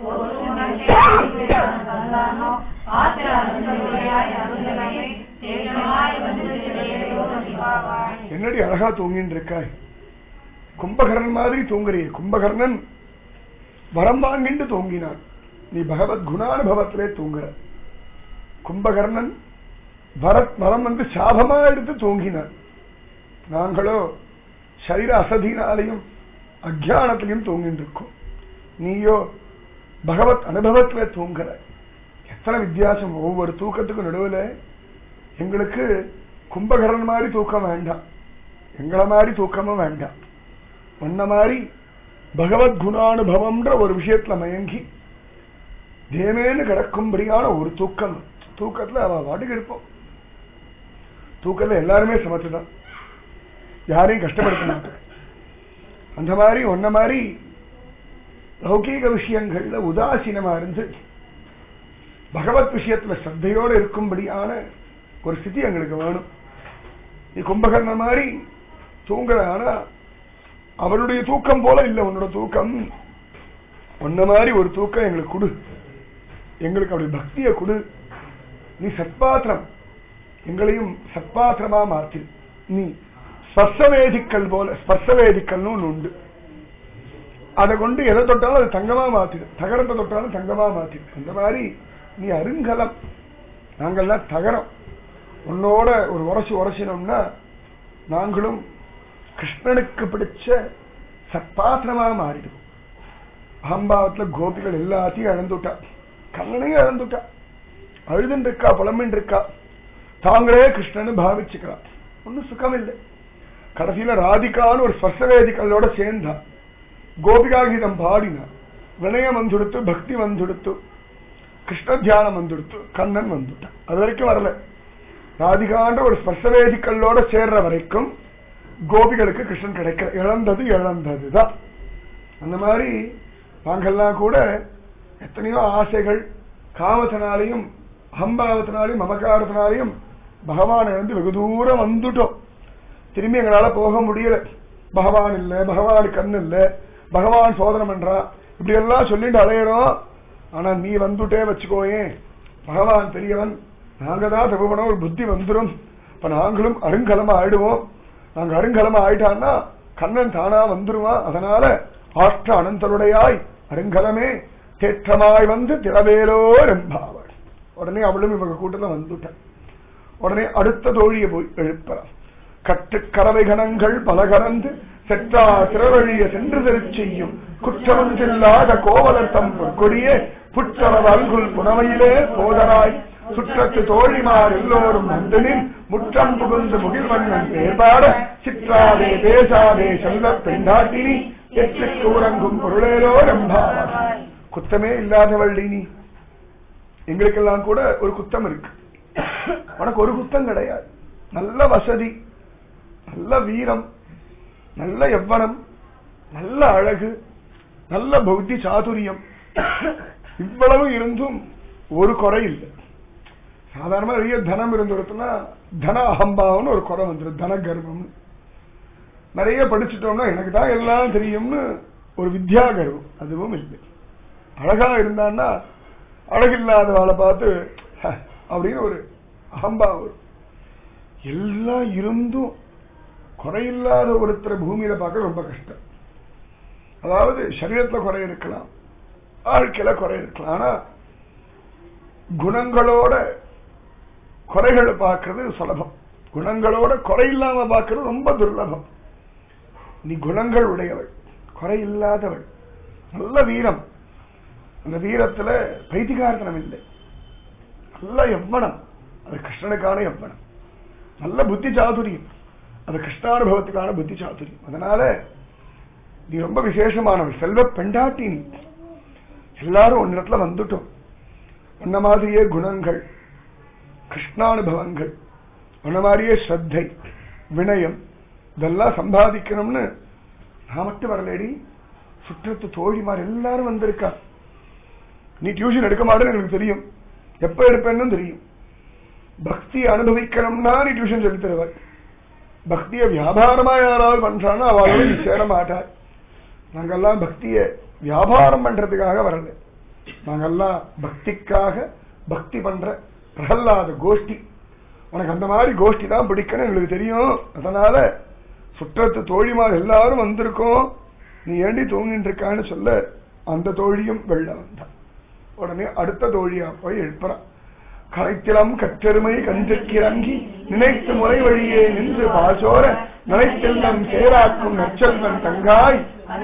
என்னடி அழகா தூங்கின்னு இருக்காய்? கும்பகர்ணன் மாதிரி தூங்குறிய. கும்பகர்ணன் வரம் வாங்கிட்டு தூங்கினான், நீ பகவத் குணானுபவத்திலே தூங்குற. கும்பகர்ணன் வரம் வந்து சாபமா எடுத்து தூங்கினான். நாங்களோ சரீர அசதினாலையும் அஜானத்திலையும் தூங்கிட்டு இருக்கோம். நீயோ பகவத் அனுபவத்திலே தூங்குற. எத்தனை வித்தியாசம்! ஒவ்வொரு தூக்கத்துக்கும் நடுவில் எங்களுக்கு கும்பகர்ணன் மாதிரி தூக்கம் வேண்டாம், எங்களை மாதிரி தூக்கமும் வேண்டாம். ஒன்ன மாதிரி பகவத் குணானுபவம்ன்ற ஒரு விஷயத்துல மயங்கி தேமேன்னு கிடக்கும்படியான ஒரு தூக்கம். தூக்கத்துல அவ வாட்டுக்கு இருப்போம். தூக்கத்துல எல்லாருமே சமத்துதான், யாரையும் கஷ்டப்படுத்த மாட்டேன். அந்த மாதிரி ஒன்ன மாதிரி லௌகீக விஷயங்கள்ல உதாசீனமா இருந்து பகவத் விஷயத்துல ஸ்ரத்தையோடு இருக்கும்படியான ஒரு ஸ்திதி எங்களுக்கு வேணும். நீ கும்பகர்ணன் மாதிரி தூங்குற, ஆனா அவருடைய தூக்கம் போல இல்ல உன்னோட தூக்கம். ஒன்ன மாதிரி ஒரு தூக்கம் எங்களுக்கு கொடு, எங்களுக்கு அப்படி பக்திய கொடு. நீ சத்பாத்திரம், எங்களையும் சத்பாத்திரமா மாத்தி. நீ ஸ்பர்சவேதிக்கல் போல, ஸ்பர்சவேதிக்கல்னு ஒண்ணு உண்டு, அதை கொண்டு எதை தொட்டாலும் அது தங்கமா மாத்திடு, தகரத்தை தொட்டாலும் தங்கமா மாத்திடு. அந்த மாதிரி நீ அருங்கலம், நாங்கள்லாம் தகரம். உன்னோட ஒரு உரசினோம்னா நாங்களும் கிருஷ்ணனுக்கு பிடிச்ச சத்பாத்திரமா மாறிடுவோம். அகம்பாவத்துல கோபிகள் எல்லாத்தையும் இழந்துட்டா, கண்ணனையும் இழந்துட்டா, அழுதுன்னு இருக்கா, புலம்பின்னு இருக்கா. தாங்களே கிருஷ்ணன்னு பாவிச்சுக்கலாம், ஒன்னும் சுகம் இல்லை. கடைசியில ராதிகான்னு ஒரு ஸ்பர்சவேதிகளோட சேர்ந்தா, கோபிகாகீதம் பாடினா, வினயம் வந்துடுத்து, பக்தி வந்துடுத்து, கிருஷ்ண தியானம் வந்துடுத்து, கண்ணன் வந்துட்டான். அது வரைக்கும் வரல. ராதிகான்ற ஒரு ஸ்பர்சவேதிகளோட சேர்ற வரைக்கும் கோபிகளுக்கு கிருஷ்ணன் கிடைக்கிற இழந்ததுதான். அந்த மாதிரி நாங்கெல்லாம் கூட எத்தனையோ ஆசைகள், காமத்தினாலையும் அகம்பாவத்தினாலையும் மமகாரத்தினாலையும் பகவான் இழந்து வெகு தூரம் வந்துட்டோம். திரும்பி எங்களால போக முடியல. பகவான் இல்ல, பகவான் கண்ணு இல்ல, பகவான் சோதனை பண்றா, இப்படி எல்லாம் சொல்லிட்டு அலையிறோம். ஆனா நீ வந்துட்டே வச்சுக்கோயே, பகவான் பெரியவன், நாங்க தான் தப்பு பண்ண ஒரு புத்தி வந்துடும். இப்ப நாங்களும் அருங்கலமா ஆயிடுவோம். நாங்க அருங்கலமா ஆயிட்டான்னா கண்ணன் தானா வந்துருவான். அதனால ஆற்ற அனந்தருடையாய் அருங்கலமே தேற்றமாய் வந்து திறவேலோ ரெம்பாவாள். உடனே அவளும் இவங்க கூட்டத்துல வந்துட்டான். உடனே அடுத்த தோழியை போய் எழுப்பலாம். கட்டு கறவை கணங்கள் பல கறந்து செற்றா திறவழிய சென்று செய்யும் குற்றமொன்றில்லாத கோவலர் தம் கொடியே புற்றளவு அல்குல் புனமையிலே போதராய் சுற்றத்து தோழிமார் எல்லோரும் வந்தனின் முற்றம் புகுந்து முகில்வண்ணன் பேர்பாட சிற்றாதே பேசாதே செல்வ பெண்டாட்டினி எட்டுக்கு உறங்கும் பொருளேலோ ரெம்பாவாள். குத்தமே இல்லாதவள் நீ. எங்களுக்கெல்லாம் கூட ஒரு குத்தம் இருக்கு, உனக்கு ஒரு குத்தம் கிடையாது. நல்ல வசதி, நல்ல வீரம், நல்ல யவ்வனம், நல்ல அழகு, நல்ல பௌத்தி சாதுரியம், இவ்வளவு இருந்தும் ஒரு குறை இல்லை. சாதாரணமா நிறைய தனம் இருந்துருச்சுன்னா தன அகம்பாவம்னு ஒரு குறை வந்துடும், தன கர்வம். நிறைய படிச்சுட்டோம்னா எனக்கு தான் எல்லாம் தெரியும்னு ஒரு வித்யா கர்வம், அதுவும் இல்லை. அழகா இருந்தான்னா அழகில்லாதவாளை பார்த்து அப்படின்னு ஒரு அகம்பாவம். எல்லாம் இருந்தும் குறையில்லாத ஒருத்தர் பூமியில பார்க்க ரொம்ப கஷ்டம். அதாவது சரீரத்துல குறை இருக்கலாம், வாழ்க்கையில குறை இருக்கலாம், ஆனா குணங்களோட குறைகளை பார்க்கறது சுலபம், குணங்களோட குறை இல்லாம பார்க்கறது ரொம்ப துர்லபம். நீ குணங்கள் உடையவள், குறை இல்லாதவள், நல்ல வீரம், அந்த வீரத்துல பைத்திகார்த்தனம் இல்லை, நல்ல எவ்வனம், அது கிருஷ்ணனுக்கான எவ்வனம், நல்ல புத்தி சாதுரியம், அது கிருஷ்ணானுபவத்துக்கான புத்தி சாதுரியம். அதனால நீ ரொம்ப விசேஷமானவள், செல்வ பெண்டாட்டி. நீ எல்லாரும் ஒன்னிடத்துல வந்துட்டோம். உன்ன மாதிரியே குணங்கள், கிருஷ்ணானுபவங்கள், உன்ன மாதிரியே ஸ்ரத்தை, வினயம், இதெல்லாம் சம்பாதிக்கணும்னு நான் மட்டும் வரலடி, சுற்றத்து தோழிமார் எல்லாரும் வந்திருக்கா. நீ டியூஷன் எடுக்க மாட்டேன்னு எனக்கு தெரியும், எப்ப எடுப்பேன்னு தெரியும். பக்தி அனுபவிக்கணும்னா நீ டியூஷன் சொல்லி தருவாய். பக்திய வியாபாரமா யாராவது பண்றான்னா அவளோட நீ சேர மாட்டாய். நாங்கெல்லாம் பக்திய வியாபாரம் பண்றதுக்காக வரல, நாங்கெல்லாம் பக்திக்காக பக்தி பண்ற பிரகல்லாத கோஷ்டி. உனக்கு அந்த மாதிரி கோஷ்டி தான் பிடிக்கணும் எங்களுக்கு தெரியும். அதனால சுற்றத்து தோழிமார் எல்லாரும் வந்திருக்கோம், நீ ஏண்டி தூங்கிட்டு இருக்கான்னு சொல்ல அந்த தோழியும் வெள்ள வந்தான். உடனே அடுத்த தோழியா போய் எழுப்புறான். கலைத்திலம் கற்றெருமை கன்றிறங்கி நினைத்து முறை வழியே நின்று பாசோர நினைத்தெல்லாம் சேராக்கும் நற்செல்வன் தங்காய்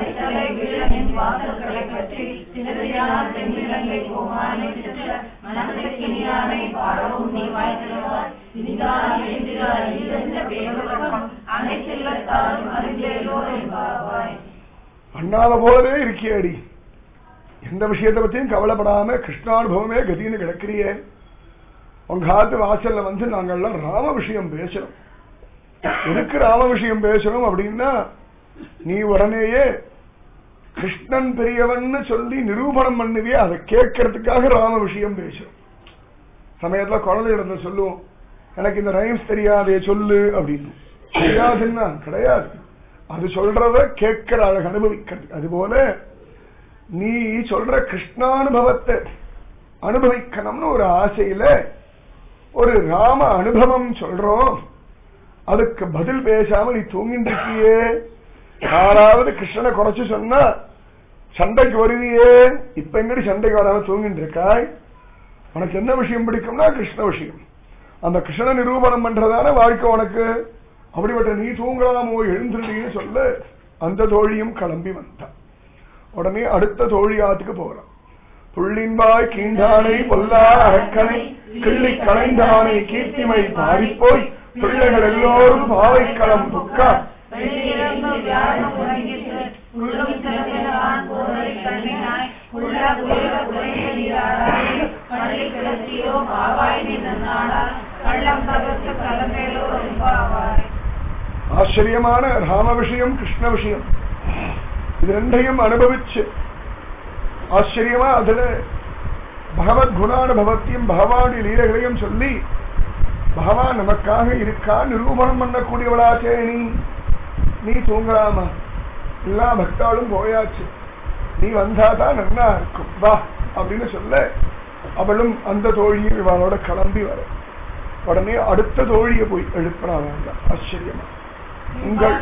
அண்ணாத போலவே இருக்கியடி, எந்த விஷயத்தை பத்தியும் கவலைப்படாம கிருஷ்ணானுபவமே கதின்னு கிடக்கிறியே. உங்க காத்து வாசல்ல வந்து நாங்கெல்லாம் ராம விஷயம் பேசுறோம். எதுக்கு ராம விஷயம் பேசுறோம் அப்படின்னா, நீ உடனேயே கிருஷ்ணன் பெரியவன்னு சொல்லி நிரூபணம் பண்ணுவியே, அதை கேட்கறதுக்காக ராம விஷயம் பேசுறோம். சமயத்துல குழந்தை இடத்துல சொல்லுவோம், எனக்கு இந்த ரைம்ஸ் தெரியாதே சொல்லு அப்படின்னு. தெரியாதுன்னா கிடையாது, அது சொல்றத கேட்கிற அழகு அனுபவிக்கிறது. அதுபோல நீ சொல்ற கிருஷ்ணானுபவத்தை அனுபவிக்கணும்னு ஒரு ஆசையில ஒரு ராம அனுபவம் சொல்றோம். அதுக்கு பதில் பேசாம நீ தூங்கிட்டு இருக்கியே. யாராவது கிருஷ்ணனை குறைச்சு சொன்னா சண்டைக்கு வருவியே, இப்ப எங்கடி சண்டைக்கு வராம தூங்கிட்டு இருக்காய். உனக்கு என்ன விஷயம் பிடிக்கும்னா கிருஷ்ண விஷயம், அந்த கிருஷ்ண நிரூபணம் பண்றதான வாழ்க்கை உனக்கு. அப்படிப்பட்ட நீ தூங்கலாமோ எழுந்துருன்னு சொல்ல அந்த தோழியும் கிளம்பி வந்தான். உடனே அடுத்த தோழியாத்துக்கு போறான். புள்ளின்பாய் கீண்டானை பொல்லா அரக்கனை கிள்ளி களைந்தானை கீர்த்திமை பாரிப்போய் பிள்ளைகள் எல்லோரும் பாவைக்களம் புக்கா வெளியிறங்கு வியாழம் உறங்கிற்று உள்ளும் சிறந்தெனவான் போதரை கண்ணினாய் உள்ள குளிர குறைந்த நீராடாய் பள்ளி கிளர்ச்சியோ பாவாய் நீ நன்னாடால் கள்ளம் தவிர்த்து கலமேலோ என்பாவாய். ஆச்சரியமான ராம விஷயம் கிருஷ்ண விஷயம் இது ரெண்டையும் அனுபவிச்சு ஆச்சரியமா அதுல பகவத் குணானுபவத்தையும் பகவானுடைய லீலைகளையும் சொல்லி பகவான் நமக்காக இருக்கா நிரூபணம் பண்ணக்கூடியவளாச்சே நீ தூங்கலாமா எல்லா பக்தாளும் போயாச்சு நீ வந்தாதான் நல்லா இருக்கும் வா அப்படின்னு சொல்ல அவளும் அந்த தோழியும் இவளோட கிளம்பி வர உடனே அடுத்த தோழியை போய் எழுப்பினா வேண்டாம். ஆச்சரியமா உங்கள்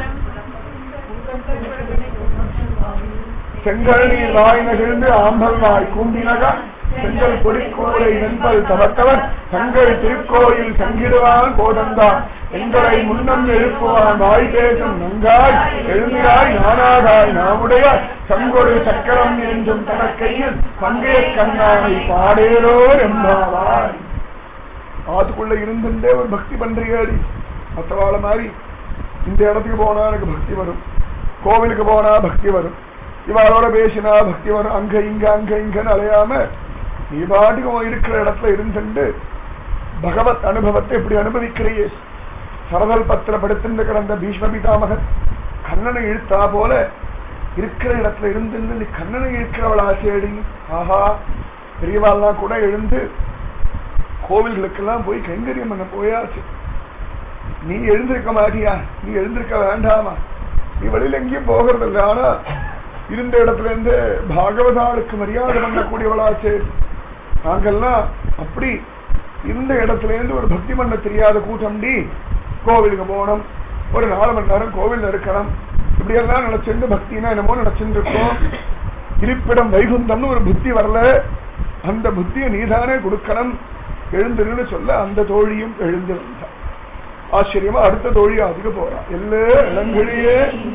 செங்கல் நீர் வாய் நகிழ்ந்து ஆம்பல் வாய் கூம்பினகா செங்கல் பொடிக்கூரை வெண்பல் தவத்தவன் தங்கள் திருக்கோயில் தங்கிடுவான் கோதந்தான் எங்களை முன்னம் எழுப்புவான் வாய் பேசும் நங்காய் எழுந்திராய் நானாதாய் நாமுடைய சங்கொடு சக்கரம் என்றும் தனக்கையில் பங்கைய கண்ணானை பாடேரோ என்பாவாய். ஆத்துக்குள்ள இருந்துட்டே ஒரு பக்தி பண்றியாடி மற்றவாழ மாதிரி இந்த இடத்துக்கு போனா எனக்கு பக்தி வரும், கோவிலுக்கு போனா பக்தி வரும், இவளோட பேசினா பக்தி வரும், அங்க இங்கன்னு அலையாம நீ பாட்டுக்கு இருக்கிற இடத்துல இருந்துட்டு பகவத் அனுபவத்தை எப்படி அனுபவிக்கிறையே. சரதல் பத்திர படுத்திருந்த கிடந்த பீஷ்ம பிதாமகன் கண்ணனை இழுத்தா போல இருக்கிற இடத்துல இருந்து நீ கண்ணனை இழுக்கிறவளா சேடி. ஆஹா பெரியவாள்லாம் கூட எழுந்து கோவில்களுக்கெல்லாம் போய் கைங்கரியம் பண்ண போயாச்சு. நீ எழுந்திருக்க மாட்டியா? நீ எழுந்திருக்க வேண்டாமா? நீ வெளியில எங்கேயும் போகிறது இல்லை. ஆனா இருந்த இடத்துல இருந்து பாகவதாளுக்கு மரியாதை பண்ணக்கூடியவளாச்சு. நாங்கெல்லாம் அப்படி இந்த இடத்துல இருந்து ஒரு பக்தி பண்ண தெரியாத கூட்டம்டி கோவிலுக்கு போகணும், ஒரு 4 மணி நேரம் கோவில் இருக்கணும், இப்படியெல்லாம் நினைச்சிருந்து பக்தினா என்னமோ நினைச்சுட்டு இருக்கோம். இருப்பிடம் வைகுந்தம்னு ஒரு புத்தி வரல, அந்த புத்தியை நீதானே கொடுக்கணும், எழுந்துருன்னு சொல்ல அந்த தோழியும் எழுந்து வந்தார். ஆச்சரியமா அடுத்த தோழி அதுக்கு போறா. எல்லா இளங்களியே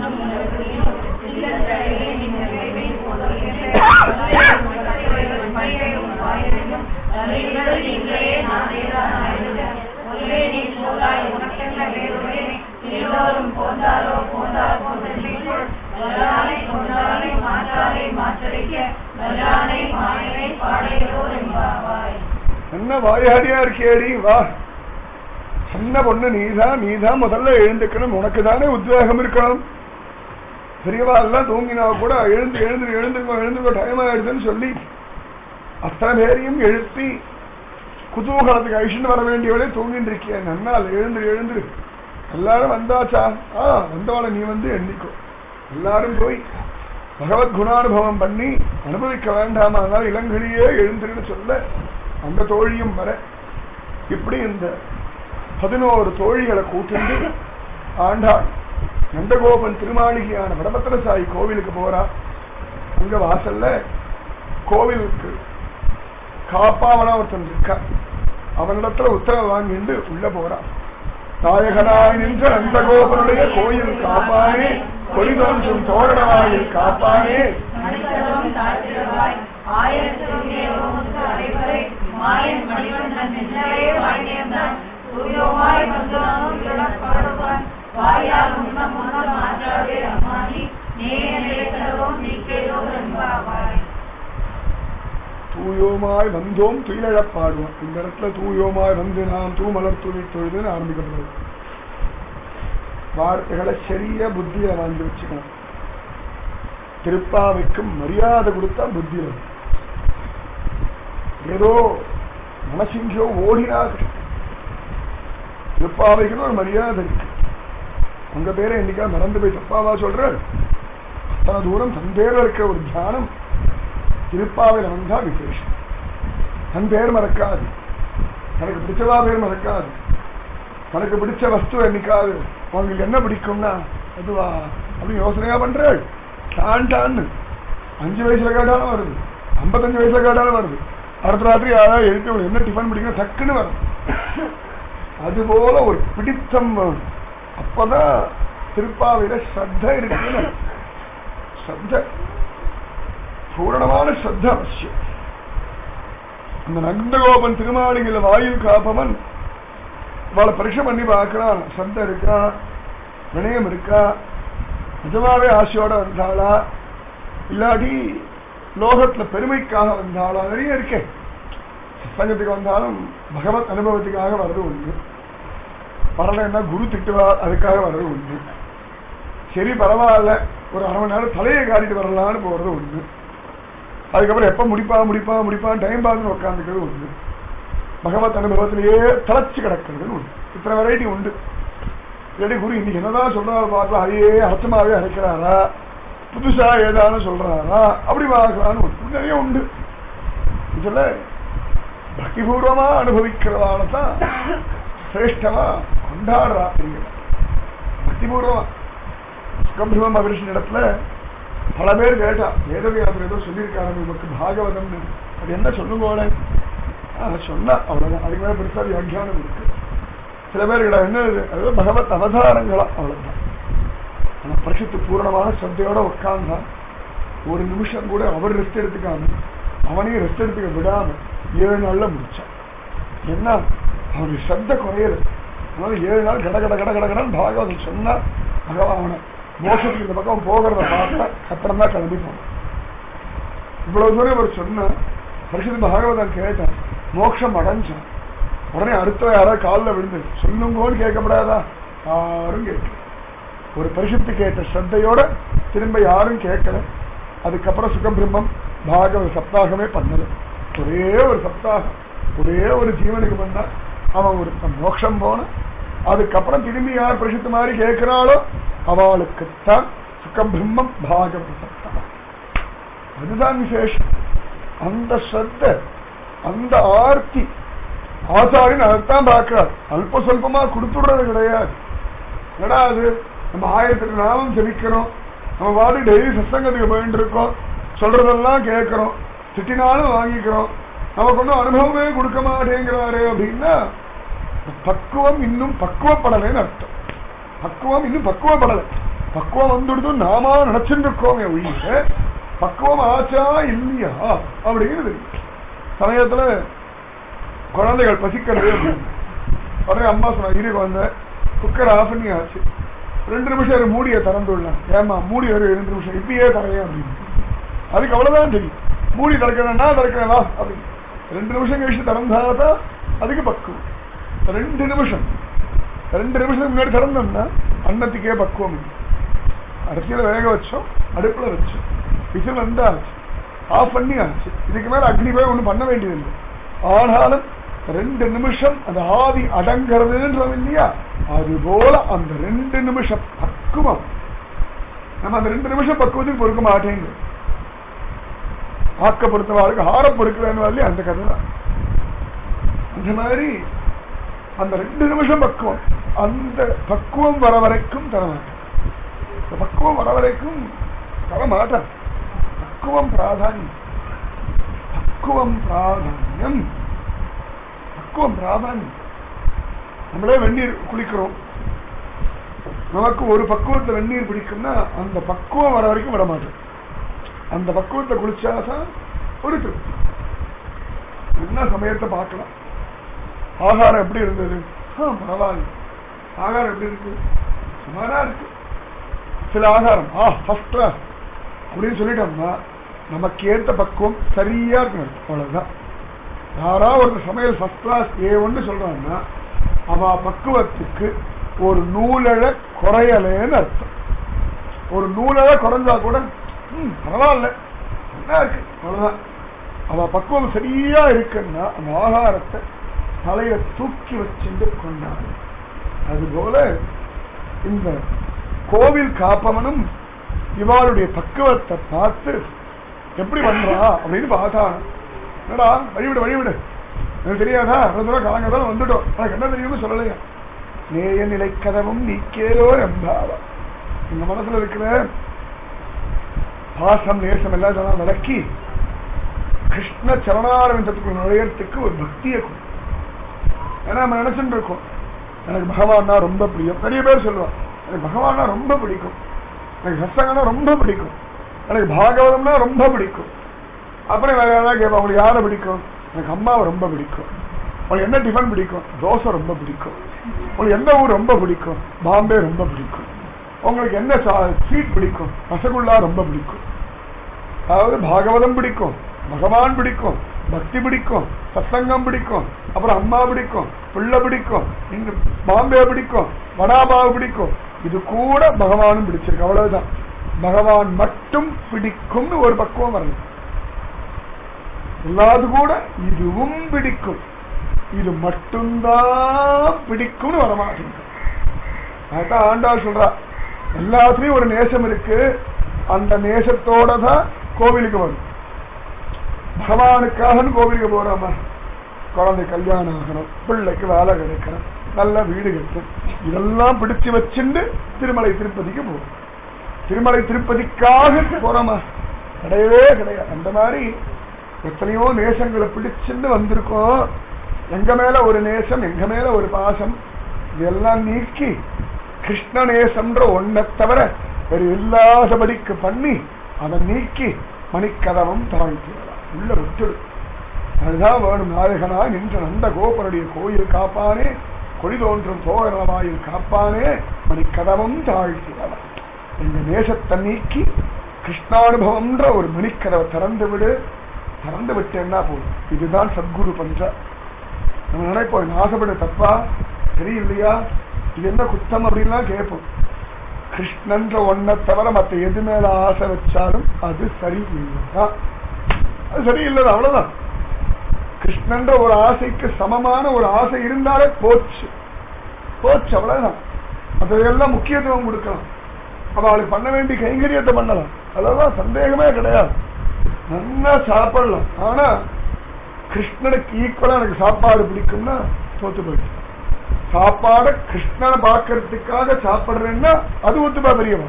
என்ன வாயாடியா இருக்கேடி வா. சின்ன பொண்ணு நீதான் முதல்ல எழுந்துக்கணும், உனக்கு தானே உத்வேகம் இருக்கணும். பெரியவா எல்லாம் தூங்கினா கூட எழுந்துக்கோ டைம் ஆயிடுதுன்னு சொல்லி அத்தனை பேரையும் எழுப்பி குதூகலத்துக்கு அழிச்சுட்டு வர வேண்டியவளே தூங்கிட்டு இருக்கேன். நன்னால் எழுந்துரு எல்லாரும் வந்தாச்சா? வந்தவளை நீ வந்து எண்ணிக்கோ. எல்லாரும் போய் பகவத் குணானுபவம் பண்ணி அனுபவிக்க வேண்டாமா? அதனால இளங்களியே எழுந்துருன்னு சொல்ல அந்த தோழியும் வர இப்படி இந்த 11 தோழிகளை கூட்டிண்டு ஆண்டாள் நந்தகோபன் திருமாளிகையான வடபத்திரசாயி கோவிலுக்கு போறா. அங்க வாசல்ல கோவிலுக்கு காப்பாவனா ஒருத்தன் இருக்கா. அவனிடத்துல உத்தரவு வாங்கிட்டு உள்ள போறான். நாயகனாய் நின்ற நந்தகோபனுடைய கோயில் காப்பானே, கொடிதோன்றும் தோரணவாயில் காப்பானே, தூயோமாய் வந்தோம் துயிலழப்பாடுவோம். இந்த இடத்துல தூயோமாய் வந்து நாம் தூமலர் துணி தொழுதுன்னு ஆரம்பிக்கப்படுது. வார்த்தைகளை சரியா புத்தியில வாழ்ந்து வச்சுக்கணும். திருப்பாவைக்கும் மரியாதை கொடுத்தா புத்தி வரும். ஏதோ மனசிங்கோ ஓடினாது. திருப்பாவைக்குன்னு ஒரு மரியாதை இருக்கு. உங்க பேரை என்னைக்கா மறந்து போய் தப்பாவா சொல்ற? அத்தனை தூரம் தன் பேர்ல இருக்கிற ஒரு தியானம் திருப்பாவையில வந்தா விசேஷம். தன் பேர் மறக்காது, தனக்கு பிடிச்சதா பேர் மறக்காது, தனக்கு பிடிச்ச வஸ்து என்னைக்காது உங்களுக்கு என்ன பிடிக்கும்னா அதுவா அப்படின்னு யோசனையா பண்றாள். டான்னு 5 வயசுல கேட்டாலும் வருது, 55 வயசுல கேட்டாலும் வருது. அடுத்த ராத்திரி யாராவது எழுப்பி என்ன டிஃபன் பிடிக்கணும் டக்குன்னு வரும். அதுபோல ஒரு பிடித்தம் வரும். அப்பதான் திருப்பாவையில ஸ்ரத்த இருக்குன்னு. ஸ்ரத்த பூரணமான ஸ்ரத்த அவசியம். அந்த நந்தகோபன் திருமாளிகையில வாயில் காப்பவன் அவளை பரீட்சை பண்ணி பார்க்கிறான். ஸ்ரத்த இருக்கா? வினயம் இருக்கா, நிஜமாவே ஆசையோட வந்தாளா, இல்லாட்டி லோகத்துல பெருமைக்காக வந்தாளா, நிறைய இருக்கே. சங்கத்துக்கு வந்தாலும் பகவத் அனுபவத்துக்காக வர்றது உண்டு, வரலன்னா குரு திட்டுவார் அதுக்காக வர்றது உண்டு, சரி பரவாயில்ல ஒரு அரை மணி நேரம் தலையை காட்டிட்டு வரலான்னு போறது உண்டு, அதுக்கப்புறம் எப்ப முடிப்பான் டைம் பார்த்து உட்காந்துக்கிறது உண்டு, பகவத் அனுபவத்திலேயே தலைச்சு கிடக்கிறது உண்டு. இத்தனை வெரைட்டி உண்டு. இல்லாட்டி குரு இன்னைக்கு என்னதான் சொல்றாரு பார்க்கலாம், அதையே அர்த்தமாவே அரைக்கிறாரா, புதுசா ஏதானு சொல்றாரா, அப்படி பார்க்கலான்னு உண்டு, நிறைய உண்டு. இதுல பக்திபூர்வமா அனுபவிக்கிறதால தான் சிரேஷ்டமா கொண்டாடுறா. பக்திபூர்வமா சுகபிரம மகரிஷி இடத்துல பல பேர் கேட்டா, வேதவியாசர் ஏதோ சொல்லியிருக்காரு உமக்கு பாகவதம்னு, அது என்ன சொல்லுங்க சொன்னா அவ்வளவுதான், அதுக்கு மேல பெருசா வியாக்கியானம் இருக்கு. சில பேர் கிட்ட என்ன அது பகவத் அவதாரங்களா, அவ்வளவுதான். ஆனா பரிசுத்து பூரணமான சத்தையோட உட்கார்ந்தா ஒரு நிமிஷம் கூட அவர் ரெஸ்ட் எடுத்துக்காம அவனையும் ரெஸ்ட் எடுத்துக்க விடாம 7 நாள்ல முடிச்சான். என்ன அவனுடைய சத்த குறையல, அதனால 7 நாள் கட கட கட கடகடன்னு பாகவதம் சொன்னா பகவான மோசத்துக்கு இந்த பக்கம் போகிறத பார்த்தா அப்புறம் தான் கிளம்பி போனான். இவ்வளவு தூரம் அவர் சொன்ன பரிசுத்த பாகவதம் கேட்டான், மோட்சம் அடைஞ்சான். உடனே அடுத்த யாராவது காலில் விழுந்து சொல்லுங்கன்னு கேட்கப்படாதா, யாரும் கேட்கல. ஒரு பரிசுத்து கேட்ட ஸ்ரத்தையோட திரும்ப யாரும் கேட்கல. அதுக்கப்புறம் சுகபிரம்மம் பாகவத சப்தாகமே பண்ணது. ஒரே ஒரு சப்தாகம் ஒரே ஒரு ஜீவனுக்கு பண்ணா அவன் ஒரு மோட்சம் போன. அதுக்கப்புறம் திரும்பி யார் பரிசுத்த மாதிரி கேட்கிறாளோ அவளுக்குத்தான் சுகபிரம்மம் பாகவத சப்தாகம். அதுதான் விசேஷம். அந்த ஸ்ரத்த அந்த ஆர்த்தி ஆச்சாரியன் அதைத்தான் பார்க்கிறார். அல்ப சொல்பமா கொடுத்துடுறது கிடையாது. ஏடா அது நம்ம 1000 நாளும் ஜெபிக்கிறோம், நம்ம வாடி டெய்லி சத்சங்கத்துக்கு போயிட்டு இருக்கோம், சொல்றதெல்லாம் கேட்கிறோம், திட்டினாலும் வாங்கிக்கிறோம், நமக்கு ஒன்றும் அனுபவமே கொடுக்க மாட்டேங்கிறாரு அப்படின்னா பக்குவம் இன்னும் பக்குவப்படலைன்னு அர்த்தம். பக்குவம் இன்னும் பக்குவப்படலை. பக்குவம் வந்துடுது நாம நினைச்சுட்டு இருக்கோமே ஒழிய பக்குவம் ஆச்சா இல்லையா அப்படிங்கிறது. சமயத்துல குழந்தைகள் பசிக்கிறது அப்படின்னு உடனே அம்மா சொன்னா, இரு குழந்தை குக்கர் ஆஃப் பண்ணி ஆச்சு, 2 நிமிஷம் மூடியை திறந்துடலாம். ஏமா மூடி ஒரு 2 நிமிஷம் இப்பயே தரையேன் அப்படின்னு. அதுக்கு அவ்வளவுதான் தெரியும், மூடி திறக்கிறேன்னா திறக்கிறேனா அப்படின்னு. 2 நிமிஷம் கழிச்சு திறந்தாதான் அதுக்கு பக்குவம். 2 நிமிஷத்துக்கு முன்னாடி திறந்தோம்னா அன்னத்துக்கே பக்குவம். அரிசியில வேக வச்சோம், அடுப்புல வச்சோம், விசில் வந்தா ஆச்சு, ஆஃப் பண்ணி ஆச்சு. இதுக்கு மேல அக்னி போய் ஒண்ணும் பண்ண வேண்டியதில்லை. ஆனாலும் 2 நிமிஷம் அந்த ஆவி அடங்கிறதுன்றது இல்லையா, அது போல அந்த 2 நிமிஷம் பக்குவம் நம்ம அந்த 2 நிமிஷம் பக்குவத்துக்கு பொறுக்க மாட்டேங்க. ஆக்கப்படுத்தவாளுக்கு ஆரம் பொறுக்கிறேன்னு இல்லையா, அந்த கதை தான். அந்த மாதிரி அந்த 2 நிமிஷம் பக்குவம், அந்த பக்குவம் வர வரைக்கும் தரமாட்டேன். பக்குவம் வர வரைக்கும் தரமாட்டேன். பக்குவம் பிராதானியம், பக்குவம் பிராதானியம், பக்குவம் பிராதானியம். நம்மளே வெந்நீர் குளிக்கிறோம், நமக்கு ஒரு பக்குவத்துல வெந்நீர் பிடிக்கும்னா அந்த பக்குவம் வர வரைக்கும் விட மாட்டோம். அந்த பக்குவத்தை குளிச்சாதான் ஒரு திருப்தி. என்ன சமயத்தை பார்க்கலாம். ஆகாரம் எப்படி இருந்தது, பரவாயில்ல. ஆகாரம் எப்படி இருக்கு, சுமாரா இருக்கு. சில ஆகாரம் ஃபர்ஸ்ட் கிளாஸ் அப்படின்னு சொல்லிட்டோம்னா நமக்கு ஏற்ற பக்குவம் சரியா இருக்கணும், அவ்வளவுதான். யாராவது ஒரு சமையல் ஃபர்ஸ்ட் கிளாஸ் A1 சொல்றாங்கன்னா அவன் பக்குவத்துக்கு ஒரு நூலழ குறையலேன்னு அர்த்தம். ஒரு நூலழ குறைஞ்சா கூட பரவாயில்ல என்ன இருக்கு, அவ்வளவுதான். அவன் பக்குவம் சரியா இருக்குன்னா அந்த ஆகாரத்தை தலைய தூக்கி வச்சுட்டு கொண்டாடு. அதுபோல இந்த கோவில் காப்பவனும் இவாளுடைய பக்குவத்தை பார்த்து எப்படி பண்றா அப்படின்னு பார்த்தான். என்னடா வழிவிடு எனக்கு தெரியாதா, காலங்கதான் வந்துட்டோம், எனக்கு என்ன தெரியும்னு சொல்லலையா. நேய நிலை கதவும் நீக்கேலோ எம்பாவா. எங்க மனசுல இருக்கிற பாசம் நேசம் எல்லாம் விளக்கி கிருஷ்ண சரணாரவிந்தத்துக்கு நுழையறதுக்கு ஒரு பக்தியை கொடு. ஏன்னா நம்ம நினைச்சுட்டு இருக்கோம் எனக்கு பகவான்னா ரொம்ப பிடிக்கும். நிறைய பேர் சொல்லுவான் எனக்கு பகவான்னா ரொம்ப பிடிக்கும், எனக்கு சத்சங்கம்னா ரொம்ப பிடிக்கும், எனக்கு பாகவதம்னா ரொம்ப பிடிக்கும். அப்புறம் வேற யாராவது கேட்பா உங்களுக்கு யாரை பிடிக்கும், எனக்கு அம்மாவை ரொம்ப பிடிக்கும். உங்களுக்கு என்ன டிஃபன் பிடிக்கும், தோசை ரொம்ப பிடிக்கும். உங்களுக்கு எந்த ஊர் ரொம்ப பிடிக்கும், பாம்பே ரொம்ப பிடிக்கும். உங்களுக்கு என்ன ஸ்வீட் பிடிக்கும்? ரசகுல்லா ரொம்ப பிடிக்கும். அதாவது பாகவதம் பிடிக்கும், பகவான் பிடிக்கும், பக்தி பிடிக்கும், சத்சங்கம் பிடிக்கும், அப்புறம் அம்மா பிடிக்கும், பிள்ளை பிடிக்கும், இங்க பாம்பே பிடிக்கும், வடாபாவு பிடிக்கும். இது கூட பகவானும் பிடிச்சிருக்கு. அவ்வளவுதான். பகவான் மட்டும் பிடிக்கும்னு ஒரு பக்குவம் வரணும். எல்லாது கூட இதுவும் பிடிக்கும், இது மட்டும்தான் பிடிக்கும்னு வரமாட்டேங்க. அதான் ஆண்டாள் சொல்றா, எல்லாத்துலயும் ஒரு நேசம் இருக்கு, அந்த நேசத்தோட தான் கோவிலுக்கு வரும். பகவானுக்காக கோவிலுக்கு போறோமா? குழந்தை கல்யாணம் ஆகணும், பிள்ளைக்கு வேலை கிடைக்கணும், நல்ல வீடு கிடைக்கும், இதெல்லாம் பிடிச்சு வச்சுட்டு திருமலை திருப்பதிக்கு போறோம். திருமலை திருப்பதிக்காக போறோமா? கிடையவே கிடையாது. அந்த மாதிரி எத்தனையோ நேசங்களை பிடிச்சுட்டு வந்திருக்கோம். எங்க மேல ஒரு நேசம், எங்க மேல ஒரு பாசம், இதெல்லாம் நீக்கி கிருஷ்ண நேசம்ன்ற ஒன்றை தவிர ஒரு இல்லாதபடிக்கு பண்ணி அதை நீக்கி மணிக்கதவம் தாழ்த்திடலாம், உள்ள விட்டுடு. அதுதான் வேணும். நாயகனா நின்ற நந்த கோபனுடைய கோயில் காப்பானே, கொடி தோன்றும் தோரணவாயில் காப்பானே, மணிக்கதவம் தாழ்த்திடலாம். எங்க நேசத்தை நீக்கி கிருஷ்ணானுபவம்ன்ற ஒரு மணிக்கதவை திறந்து விடு. திறந்து விட்டு என்ன போதும். இதுதான் சத்குரு பண்ற. நம்ம நினைப்போம், ஆசைப்பட தப்பா தெரியலையா, இது என்ன குத்தம் அப்படின்லாம் கேட்போம். கிருஷ்ணன்ற ஒன்ன தவிர மற்ற எது மேல ஆசை வச்சாலும் அது சரியில்லைதான். அது சரியில்லைதான், அவ்வளவுதான். கிருஷ்ணன்ற ஒரு ஆசைக்கு சமமான ஒரு ஆசை இருந்தாலே போச்சு போச்சு, அவ்வளவுதான். அதையெல்லாம் முக்கியத்துவம் கொடுக்கலாம். அவளுக்கு பண்ண வேண்டிய கைங்கரியத்தை பண்ணலாம், அதெல்லாம் சந்தேகமே கிடையாது. நல்லா சாப்பிடலாம். ஆனா கிருஷ்ணனுக்கு ஈக்குவலா எனக்கு சாப்பாடு பிடிக்கும்னா தோத்து போயிடுச்சு. சாப்பாட கிருஷ்ணனை பார்க்கறதுக்காக சாப்பிடுறேன்னா அது ஒத்துப்பா பெரியவா.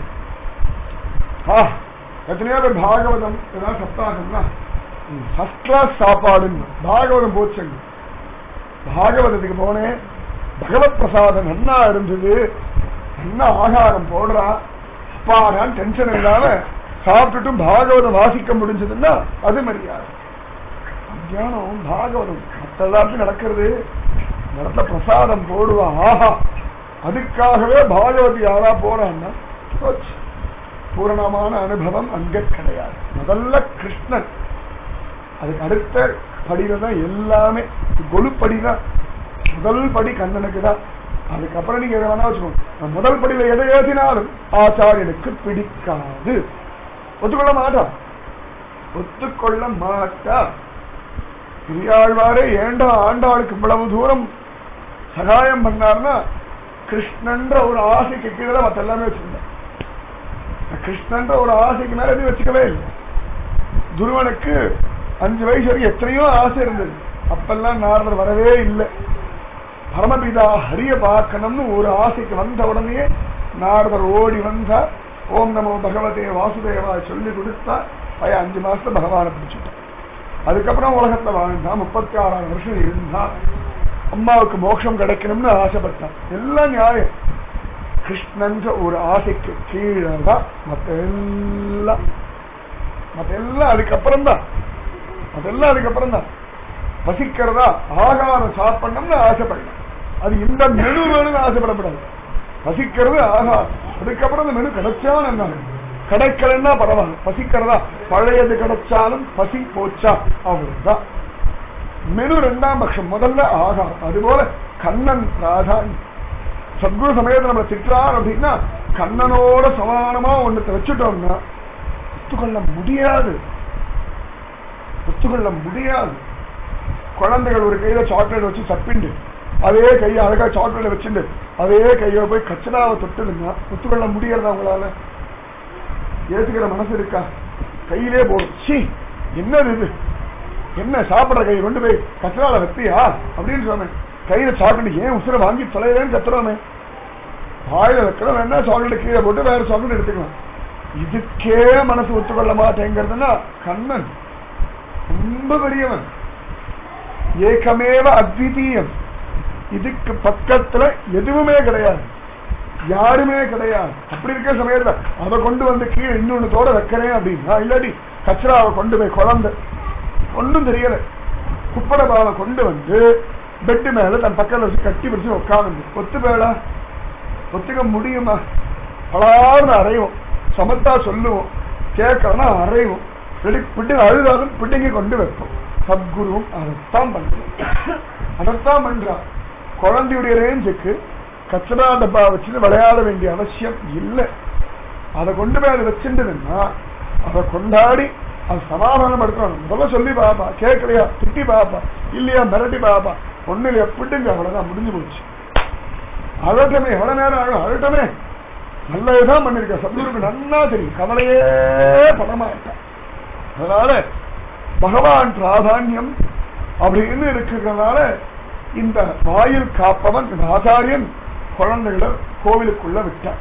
எத்தனையோ பேர் பாகவதம் ஏதாவது சப்தாகம்னா ஃபர்ஸ்ட் கிளாஸ் சாப்பாடுன்னு பாகவதம் போச்சுங்க. பாகவதத்துக்கு போனேன், பகவத் பிரசாதம் நன்னா இருந்தது, நல்லா ஆகாரம் போடுறா, அப்பாடான் டென்ஷன் இல்லாம சாப்பிட்டுட்டும் பாகவதம் வாசிக்க முடிஞ்சதுன்னா அது மரியாதை. மத்தியானம் பாகவதம் மற்றதாச்சும் நடக்கிறது, நடத்த பிரசாதம் போடுவா, ஆஹா, அதுக்காகவே பாகவதி யாரா போறான்னா பூரணமான அனுபவம் அங்க கிடையாது. முதல்ல கிருஷ்ணன், அதுக்கு அடுத்த படியில தான் எல்லாமே. கொலுப்படிதான் முதல் படி கண்ணனுக்கு தான். அதுக்கப்புறம் நீங்க எதை வேணா வச்சுக்கோங்க. முதல் படியில எதை ஏற்றினாலும் ஆச்சாரியனுக்கு பிடிக்காது, ஒத்துக்கொள்ள மாட்டா, ஒத்துக்கொள்ள மாட்டா. பெரியாழ்வாரே ஏண்டா ஆண்டாளுக்கு இவ்வளவு தூரம் சகாயம் பண்ணார்னா கிருஷ்ணன்ற ஒரு ஆசைக்கு கீழே மற்ற எல்லாமே வச்சிருந்தார். கிருஷ்ணன்ற ஒரு ஆசைக்கு மேல எதுவும் வச்சுக்கவே இல்லை. துருவனுக்கு 5 வயசு வரைக்கும் எத்தனையோ ஆசை இருந்தது. அப்பெல்லாம் நாரதர் வரவே இல்லை. பரமபிதா ஹரிய பார்க்கணும்னு ஒரு ஆசைக்கு வந்த உடனே நாரதர் ஓடி வந்தார். ஓம் நமோ பகவதே வாசுதேவா சொல்லி கொடுத்தா 5 மாசத்துல பகவானை பிடிச்சிட்டான். அதுக்கப்புறம் உலகத்துல வாழ்ந்தான், 36 வருஷம் இருந்தான். அம்மாவுக்கு மோட்சம் கிடைக்கணும்னு ஆசைப்பட்டான். எல்லாம் நியாயம். கிருஷ்ணன் ஒரு ஆசைக்கு கீழே தான் மற்ற எல்லாம் அதுக்கப்புறம் தான். அதெல்லாம் அதுக்கப்புறம் தான். வசிக்கிறதா ஆகாரம் சாப்பிடணும்னு ஆசைப்படலாம், அது இந்த மெனு வேணும்னு ஆசைப்படப்படாது. வசிக்கிறது ஆகாரம், அதுக்கப்புறம் அந்த மெனு கிடைச்சா என்ன, கிடைக்கலன்னா பரவாயில்ல. பசிக்கிறதா பழையது கிடைச்சாலும் பசி போச்சா அவ்வளவுதான். மெனு 2ஆம் பட்சம், முதல்ல ஆகாரம். அதுபோல கண்ணன் பிராதானியம். சத்குரு சமயத்தை நம்ம திட்டார் அப்படின்னா கண்ணனோட சமானமா ஒண்ணு வச்சுட்டோம்னா ஒத்துக்கொள்ள முடியாது, ஒத்துக்கொள்ள முடியாது. குழந்தைகள் ஒரு கையில சாக்லேட் வச்சு சப்பிண்டு அதே கையை அழகா சாக்லேட் வச்சுட்டு அதே கையை போய் கச்சடாவை தொட்டுதுன்னா ஒத்துக்கொள்ள முடியறதா அவங்களால? ஏத்துக்கிற மனசு இருக்கா? கையிலே போடும். சி என்னது இது, என்ன சாப்பிடுற கை கொண்டு போய் கச்சடால வைப்பியா அப்படின்னு சொன்னேன். கையில சாக்லேட் ஏன் உசுர வாங்கி தொலைவேன்னு கத்துறோமே. வாயில வைக்கிறோம், வேணா சாக்லேட் கீழே போட்டு வேற சாக்லேட் எடுத்துக்கலாம். இதுக்கே மனசு ஒத்துக்கொள்ள மாட்டேங்கிறதுனா கண்ணன் ரொம்ப பெரியவன், ஏகமேவ அத்விதீயம். இதுக்கு பக்கத்துல எதுவுமே கிடையாது, யாருமே கிடையாது. அப்படி இருக்க சமயத்துல அதை கொண்டு வந்து கீழே இன்னொன்னு தோட வைக்கிறேன் அப்படின்னா, இல்லாட்டி கச்சராவை கொண்டு போய் குழந்தை ஒன்றும் தெரியல குப்படபாவை கொண்டு வந்து பெட்டு மேல தன் பக்கத்துல வச்சு கட்டி பிடிச்சு உட்காந்து ஒத்துப்பேடா, ஒத்துக்க முடியுமா? பலார்னு அறைவோம், சமத்தா சொல்லுவோம், கேட்கலன்னா அறைவோம், பிட்டு அழுதாலும் பிடிங்கி கொண்டு வைப்போம். சத்குருவும் அதைத்தான் பண்றோம். அதைத்தான் பண்றான். குழந்தையுடைய ரேஞ்சுக்கு கச்சடா டப்பா வச்சுட்டு விளையாட வேண்டிய அவசியம் இல்லை. அதை கொண்டு போய் அதை வச்சுட்டுன்னா அதை கொண்டாடி அது சமாதானம் படுத்தணும். முதல்ல சொல்லி பாப்பா, கேட்கலையா திட்டி பாப்பா, இல்லையா மிரட்டி பாப்பா, ஒண்ணு இல்லையா பிட்டுங்க, அவ்வளவுதான் முடிஞ்சு போச்சு. அழட்டமே, எவ்வளவு நேரம் ஆகும், அழட்டமே. நல்ல இதுதான் பண்ணிருக்க, சத்குருக்கு நன்னா தெரியும், கவலையே படமாட்டான். அதனால பகவான் பிராதான்யம் அப்படின்னு இருக்கிறதுனால இந்த வாயில் காப்பவன் இந்த ஆச்சாரியன் குழந்தைகளை கோவிலுக்குள்ள விட்டான்.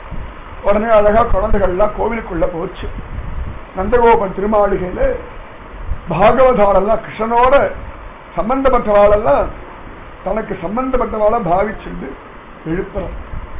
உடனே அழகா குழந்தைகள்லாம் கோவிலுக்குள்ள போச்சு. நந்தகோபன் திருமாளிகையில பாகவதாலெல்லாம் கிருஷ்ணனோட சம்பந்தப்பட்டவாளெல்லாம் தனக்கு சம்பந்தப்பட்டவாளை பாவிச்சுண்டு எழுப்புறான்.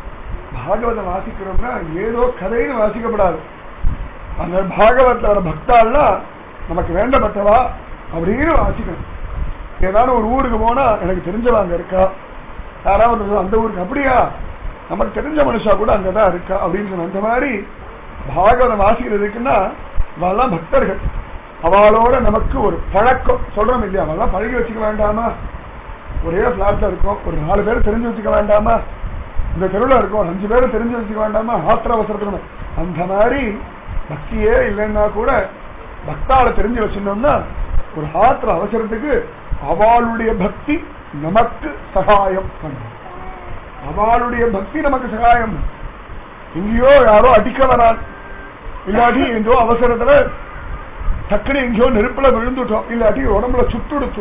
பாகவதம் வாசிக்கிறோம்னா ஏதோ கதைன்னு வாசிக்கப்படாது. அந்த பாகவத்துல வர பக்தாள்னா நமக்கு வேண்டப்பட்டவா அப்படின்னு வாசிக்கணும். ஏதாவது ஒரு ஊருக்கு போனா எனக்கு தெரிஞ்சவாங்க இருக்கா, யாராவது அந்த ஊருக்கு அப்படியா நமக்கு தெரிஞ்ச மனுஷா கூட அங்கதான் இருக்கா அப்படின்னு சொன்ன அந்த மாதிரி பாகவதம் வாசிக்கிறதுக்குன்னா அவெல்லாம் பக்தர்கள். அவளோட நமக்கு ஒரு பழக்கம் சொல்றோம் இல்லையா, அவெல்லாம் பழகி வச்சுக்க வேண்டாமா? ஒரே பிளாட்ல இருக்கும், ஒரு 4 பேர் தெரிஞ்சு வச்சுக்க வேண்டாமா? இந்த தெருவில் இருக்கும், 5 பேரும் தெரிஞ்சு வச்சுக்க வேண்டாமா? ஆத்திர அவசரத்துல அந்த மாதிரி பக்தியே இல்லைன்னா கூட பக்தால தெரிஞ்சு வச்சிருந்தோம்னா ஒரு ஆத்திர அவசரத்துக்கு அவளுடைய பக்தி நமக்கு சகாயம் பண்ணும். அவளுடைய பக்தி நமக்கு சகாயம். எங்கேயோ யாரோ அடிக்க வரான், இல்லாட்டி எங்கோ அவசரத்துல டக்குனு எங்கேயோ நெருப்புல விழுந்துட்டோம், இல்லாட்டி உடம்புல சுட்டுடுத்து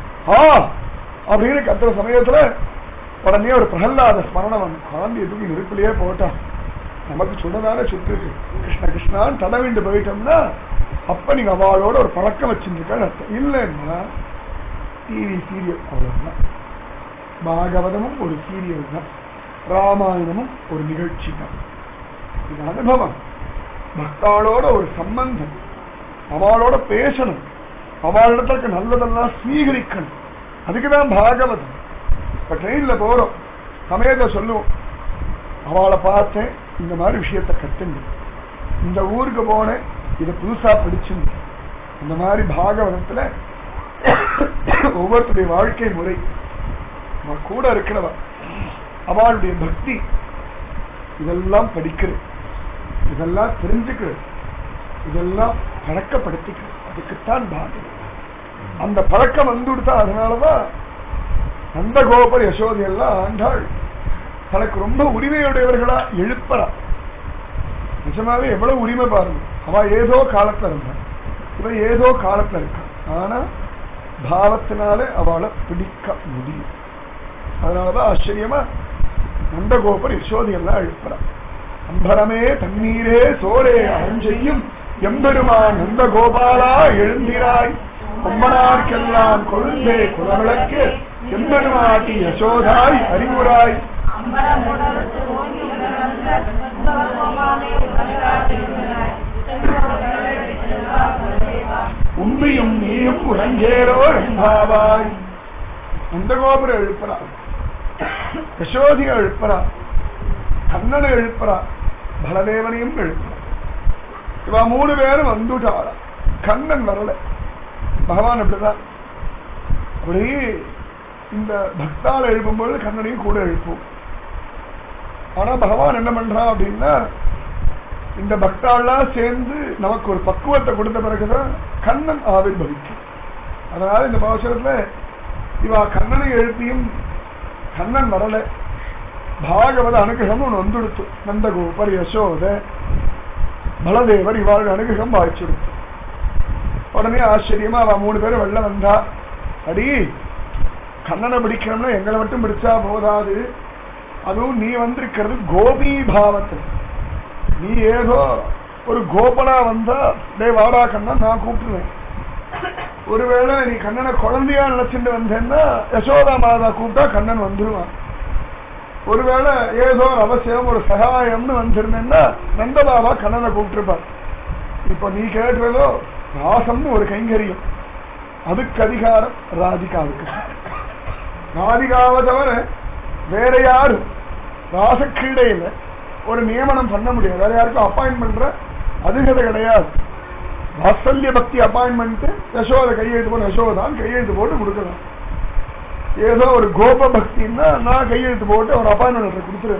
அப்படின்னு கத்துற சமயத்துல உடனே ஒரு பிரகலாத ஸ்மரணம் வந்து குழந்தை எதுக்கு நெருப்புலயே போட்டான், நமக்கு சுடதான சுட்டு கிருஷ்ண கிருஷ்ணான்னு தடவிண்டு போயிட்டோம்னா அப்ப நீங்க அவளோட ஒரு பழக்கம் வச்சிருக்க அர்த்தம். இல்லைன்னா டிவி சீரியல் அவ்வளவுதான். பாகவதமும் ஒரு சீரியல் தான், ராமாயணமும் ஒரு நிகழ்ச்சி தான். இது அனுபவம். பக்தாளோட ஒரு சம்பந்தம், அவளோட பேசணும், அவளிடத்துக்கு நல்லதெல்லாம் ஸ்வீகரிக்கணும். அதுக்குதான் பாகவதம். இப்ப ட்ரெயின்ல போறோம், சமயத்தை சொல்லுவோம், அவளை பார்த்தேன், இந்த மாதிரி விஷயத்த கத்துங்க, இந்த ஊருக்கு போனேன், இதை புதுசா படிச்சுங்க. இந்த மாதிரி பாகவதத்துல ஒவ்வொருத்தருடைய வாழ்க்கை முறை கூட இருக்கிறவ அவளுடைய பக்தி இதெல்லாம் படிக்கிறது, இதெல்லாம் தெரிஞ்சுக்கிறது, இதெல்லாம் பழக்கப்படுத்திக்கிறது. அதுக்குத்தான் பாகவதம். அந்த பழக்கம் வந்துடுதா. அதனாலதான் நந்தகோபர் யசோதை எல்லாம் ஆண்டாள் தனக்கு ரொம்ப உரிமையுடையவர்களா எழுப்பறா. நிஜமாவே எவ்வளவு உரிமை பாருங்க. அவ ஏதோ காலத்துல இருந்தா, இவ ஏதோ காலத்துல இருக்கா, ஆனா பாவத்தினால அவளை பிடிக்க முடியும். அதனாலதான் ஆச்சரியமா நந்தகோபர் யசோதையெல்லாம் எழுப்புறா. அம்பரமே தண்ணீரே சோரே அருஞ்செய்யும் எம்பெருமான் நந்தகோபாலா எழுந்திராய், கொம்பனார்க்கெல்லாம் கொழுந்தே குலவிளக்கு எம்பெருமாட்டி யசோதாய் அறிவுராய். உண்மையும் நீயும் உறங்கேரோ ரம்பாவாய். நந்தகோபுர எழுப்புறா, யசோதியை எழுப்புறா, கண்ணனை எழுப்புறா, பலதேவனையும் எழுப்புறா. இவ 3 பேரும் வந்துட்டாளா. கண்ணன் வரல. பகவான் அப்படிதான். அப்படி இந்த பக்தால எழுப்பும்போது கண்ணனையும் கூட எழுப்பும். ஆனா பகவான் என்ன பண்றான் அப்படின்னா, இந்த பக்தாலாம் சேர்ந்து நமக்கு ஒரு பக்குவத்தை கொடுத்த பிறகுதான் கண்ணன் ஆவிர்வவிக்கும். அதனால இந்த பாசுரத்துல இவா கண்ணனை எழுப்பியும் கண்ணன் வரல. பாகவத அனுகிரகம் ஒன்று வந்துடுத்து. நந்தகோபர் யசோத பலதேவர் இவாளுடைய அனுகிரகம் வாய்ச்சிடுத்து. உடனே ஆச்சரியமா அவ 3 பேரும் வெளில வந்தா. அடி கண்ணனை பிடிக்கணும்னா எங்களை மட்டும் பிடிச்சா போதாது, அதுவும் நீ வந்திருக்கிறது கோபி பாவத்தில். நீ ஏதோ ஒரு கோபனா வந்தா டே வாடா கண்ணன் நான் கூப்பிடுவேன். ஒருவேளை நீ கண்ணனை குழந்தையா நினைச்சுட்டு வந்தேன்னா யசோதா மாதா கூப்பிட்டா கண்ணன் வந்துருவான். ஒருவேளை ஏதோ அவசியம் ஒரு சகாயம்னு வந்திருந்தேன்னா நந்தபாபா கண்ணனை கூப்பிட்டுருப்பார். இப்ப நீ கேட்கிறதோ ராசம்னு ஒரு கைங்கரியம், அதுக்கு அதிகாரம் ராதிகாவுக்கு. ராதிகாவை தவிர வேற யாரும் ராசக்கிரீடையில ஒரு நியமனம் பண்ண முடியாது. வேற யாருக்கும் அப்பாயின்மெண்ட் அதிகதை கிடையாது. வாத்சல்ய பக்தி அப்பாயின்மெண்ட் யசோதை கையெழுத்து போட்டு யசோதான் கையெழுத்து போட்டு கொடுக்கலாம். ஏதோ ஒரு கோப பக்தின்னா நான் கையெழுத்து போட்டு ஒரு அப்பாயின்மெண்ட் லெட்டர் கொடுத்துரு.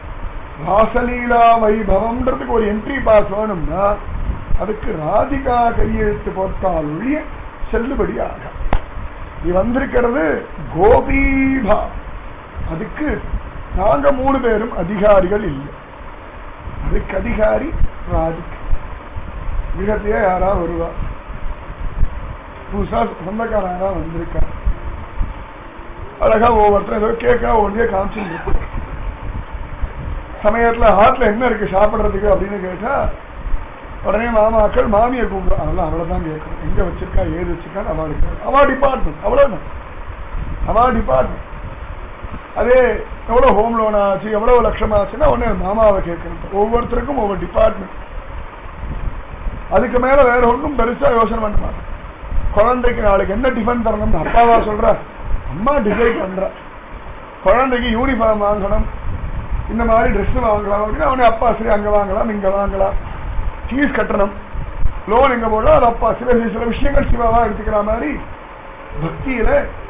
ராசலீலா வைபவம்ன்றதுக்கு ஒரு என்ட்ரி பாஸ் வேணும்னா அதுக்கு ராதிகா கையெழுத்து போட்டால் ஒழிய செல்லுபடியாக. நீ வந்திருக்கிறது கோபீபா, அதுக்கு நாங்க 3 பேரும் அதிகாரிகள் இல்லை. அதுக்கு அதிகாரி ராதிகா. மிகத்தையே யாரா வருவா, புதுசா சொந்தக்காரா வந்திருக்கா, அழகா ஒவ்வொருத்தரும் ஏதோ கேட்கா ஒன்றே காமிச்சு சமயத்துல ஹாட்ல என்ன இருக்கு சாப்பிடுறதுக்கு அப்படின்னு கேட்டா உடனே மாமாக்கள் மாமியை கூப்பிடும். அதெல்லாம் அவ்வளவுதான் கேட்கணும், எங்க வச்சிருக்கா ஏது வச்சிருக்கா அவளுக்கு அவா டிபார்ட்மெண்ட், அவ்வளவுதான் அவா டிபார்ட்மெண்ட். அதே எவ்வளவு ஹோம் லோன் ஆச்சு எவ்வளவு லட்சம் ஆச்சுன்னா உடனே மாமாவை கேட்கணும். ஒவ்வொருத்தருக்கும் ஒவ்வொரு டிபார்ட்மெண்ட். அதுக்கு மேல வேற ஒன்றும் பெருசா யோசனை பண்ண மாட்டேன். குழந்தைக்கு நாளைக்கு என்ன டிஃபன் தரணும்னு அப்பாவா சொல்ற, அம்மா டிசைட் பண்ற. குழந்தைக்கு யூனிஃபார்ம் வாங்கணும், இந்த மாதிரி ட்ரெஸ் வாங்கலாம் அப்படின்னா அவனே அப்பா சரி அங்க வாங்கலாம் இங்க வாங்கலாம். ஃபீஸ் கட்டணும், லோன் எங்க போடலாம் அது அப்பா. சில விஷயங்கள் சிவாவா எடுத்துக்கிற மாதிரி பக்தியில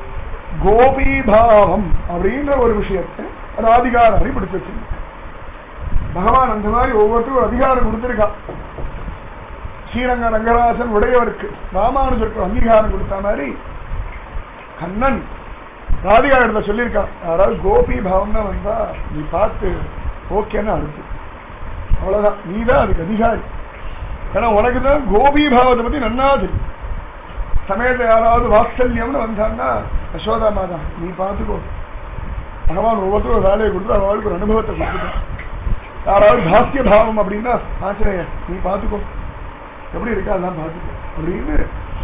கோபீபாவம் அப்படின்ற ஒரு விஷயத்தை அது அதிகாரம் பிடிச்சு வச்சிருக்க. பகவான் அந்த மாதிரி ஒவ்வொருத்தரும் ஒரு அதிகாரம் கொடுத்திருக்கான். ஸ்ரீரங்க ரங்கராசன் உடையவருக்கு ராமானுஜருக்கு அங்கீகாரம் கொடுத்த மாதிரி கண்ணன் ராதிகா இடத்துல சொல்லியிருக்கான். யாராவது கோபி பாவம்னா வந்தா நீ பார்த்து ஓகேன்னு அனுப்பு, அவ்வளவுதான், நீதான் அதுக்கு அதிகாரி. ஏன்னா உனக்குதான் கோபி பாவத்தை பத்தி நன்னா தெரியும். சமயத்தை யாராவது வாத்சல்யம்னு வந்தான்னா யசோதா மாதா நீ பார்த்துக்கோ. பகவான் ஒவ்வொருத்தரும் ஒரு வேலையை கொடுத்து அவளுக்கு ஒரு அனுபவத்தை கொடுத்துட்டான். யாராவது தாசிய பாவம் அப்படின்னா ஆசிரிய நீ பார்த்துக்கோ, எப்படி இருக்கா அதெல்லாம் பார்த்துக்கோ அப்படின்னு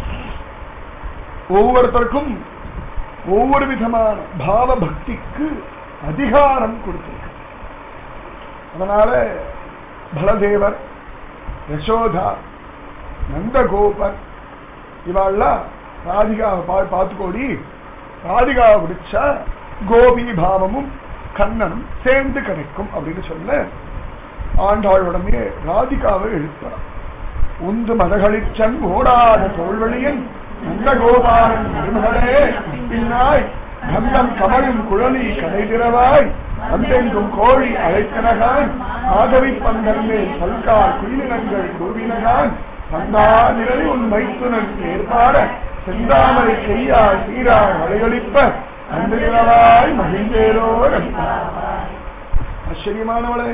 ஒவ்வொருத்தருக்கும் ஒவ்வொரு விதமான பாவ பக்திக்கு அதிகாரம் கொடுத்திருக்க. அதனால பலதேவர், யசோதா, நந்தகோபர் இவாள்லாம் ராதிகாவை பார்த்துக்கோடி, ராதிகாவை பிடிச்சா கோபி பாவமும் கண்ணனும் சேர்ந்து கிடைக்கும் அப்படின்னு சொல்ல ஆண்டாளுடனே ராதிகாவை எழுப்புறான். உந்து மதகளிச்சன் ஓடாத தோல்வழியன் நந்தகோபாலன் திருமகளே பின்னாய் கந்தம் கமழும் குழலி கடைதிரவாய் அந்தெங்கும் கோழி அழைத்தனகான் ஆகவி பந்தன்மே பல்கால் குயிலினங்கள் கூவினகான் சந்தா நிலை உன் மைத்துனன் ஏற்பாட செந்தாமரை செய்யாய் சீராய் வளையளிப்ப அந்த நிலவாய் மகிழ்ந்தேரோ. ஆச்சரியமானவளே,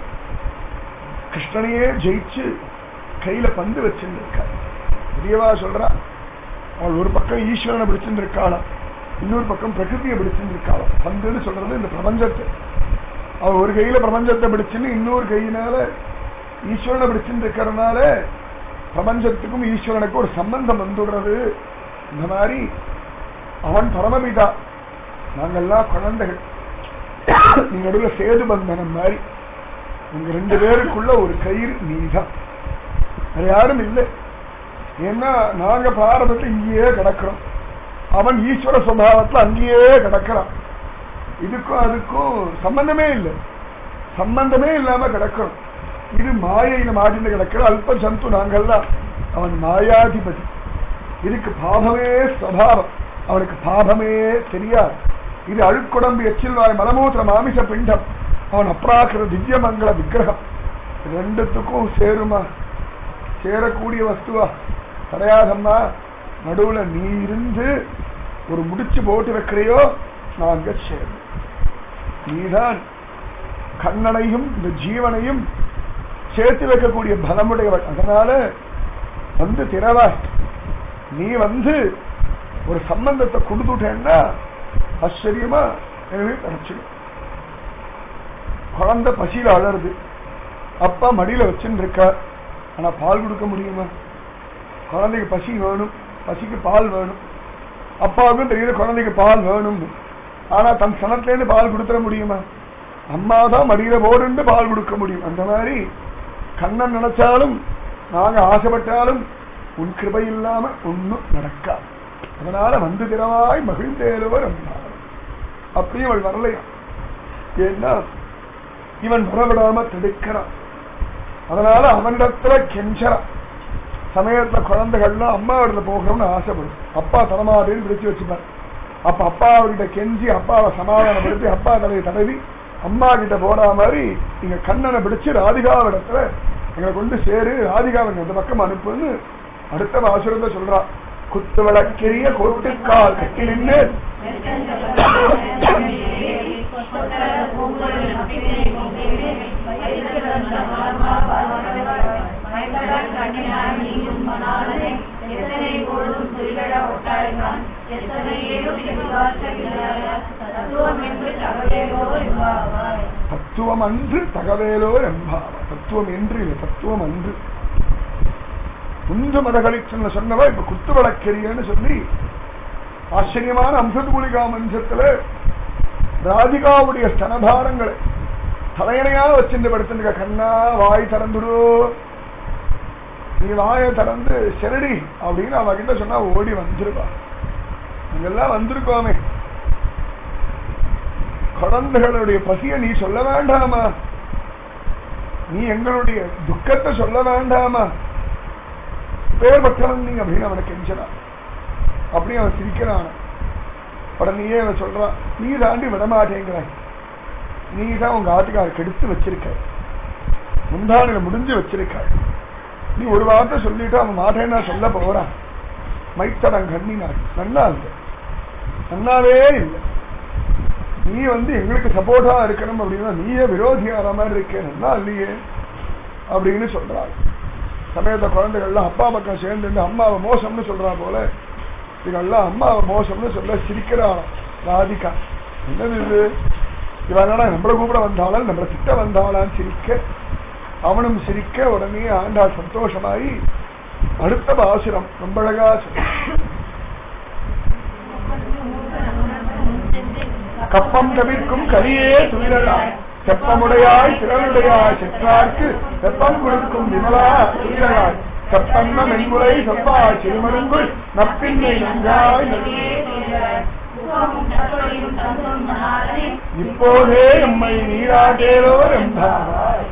கிருஷ்ணனையே ஜெயிச்சு கையில பந்து வச்சிருக்க பெரியவா சொல்றா. அவள் ஒரு பக்கம் ஈஸ்வரனை பிடிச்சிருக்காளாம், இன்னொரு பக்கம் பிரகிருதியை பிடிச்சிருக்காளாம். பந்துன்னு சொல்றது இந்த பிரபஞ்சத்தை. அவள் ஒரு கையில பிரபஞ்சத்தை பிடிச்சுன்னு இன்னொரு கையினால ஈஸ்வரனை பிடிச்சிருக்கிறதுனால பிரபஞ்சத்துக்கும் ஈஸ்வரனுக்கும் ஒரு சம்பந்தம் வந்துடுறது. இந்த மாதிரி அவன் பரமபிதா, நாங்கெல்லாம் குழந்தைகள். நீங்க நடுவுல சேது பந்தனம் மாதிரி உங்க 2 பேருக்குள்ள ஒரு கயிறு நீதான், வேற யாரும் இல்லை. ஏன்னா நாங்க பிராரபத்தை இங்கேயே கிடக்கிறோம், அவன் ஈஸ்வர சுபாவத்துல அங்கேயே கிடக்கிறான். இதுக்கும் அதுக்கும் சம்பந்தமே இல்லை, சம்பந்தமே இல்லாம கிடக்கிறோம். இது மாயையில மாட்டின்னு கிடக்கிற அல்ப ஜந்து நாங்கள்லாம். அவன் மாயாதிபதி, இதுக்கு பாபமே சுபாவம், அவனுக்கு பாபமே தெரியாது. இது அழுக்குடம்பு எச்சில்வாய் மலமூத்திர மாமிச பிண்டம், அவன் அப்ராக்கிர திவ்யமங்கல விக்கிரகம். ரெண்டுத்துக்கும் சேருமா? சேரக்கூடிய வஸ்துவா கிடையாதம்மா. நடுவுல நீ இருந்து ஒரு முடிச்சு போட்டு வைக்கிறையோ நாங்க சேரும். நீதான் கண்ணனையும் இந்த ஜீவனையும் சேர்த்து வைக்கக்கூடிய பலமுடையவள். அதனால வந்து திறவா, நீ வந்து ஒரு சம்பந்தத்தை கொடுத்துட்டேன்னா ஆச்சரியமா எனவே கிடைச்சிடும். குழந்தை பசியில அழறது, அப்பா மடியில வச்சுன்னு இருக்கா, ஆனா பால் கொடுக்க முடியுமா? குழந்தைக்கு பசி வேணும், பசிக்கு பால் வேணும். அப்பாவுக்கும் தெரியல குழந்தைக்கு பால் வேணும், ஆனா தன் சனத்திலேருந்து பால் கொடுத்துட முடியுமா? அம்மாதான் மடியில போடுன்னு பால் கொடுக்க முடியும். அந்த மாதிரி கண்ணன் நினைச்சாலும் நாங்க ஆசைப்பட்டாலும் உன் கிருபை இல்லாம ஒன்னும் நடக்காது. அதனால வந்து திறவாய் மகிழ்ந்தேலுவர் அப்படியே அவள் வரலையா. ஏன்னா இவன் வரவிடாம தடுக்கிறான். அதனால அவனிடத்துல கெஞ்சறான். சமயத்துல குழந்தைகள்லாம் அம்மா இடத்துல போகணும்னு ஆசைப்படும். அப்பா தரமாட்டேன்னு பிடிச்சு வச்சுப்பார். அப்ப அப்பா அவர்கிட்ட கெஞ்சி அப்பாவை சமாதானப்படுத்தி அப்பா தலையை தடவி அம்மா கிட்ட போற மாதிரி நீங்க கண்ணனை பிடிச்சு ராதிகாவிடத்துல எங்களை கொண்டு சேரு, ராதிகாவை அந்த பக்கம் அனுப்புன்னு அடுத்த வாசகத்தை சொல்றா. குத்து விளக்கெரிய கோட்டுக்கால் கட்டி நின்று தத்துவம் அன்று தகவேலோ எம்பாவா. தத்துவம் என்று இல்லை, தத்துவம் அன்று. முந்து மதகளிச்சு சொன்னவா இப்ப குத்து வழக்கெரியன்னு சொல்லி ஆச்சரியமான அம்சத்குலிகா மஞ்சத்துல ராதிகாவுடைய ஸ்தனபாரங்களை தலையணையா வச்சிருந்து படுத்துருக்க. கண்ணா வாய் திறந்துடு, நீ வாயை திறந்து செரடி அப்படின்னு அவகிட்ட சொன்னா ஓடி வந்துருவா. அங்கெல்லாம் வந்திருக்கோமே, குழந்தைகளுடைய பசிய நீ சொல்ல வேண்டாமா, நீ எங்களுடைய துக்கத்தை சொல்ல வேண்டாமா, பேர் பற்றவன் நீ அப்படின்னு அவனை கெஞ்சனா. அப்படி அவன் சிரிக்கிறான். உடனேயே அவன் சொல்றான், நீ தாண்டி விடமாட்டேங்கிறாய், நீ தான் உங்க ஆட்டுக்கார கெடுத்து வச்சிருக்க, முந்தானில முடிஞ்சு வச்சிருக்க. நீ ஒரு வார்த்தை சொல்லிட்டு அவன் மாட்டேன்னா சொல்ல போறான். மைத்தடம் கண்ணினாள் நன்னா இல்லை, நன்னாவே இல்லை. நீ எங்களுக்கு சப்போர்ட்டா இருக்கணும் அப்படின்னா நீயே விரோதியார மாதிரி இருக்க, நல்லா இல்லையே அப்படின்னு சொல்றாள். சமயத்த குழந்தைகள்லாம் அப்பா பக்கம் சேர்ந்து அம்மாவை மோசம்னு சொல்றா போல இதெல்லாம் அம்மாவை மோசம்னு சொல்ல சிரிக்கிறாள் ராதிகா. என்னது இது, இவனா நம்மளை கூப்பிட வந்தாலும் நம்மளை திட்ட வந்தாளான்னு சிரிக்க, அவனும் சிரிக்க. உடனே ஆண்டாள் சந்தோஷமாயி அடுத்த பாசுரம் ரொம்ப அழகா கப்பம் தவிர்க்கும் கலியே துயிலாய் செப்பமுடையாய் திறனுடையாய் செற்றார்க்கு வெப்பம் கொடுக்கும் விமலா துயிலாய் செப்பன்ன மென்முறை செப்பா சிறுமருங்குள் நப்பின்னை நன்றாய் இப்போதே எம்மை நீராட்டேரோ என்பாய்.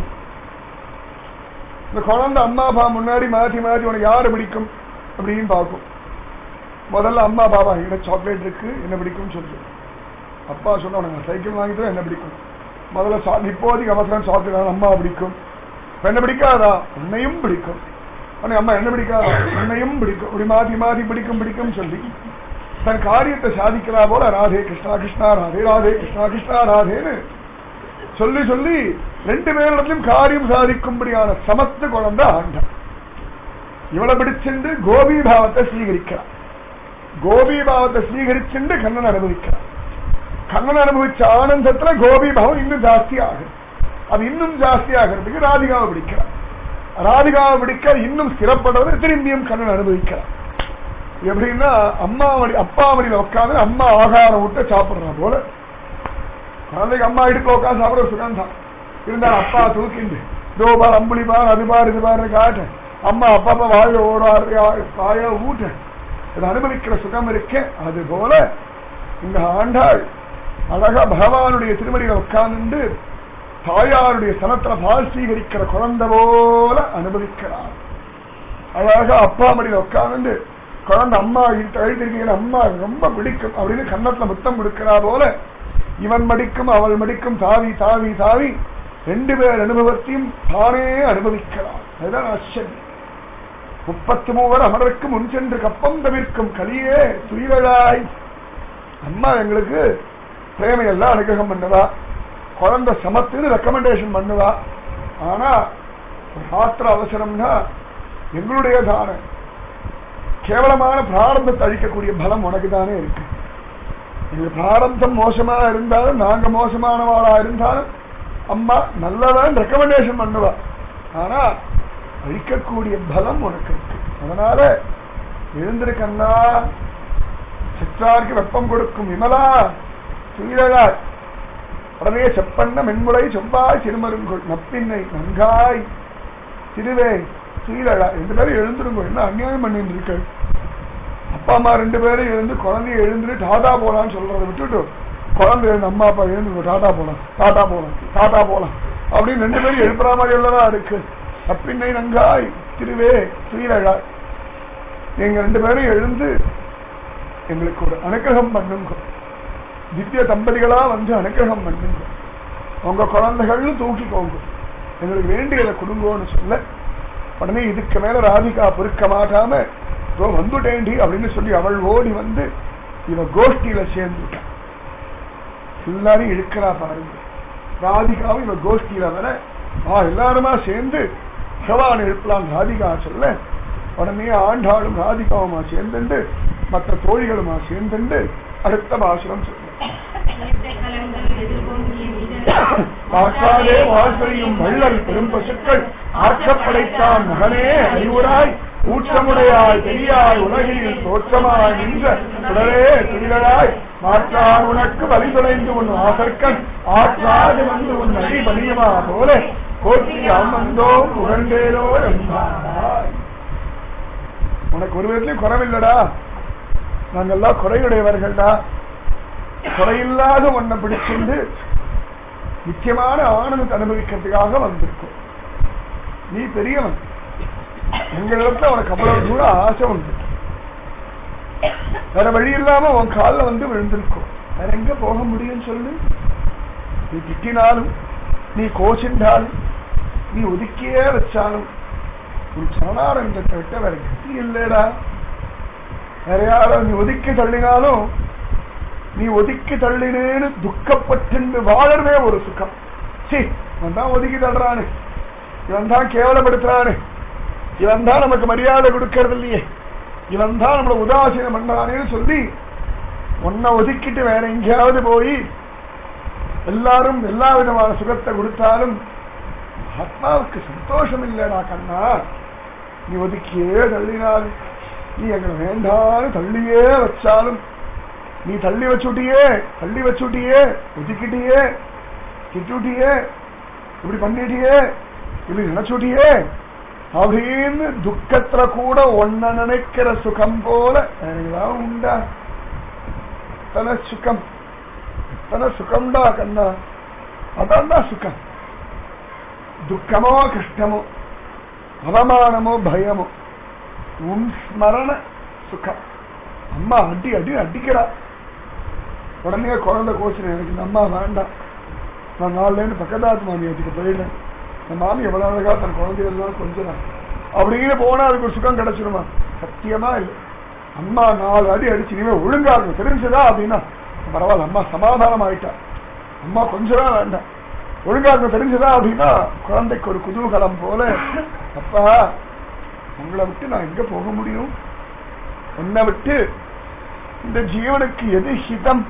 இந்த குழந்தை அம்மா அப்பா முன்னாடி மாற்றி மாற்றி உனக்கு யாரு பிடிக்கும் அப்படின்னு பார்க்கும். முதல்ல அம்மா பாபா என்கிட்ட சாக்லேட் இருக்கு என்ன பிடிக்கும்னு சொல்லு. அப்பா சொன்ன உனக்கு சைக்கிள் வாங்கிட்டு என்ன பிடிக்கும், முதல்ல இப்போதைக்கு அவசரம் சாக்லேட் அம்மா பிடிக்கும். என்ன பிடிக்காதா, உன்னையும் பிடிக்கும். அம்மா என்ன பிடிக்காதா, உன்னையும் பிடிக்கும். அப்படி மாற்றி மாற்றி பிடிக்கும் பிடிக்கும் சொல்லி தன் காரியத்தை சாதிக்கிறா போல ராதே கிருஷ்ணா கிருஷ்ணா ராதே ராதே கிருஷ்ணா கிருஷ்ணா ராதேன்னு சொல்லி சொல்லி ரெண்டு பேரிடத்திலும் காரியம் சாதிக்கும்படியான சமத்து குழந்தை ஆண்டான். இவளை பிடிச்சிருந்து கோபி பாவத்தை ஸ்வீகரிக்கிறான். கோபி பாவத்தை ஸ்வீகரிச்சுண்டு கண்ணன் அனுபவிக்கிறான். கண்ணன் அனுபவிச்ச ஆனந்தத்துல கோபி பாவம் இன்னும் ஜாஸ்தி ஆகும். அது இன்னும் ஜாஸ்தி ஆகிறதுக்கு ராதிகாவை பிடிக்கிறான். ராதிகாவை பிடிக்க இன்னும் ஸ்திரப்படுவது திரும்பியும் கண்ணன் அனுபவிக்கிறான். எப்படின்னா அப்பா வழியில உட்காந்து அம்மா ஆகாரம் விட்டு சாப்பிடுறா போல குழந்தைக்கு அம்மா இடுக்க உட்காந்து சாப்பிட சுகம் தான். இருந்தாலும் அப்பா தூக்கிண்டு தோபார் அம்புலி பார் அது பார் இது பாரு காட்ட அம்மா அப்பா வாய ஓடாரு வாய ஊட்ட இது அனுபவிக்கிற சுகம் இருக்கே. அது போல இந்த ஆண்டாள் அழகா பகவானுடைய திருமணியில உட்கார்ந்து தாயாருடைய சனத்துல பால் ஸ்வீகரிக்கிற குழந்தை போல அனுபவிக்கிறார். அழகா அப்பா மடியில உட்கார்ந்து குழந்தை அம்மா எழுதிருக்கீங்க அம்மா ரொம்ப பிடிக்கும் அப்படின்னு கன்னத்துல முத்தம் கொடுக்கிறா போல இவன் மடிக்கும் அவள் மடிக்கும் தாவி தாவி தாவி ரெண்டு பேர் அனுபவத்தையும் தானே அனுபவிக்கிறார். அதுதான் ஆச்சரியம். 33 அமரருக்கு முன் சென்று கப்பம் தவிர்க்கும் கலியே துயிலாய். அம்மா எங்களுக்கு பிரேமையெல்லாம் அனுகிரகம் பண்ணுவா, குழந்தை சமத்துன்னு ரெக்கமெண்டேஷன் பண்ணுவா. ஆனா ராத்திர அவசரம்னா எங்களுடைய தான கேவலமான பிராரம்பத்தை அழிக்கக்கூடிய பலம் உனக்கு தானே இருக்கு. எங்க பிராரம்பம் மோசமா இருந்தாலும் நாங்க மோசமானவாளா இருந்தாலும் அம்மா நல்லதான் ரெக்கமெண்டேஷன் பண்ணுவா. ஆனா அழிக்கக்கூடிய பலம் உனக்கு இருக்கு. அதனால எழுந்திருக்கண்ணா, சிற்றார்க்கு வெப்பம் கொடுக்கும் விமலா துயிலாய். உடனே செப்பண்ண மென்முறை செவ்வாய் சிறுமருங்குள் நப்பின்னை நன்காய் திருவே துயிலழா. 2 பேரும் எழுந்துருங்க, என்ன அநியாயம் பண்ணிட்டு இருக்க. அப்பா அம்மா 2 பேரும் எழுந்து குழந்தைய எழுந்துட்டு டாடா போலான்னு சொல்றதை விட்டுட்டு குழந்தை எழுந்து அம்மா அப்பா எழுந்து டாடா போலாம் டாடா போலாம் டாடா போலாம் அப்படின்னு 2 பேரும் எழுப்புற மாதிரி உள்ளதா இருக்கு. அப்பின்னை நங்காய் திருவே ஸ்ரீரழாய், எங்க 2 பேரும் எழுந்து எங்களுக்கு ஒரு அனுகிரகம் பண்ணுங்க, திவ்ய தம்பதிகளா வந்து அனுகிரகம் பண்ணுங்க, உங்க குழந்தைகள் தூக்கிக்கோங்க, எங்களுக்கு வேண்டியதை கொடுங்கோன்னு சொல்ல உடனே இதுக்கு மேல ராதிகா பொறுக்க மாட்டாம வந்துட்டேண்டி அப்படின்னு சொல்லி அவள் ஓடி வந்து இவ கோஷ்டியில சேர்ந்துட்டான். எல்லாரும் இழுக்கிறா பாருங்க. ராதிகாவும் இவ கோஷ்டியில வர எல்லாருமா சேர்ந்து பகவான் எழுப்பலாம் ராதிகா சொல்ல உடனே ஆண்டாளும் ராதிகாவுமா சேர்ந்துண்டு மற்ற தோழிகளுமா சேர்ந்துண்டு அடுத்த பாசுரம் சொல்ல பார்க்காதே வாசலையும் வள்ளல் பெரும் பசுக்கள் ஆற்றப்படைத்தான் மகனே அறிவுராய் ஊற்றமுடையாய் பெரியாய் உலகில் தோற்றமாய் நின்ற உடலே துணிகளாய் மாற்றான் உனக்கு வழி தொலைந்து உன் ஆசற்கண் ஆற்றாது வந்து உன் அடி பணியமா போல கோட்டி அம்மந்தோ புகழ்ந்தேனோ என்றாய். உனக்கு ஒரு விதத்திலும் குறைவில்லடா, நாங்கெல்லாம் குறையுடையவர்கள்டா, குறையில்லாத ஒன்ன பிடிச்சிருந்து நிச்சயமான ஆனந்தத்தை அனுபவிக்கிறதுக்காக வந்திருக்கும். நீ பெரியவன், எங்களிடத்துல உனக்கு அவ்வளவு தூரம் ஆசை உண்டு, வேற வழி இல்லாம உன் காலில் வந்து விழுந்திருக்கும். வேற எங்க போக முடியும் சொல்லு? நீ திட்டினாலும் நீ கோச்சின்றாலும் நீ ஒதுக்கியே வச்சாலும் உன் சரணாரங்கத்தை விட்ட வேற கத்தி இல்லடா. வேற யாரும் நீ ஒதுக்கி தள்ளினாலும் நீ ஒதுக்கி தள்ளினேன்னு துக்கப்பட்டு வாழறதே ஒரு சுகம். சி இவன் தான் ஒதுக்கி தள்ளுறானு, இவன் தான் கேவலப்படுத்துறானு, இவன் தான் நமக்கு மரியாதை கொடுக்கறது இல்லையே, இவன் தான் நம்மளை உதாசீனம் பண்றானேன்னு சொல்லி உன்னை ஒதுக்கிட்டு வேற எங்கேயாவது போய் எல்லாரும் எல்லா விதமான சுகத்தை கொடுத்தாலும் ஆத்மாவுக்கு சந்தோஷம் இல்லடா கண்ணா. நீ ஒதுக்கியே தள்ளினாலும் நீ எங்களை வேண்டான்னு தள்ளியே வச்சாலும் நீ தள்ளி வச்சுட்டியே ஒதுக்கிட்டியே திட்டுட்டியே இப்படி பண்ணிட்டியே இப்படி நினைச்சுட்டியே அப்படின்னு துக்கத்துல கூட ஒன்ன நினைக்கிற சுகம் போல ஏதாவது உண்டா? தன சுகம்டா கண்ணா, அதான்டா சுகம். துக்கமோ கஷ்டமோ அவமானமோ பயமோ உன் ஸ்மரண சுகம். அம்மா அடிக்கிறா, உடனே குழந்தை கோச்சினேன், எனக்கு இந்த அம்மா வேண்டாம், நான் 4 பக்கத்தாத்து மாமியாத்துக்கு போயிட்டேன், இந்த மாமி எவ்வளவு அழகா தன் குழந்தைகள் கொஞ்சம் அப்படின்னு போனா அதுக்கு ஒரு சுகம் கிடைச்சிருமா? சத்தியமா இல்லை. அம்மா 4 அடி அடிச்சு இனிமே ஒழுங்கா இருக்கும் தெரிஞ்சதா அப்படின்னா பரவாயில்ல, அம்மா சமாதானம் ஆயிட்டா, அம்மா கொஞ்சம் தான் வேண்டாம், ஒழுங்கா இருக்கும் தெரிஞ்சதா அப்படின்னா குழந்தைக்கு ஒரு குதூகலம் போல. அப்பா உங்களை விட்டு நான் எங்க போக முடியும்? உன்னை விட்டு இந்த ஜீவனுக்கு எது ஹிதம்?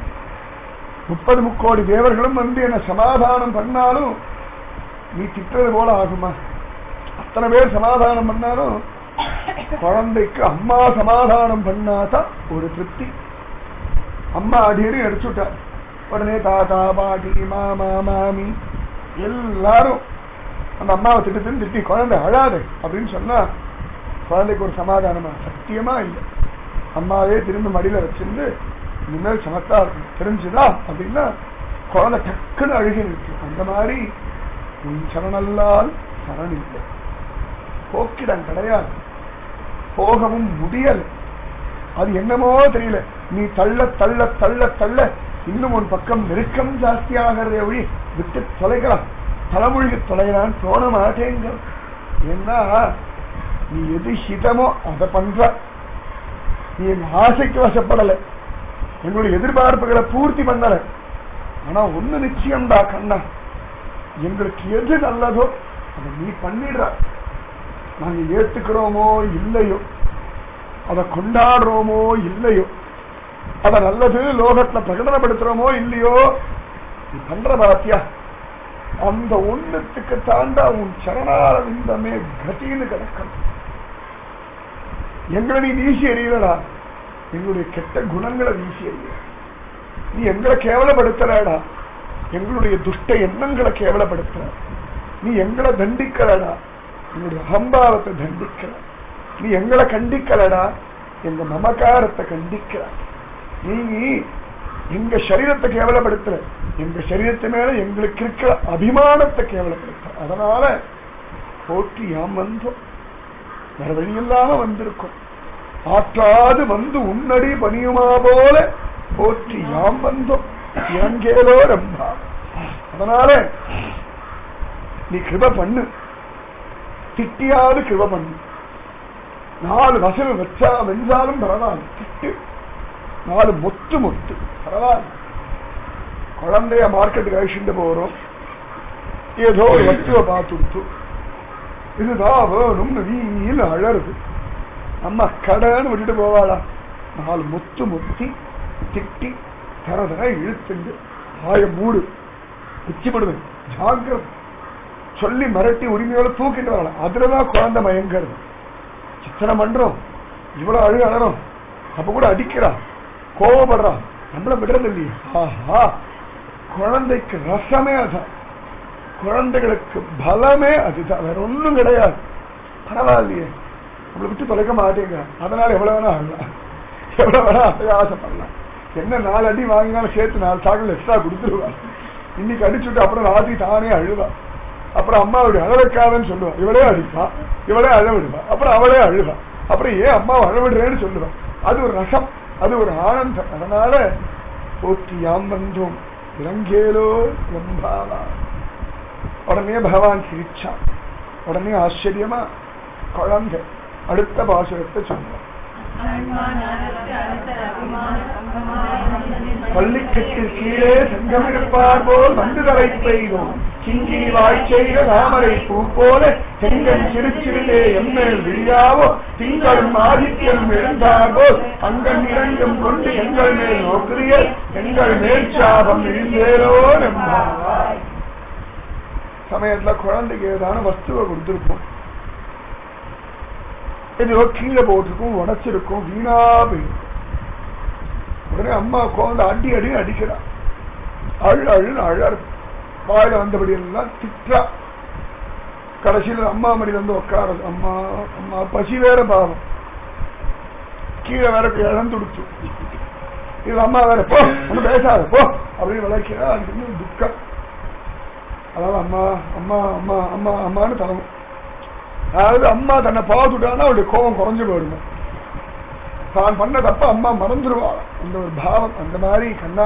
30 முக்கோடி தேவர்களும் வந்து என்ன சமாதானம் பண்ணாலும் நீ திட்டுறது போல ஆகுமா? அத்தனை பேர் சமாதானம் பண்ணாலும் குழந்தைக்கு அம்மா சமாதானம் பண்ணாதான் ஒரு திருப்தி. அம்மா அடியடி அடிச்சுட்டார், உடனே தாத்தா பாட்டி மாமா மாமி எல்லாரும் அந்த அம்மாவை திட்டி குழந்தை அழாது அப்படின்னு சொன்னா குழந்தைக்கு ஒரு சமாதானமா? சத்தியமா இல்லை. அம்மாவே திரும்ப மடியில வச்சிருந்து இனிமேல் சமத்தா இருக்கும் தெரிஞ்சுதா அப்படின்னா குழந்தை டக்குன்னு அழுகி நிற்கு. அந்த மாதிரி உன் சரணல்லால் சரண் இல்லை, போக்கிடம் கிடையாது, போகவும் முடியல. அது என்னமோ தெரியல, நீ தள்ள தள்ள தள்ள தள்ள இன்னும் உன் பக்கம் நெருக்கம் ஜாஸ்தியாகிறத ஒழி விட்டு தொலைக்கலாம், தலைமொழிக்கு தொலைகிறான்னு தோண மாட்டேங்க. ஏன்னா நீ எது ஹிதமோ அதை பண்ற, நீ என் ஆசைக்கு வசப்படலை, எங்களுடைய எதிர்பார்ப்புகளை பூர்த்தி பண்ணல. ஆனா ஒண்ணு நிச்சயம்டா கண்ணா, எங்களுக்கு எது நல்லதோ அதை நீ பண்ணிடுற. நாங்க ஏத்துக்கிறோமோ இல்லையோ, அதை கொண்டாடுறோமோ இல்லையோ, அத நல்லது லோகத்துல பிரகடனப்படுத்துறோமோ இல்லையோ, நீ பண்ற பாத்தியா அந்த ஒண்ணுத்துக்கு தாண்டா உன் சரணாரவிந்தமே கட்டின்னு கிடக்கும். எங்களை நீ வீசி எறியலடா, எங்களுடைய கெட்ட குணங்களை வீசி எறிய. நீ எங்களை கேவலப்படுத்துறடா, எங்களுடைய துஷ்ட எண்ணங்களை கேவலப்படுத்துற. நீ எங்களை தண்டிக்கலடா, எங்களுடைய அகம்பாவத்தை தண்டிக்கிற. நீ எங்களை கண்டிக்கலடா, எங்க மமகாரத்தை கண்டிக்கிற. நீ எங்க சரீரத்தை கேவலப்படுத்துற, எங்க சரீரத்து மேல எங்களுக்கு இருக்கிற அபிமானத்தை கேவலப்படுத்துற. அதனால போற்றி யாம் வந்தோம், வேற வழி இல்லாம வந்திருக்கோம். ஆற்றாது வந்து உன்னடி பணியுமா போல போற்றி யாம் வந்தோம் இறங்கேலோ ரம்பா. அதனால நீ கிருப பண்ணு, திட்டியாவது கிருப பண்ணு. 4 வசனம் வச்சா வெஞ்சாலும் பரவாயில்ல, திட்டு 4 மொத்து மொத்து பரவாயில்ல. குழந்தைய மார்க்கெட்டுக்கு அழிச்சுட்டு போறோம், ஏதோ ஒரு வஸ்துவை பார்த்துடுத்து இதுதான் வேணும்னு வீண் அழறது. நம்ம கடைன்னு விட்டுட்டு போவாளா? 4 மொத்து மொத்தி திட்டி தரதர இழுத்துண்டு ஆய மூடு உச்சிப்படுவேன் ஜாகிரதை சொல்லி மிரட்டி உரிமையோட தூக்கிட்டு வரலாம். அதுலதான் குழந்தை மயங்கிறது. சித்தனை பண்றோம், இவ்வளவு அழு அழறோம், அப்ப கூட அடிக்கிறா, கோவப்படுறா, நம்மள விடுறது இல்லையே. ஆஹா, குழந்தைக்கு ரசமே அதான், குழந்தைகளுக்கு பலமே அதுதான், வேற ஒண்ணும் கிடையாது. பரவாயில்லையே, நம்மளை விட்டு தொலைக்க மாட்டேங்க, அதனால எவ்வளவு வேணா ஆகலாம், எவ்வளவு வேணா ஆசைப்படலாம். என்ன 4 அடி வாங்கினாலும் சேர்த்து 4 சாக்லேட் எக்ஸ்ட்ரா கொடுத்துருவா. இன்னைக்கு அடிச்சுட்டு அப்புறம் ராத்திரி தானே அழுவா. அப்புறம் அம்மாவுடைய அழ வைக்காதன்னு சொல்லுவா, இவளே அடிப்பா, இவளே அழ விடுவா, அப்புறம் அவளே அழுவா, அப்புறம் ஏன் அம்மாவை அழ விடுறேன்னு சொல்லுவா. அது ஒரு ரசம், அது ஒரு ஆனந்தம். அதனால போற்றி யாம் வந்தோம் இறங்கேலோ எம்பாவா. உடனே பகவான் சிரிச்சான். உடனே ஆச்சரியமா குழந்தை அடுத்த பாசுரத்தை சொன்னார். பள்ளிக்கட்டில் கீழே செங்கமிருப்பார் போல் வந்து தலை பெய்தோம், சிங்கி வாய்ச்செய்த தாமரை பூ போல செங்கன் சிறுச்சிறிலே எம்மேல் விழியாவோ, திங்களும் ஆதித்யனும் எழுந்தார் போல் அங்கன் இரண்டும் கொண்டு எங்கள் மேல் நோக்குறிய எங்கள் மேல் சாபம் விழுந்தேரோ நம்பாவாய். சமயத்துல குழந்தைக்கு ஏதான வஸ்துவை கொடுத்திருப்போம், ஏதோ கீழே போட்டிருக்கும், உடைச்சிருக்கும், வீணா போயிருக்கும். உடனே அம்மா குழந்தை அடி அடின்னு அடிக்கிறா, அழு அழுன்னு அழறு, வாயில வந்தபடி எல்லாம் திட்டா. கடைசியில் அம்மா மடி வந்து உட்கார, அம்மா அம்மா பசி வேற பாவம், கீழே வேற இழந்துடுச்சு. இது அம்மா வேற போ ஒன்னும் பேசாத போ அப்படின்னு விளக்கிறா. அதுக்கு இன்னும் துக்கம். அதாவது அம்மா அம்மா அம்மா அம்மா அம்மான்னு தரணும். அதாவது அம்மா தன்னை பார்த்துட்டான்னா அவருடைய கோபம் குறைஞ்சு போயிடுங்க, தான் பண்ண தப்ப அம்மா மறந்துடுவாள், அந்த ஒரு பாவம். அந்த மாதிரி கண்ணா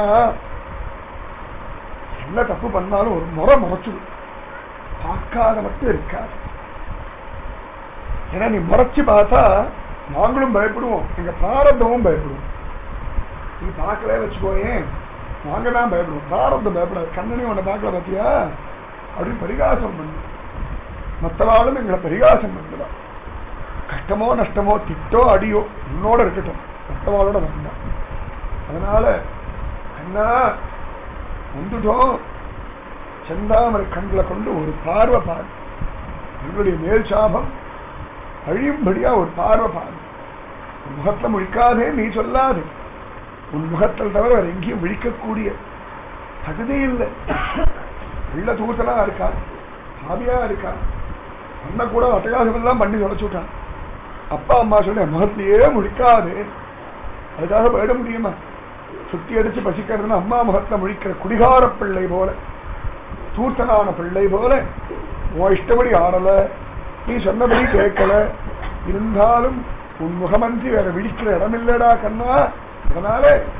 என்ன தப்பு பண்ணாலும் ஒரு முறை முறைச்சிடும், பார்க்காத மட்டும் இருக்காது. ஏன்னா நீ முறைச்சு பார்த்தா நாங்களும் பயப்படுவோம், எங்க பிராரத்தமும் பயப்படுவோம். நீ பார்க்கல வச்சுக்கோயேன், நாங்க தான் பயப்படுவோம், பிராரத்தம் பயப்படாது. கண்ணனையும் உன்னை பார்க்கல பார்த்தியா அப்படின்னு பரிகாசம் பண்ணு. மற்றவாளும் எங்களை பரிகாசம் பண்ணுறா. கஷ்டமோ நஷ்டமோ திட்டோ அடியோ உன்னோட இருக்கட்டும், மற்றவாளோட வேண்டாம். அதனால கண்ணா வந்துட்டோம், செந்தாமரை கண்களை கொண்டு ஒரு பார்வை பாரு, எங்களுடைய மேல் சாபம் அழியும்படியா ஒரு பார்வை பாரு. உன் முகத்தை முழிக்காதே நீ சொல்லாது, உன் முகத்தில் தவிர வேற எங்கேயும் விழிக்கக்கூடிய தகுதி இல்லை. உள்ள தூசலா இருக்கா, சாபியா இருக்கா, அண்ண கூட அட்டகாசம் எல்லாம் பண்ணி தொலைச்சுட்டான். அப்பா அம்மா சொல்ல முகத்திலேயே முழிக்காது, அதுக்காக போயிட முடியுமா? சுத்தி அடிச்சு பசிக்கிறதுன்னு அம்மா முகத்தை முழிக்கிற குடிகார பிள்ளை போல, தூர்த்தனான பிள்ளை போல உன் இஷ்டப்படி ஆடல, நீ சொன்னபடி கேட்கல, இருந்தாலும் உன் முகமன்றி வேற விழிக்கிற இடமில்லடா கண்ணா. அதனால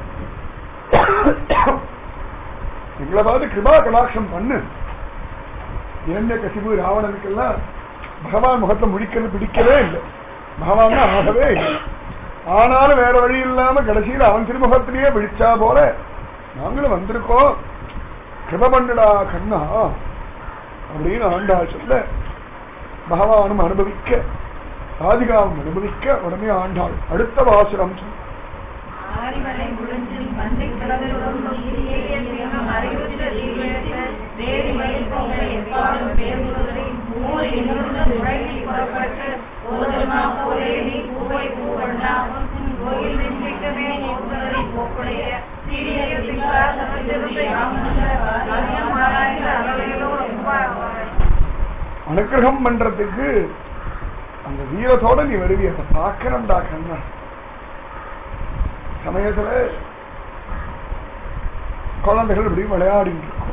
எங்களை பார்த்து கிருபா கடாட்சம் பண்ணு. இரண்ய கசிபு ராவணனுக்கெல்லாம் பகவான் முகத்தை முடிக்கிறது பிடிக்கவே இல்லை, பகவான் ஆகவே இல்லை. ஆனாலும் வேற வழி இல்லாம கடைசியில் அவன் திருமுகத்திலேயே விழிச்சா போல நாங்களும் வந்திருக்கோம், கிருப பண்ணுடா கண்ணா அப்படின்னு ஆண்டாள் சொல்ல, பகவானும் அனுபவிக்க ராதிகாவும் அனுபவிக்க உடனே ஆண்டாள் அடுத்த வாசுரம் சொன்ன. அனுகிரகம் பண்றதுக்கு அந்த வீரத்தோட நீ வருவிய, அதை பார்க்கணும்டா கண்ணா. சமயத்துல குழந்தைகள் இப்படி விளையாடிட்டு இருக்கும்.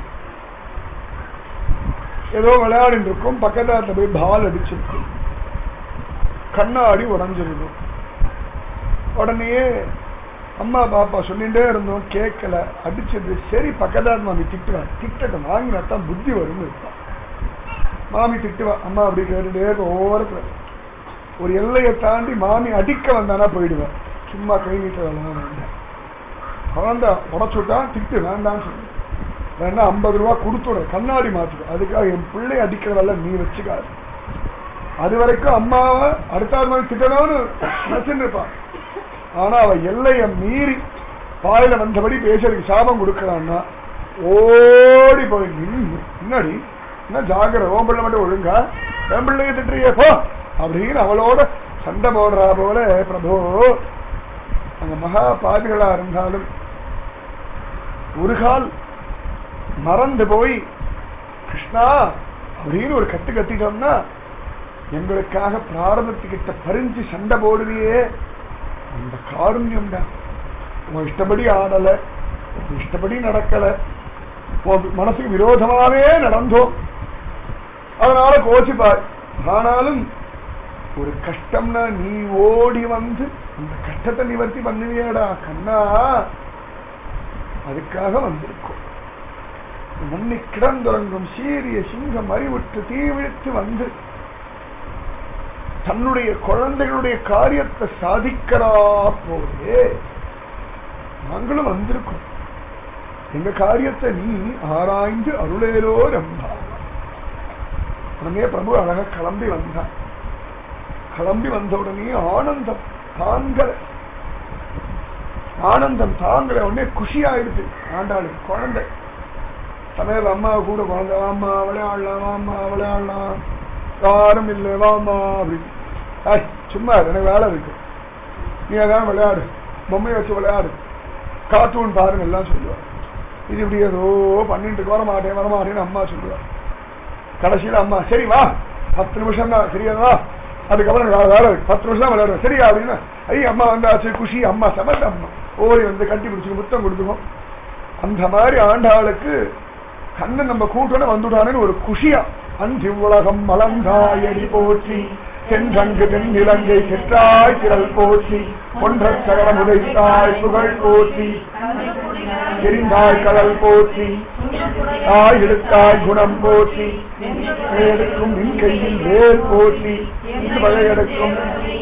ஏதோ விளையாடிட்டு இருக்கும். பக்கத்துல போய் பால் அடிச்சிருக்கும். கண்ணாடி உடஞ்சிருக்கும். உடனே அம்மா பாப்பா சொல்லிட்டே இருந்தோம், கேட்கல, அடிச்சது. சரி பக்கத்தாத்து மாமி திட்டுவான், திட்டட்டும், வாங்கினாத்தான் புத்தி வரும்னு இருப்பான். மாமி திட்டுவா. அம்மா அப்படி கேட்டுட்டே ஓரத்துல ஒரு எல்லையை தாண்டி மாமி அடிக்க வந்தானா போயிடுவேன். சும்மா கை நீட்ட வேணாம், வேண்டாம். குழந்தை உடச்சுட்டா திட்டு வேண்டான்னு சொல்லு, வேணா 50 ரூபா கொடுத்துட, கண்ணாடி மாத்திடும். அதுக்காக என் பிள்ளை அடிக்கிறதெல்லாம் நீ வச்சுக்காது. அது வரைக்கும் அம்மாவை அடுத்த மாதிரி திட்டணும்னு நினைச்சுட்டு இருப்பான். ஆனா அவ எல்லைய மீறி வாயில வந்தபடி பேசுறதுக்கு சாபம் கொடுக்கறான்னா ஓடி போய் முன்னாடி என்ன ஜாகிர, ஓம் பிள்ளை மட்டும் ஒழுங்கா, என் பிள்ளைய திட்டுறியே போ அப்படின்னு அவளோட சண்டை போடுறா போல. பிரபு அந்த மகா பாவிகளா இருந்தாலும் ஒரு கால் மறந்து போய் கிருஷ்ணா அப்படின்னு ஒரு கத்து கத்திட்டோம்னா எங்களுக்காக பிராரதத்துக்கிட்ட பறிஞ்சு சண்டை போடுவியே, அந்த காருண்யம் தான். உன் இஷ்டப்படி ஆடல, உன் இஷ்டப்படி நடக்கல, உன் மனசுக்கு விரோதமாவே நடந்தோம், அதனால கோச்சிப்பார். ஆனாலும் ஒரு கஷ்டம்னா நீ ஓடி வந்து அந்த கஷ்டத்தை நிவர்த்தி பண்ணுவியாடா கண்ணா, அதுக்காக வந்திருக்கும். மண்ணி கிடந்துறங்கும் சீரிய சிங்கம் அறிவுற்று தீவிழித்து வந்து தன்னுடைய குழந்தைகளுடைய காரியத்தை சாதிக்கிறா போதே நாங்களும் வந்திருக்கோம். எங்க காரியத்தை நீ ஆராய்ந்து அருளேலோ ரம்பா. உடனே பிரபு அழகா கிளம்பி வந்தான். கிளம்பி வந்த உடனே ஆனந்தம் தாங்கல, ஆனந்தம் தாங்கல. உடனே குஷி ஆயிடுச்சு ஆண்டாளு. குழந்தை சமையல் அம்மா கூட குழந்தை, வாமா விளையாடலாம், வாமா விளையாடலாம், யாரும் இல்லை வாமா அப்படின்னு. சும்மா எனக்கு வேலை இருக்கு, நீ அதான் விளையாடு, பொம்மையை வச்சு விளையாடு, கார்ட்டூன் பாருங்க எல்லாம் சொல்லுவார். இது இப்படி ஏதோ பண்ணிட்டு வரமாட்டேன் வரமாட்டேன்னு அம்மா சொல்லுவார். கடைசியில் அம்மா சரி வா 10 நிமிஷம் தான், சரியாதா, அதுக்கப்புறம் வேலை இருக்கு, 10 நிமிஷம் தான் விளையாடுவேன் சரியா அப்படின்னா, ஐயா அம்மா வந்தாச்சு குஷி. அம்மா சமத்த அம்மா ஓடி வந்து கட்டி பிடிச்சு முத்தம் கொடுத்துக்கும். அந்த மாதிரி ஆண்டாளுக்கு கண்ணன் நம்ம கூட்டோட வந்துட்டானு ஒரு குஷியா. அஞ்சு உலகம் மலர்ந்தாயடி போற்றி, தென்றங்கு தென்னிலங்கை செற்றாய் திரள் போற்றி, ஒன்ற சகலம் உதைத்தாய் புகழ் போற்றி, எரிந்தாய் கடல் போற்றி, தாய் எடுத்தாய் குணம் போற்றி, எடுக்கும் நின் கையில் வேர் போற்றி, வகை எடுக்கும்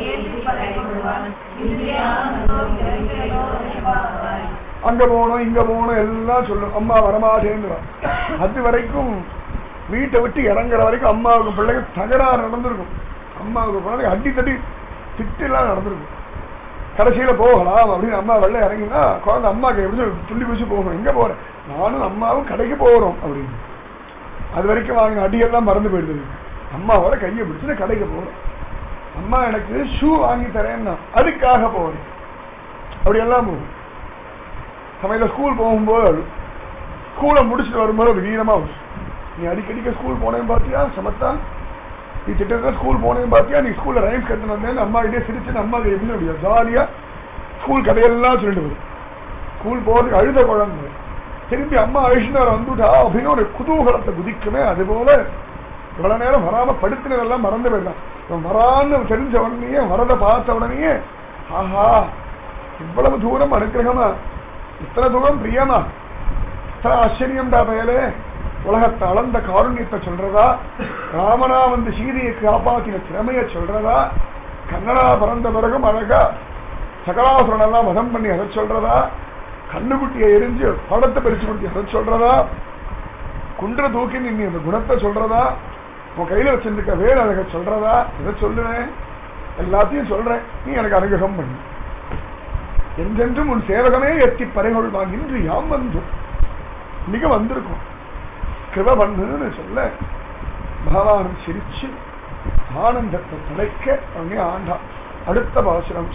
அங்க போனோம் இங்க போனோம் எல்லாம் சொல்லும். அம்மா வரமாட்டேன்னு. அது வரைக்கும் வீட்டை விட்டு இறங்குற வரைக்கும் அம்மாவுக்கு பிள்ளைங்க தகராறு நடந்திருக்கும். அம்மாவுக்கு பிள்ளைங்க அடி தட்டி திட்டெல்லாம் நடந்திருக்கும். கடைசியில போகலாம் அப்படின்னு அம்மா வெளில இறங்கினா குழந்தை அம்மாக்கு எப்படி துள்ளி குச்சி போகணும், எங்க போறேன், நானும் அம்மாவும் கடைக்கு போறோம் அப்படின்னு. அது வரைக்கும் வாங்கின அடியெல்லாம் மறந்து போயிடுது. அம்மாவோட கையை பிடிச்சு கடைக்கு போறேன், அம்மா எனக்கு ஷூ வாங்கி தரேன்னா அதுக்காக போறேன், அப்படியெல்லாம் போகும். சமையல ஸ்கூல் போகும்போது ஸ்கூலை முடிச்சுட்டு வரும்போது ஒரு வீரமா வரும். நீ அடிக்கடிக்க ஸ்கூல் போனேன்னு பாத்தியா சமத்தா, நீ திட்டத்தில் ஸ்கூல் போனேன்னு பாத்தியா, நீ ஸ்கூல்ல ரைம்ஸ் கத்துன்னு வந்தேன்னு அம்மா கிட்டே சிரிச்சுன்னு அம்மா எப்படி முடியாது ஜாலியா ஸ்கூல் கதையெல்லாம் சொல்லிட்டு வரும். ஸ்கூல் போறதுக்கு அழுத குழந்தை திரும்பி அம்மா அழிச்சுட்டு வந்துட்டா அப்படின்னு ஒரு குதூகலத்தை குதிக்குமே. அது போல இவ்வளவு நேரம் வராம படுத்தினதெல்லாம் மறந்து போயிடலாம். வரான்னு தெரிஞ்ச உடனே வரத பார்த்த உடனே ஆஹா இவ்வளவு தூரம் அனுக்கிரகமா, இத்தனை தூரம் பிரியமா, இத்தனை ஆச்சரியம்டா பயலே, உலகத்தை அளந்த காருண்யத்தை சொல்றதா, ராமனா வந்து சீதையை காப்பாத்தின திறமைய சொல்றதா, கண்ணனா பிறந்த பிறகும் அழகா சகலாசுரன் எல்லாம் வதம் பண்ணி அதை சொல்றதா, கண்ணுக்குட்டியை எரிஞ்சு படத்தை பறிச்சு கொடுத்து அதை சொல்றதா, குன்ற தூக்கி நீ அந்த குணத்தை சொல்றதா, உன் கையில வச்சிருக்க வேறு அழக சொல்றதா, இதை சொல்லுவேன் எல்லாத்தையும் சொல்றேன், நீ எனக்கு அனுகிரகம் பண்ணு, என்றென்றும் உன் சேவகமே எத்தி பறைகொள்வான் இன்று யாம் வந்து மிக வந்திருக்கும் கிருப பண்ணுன்னு சொல்ல பகவான் சிரிச்சு ஆனந்தத்தை தலைக்க அவனே ஆண்டா. அடுத்த பாசுரம்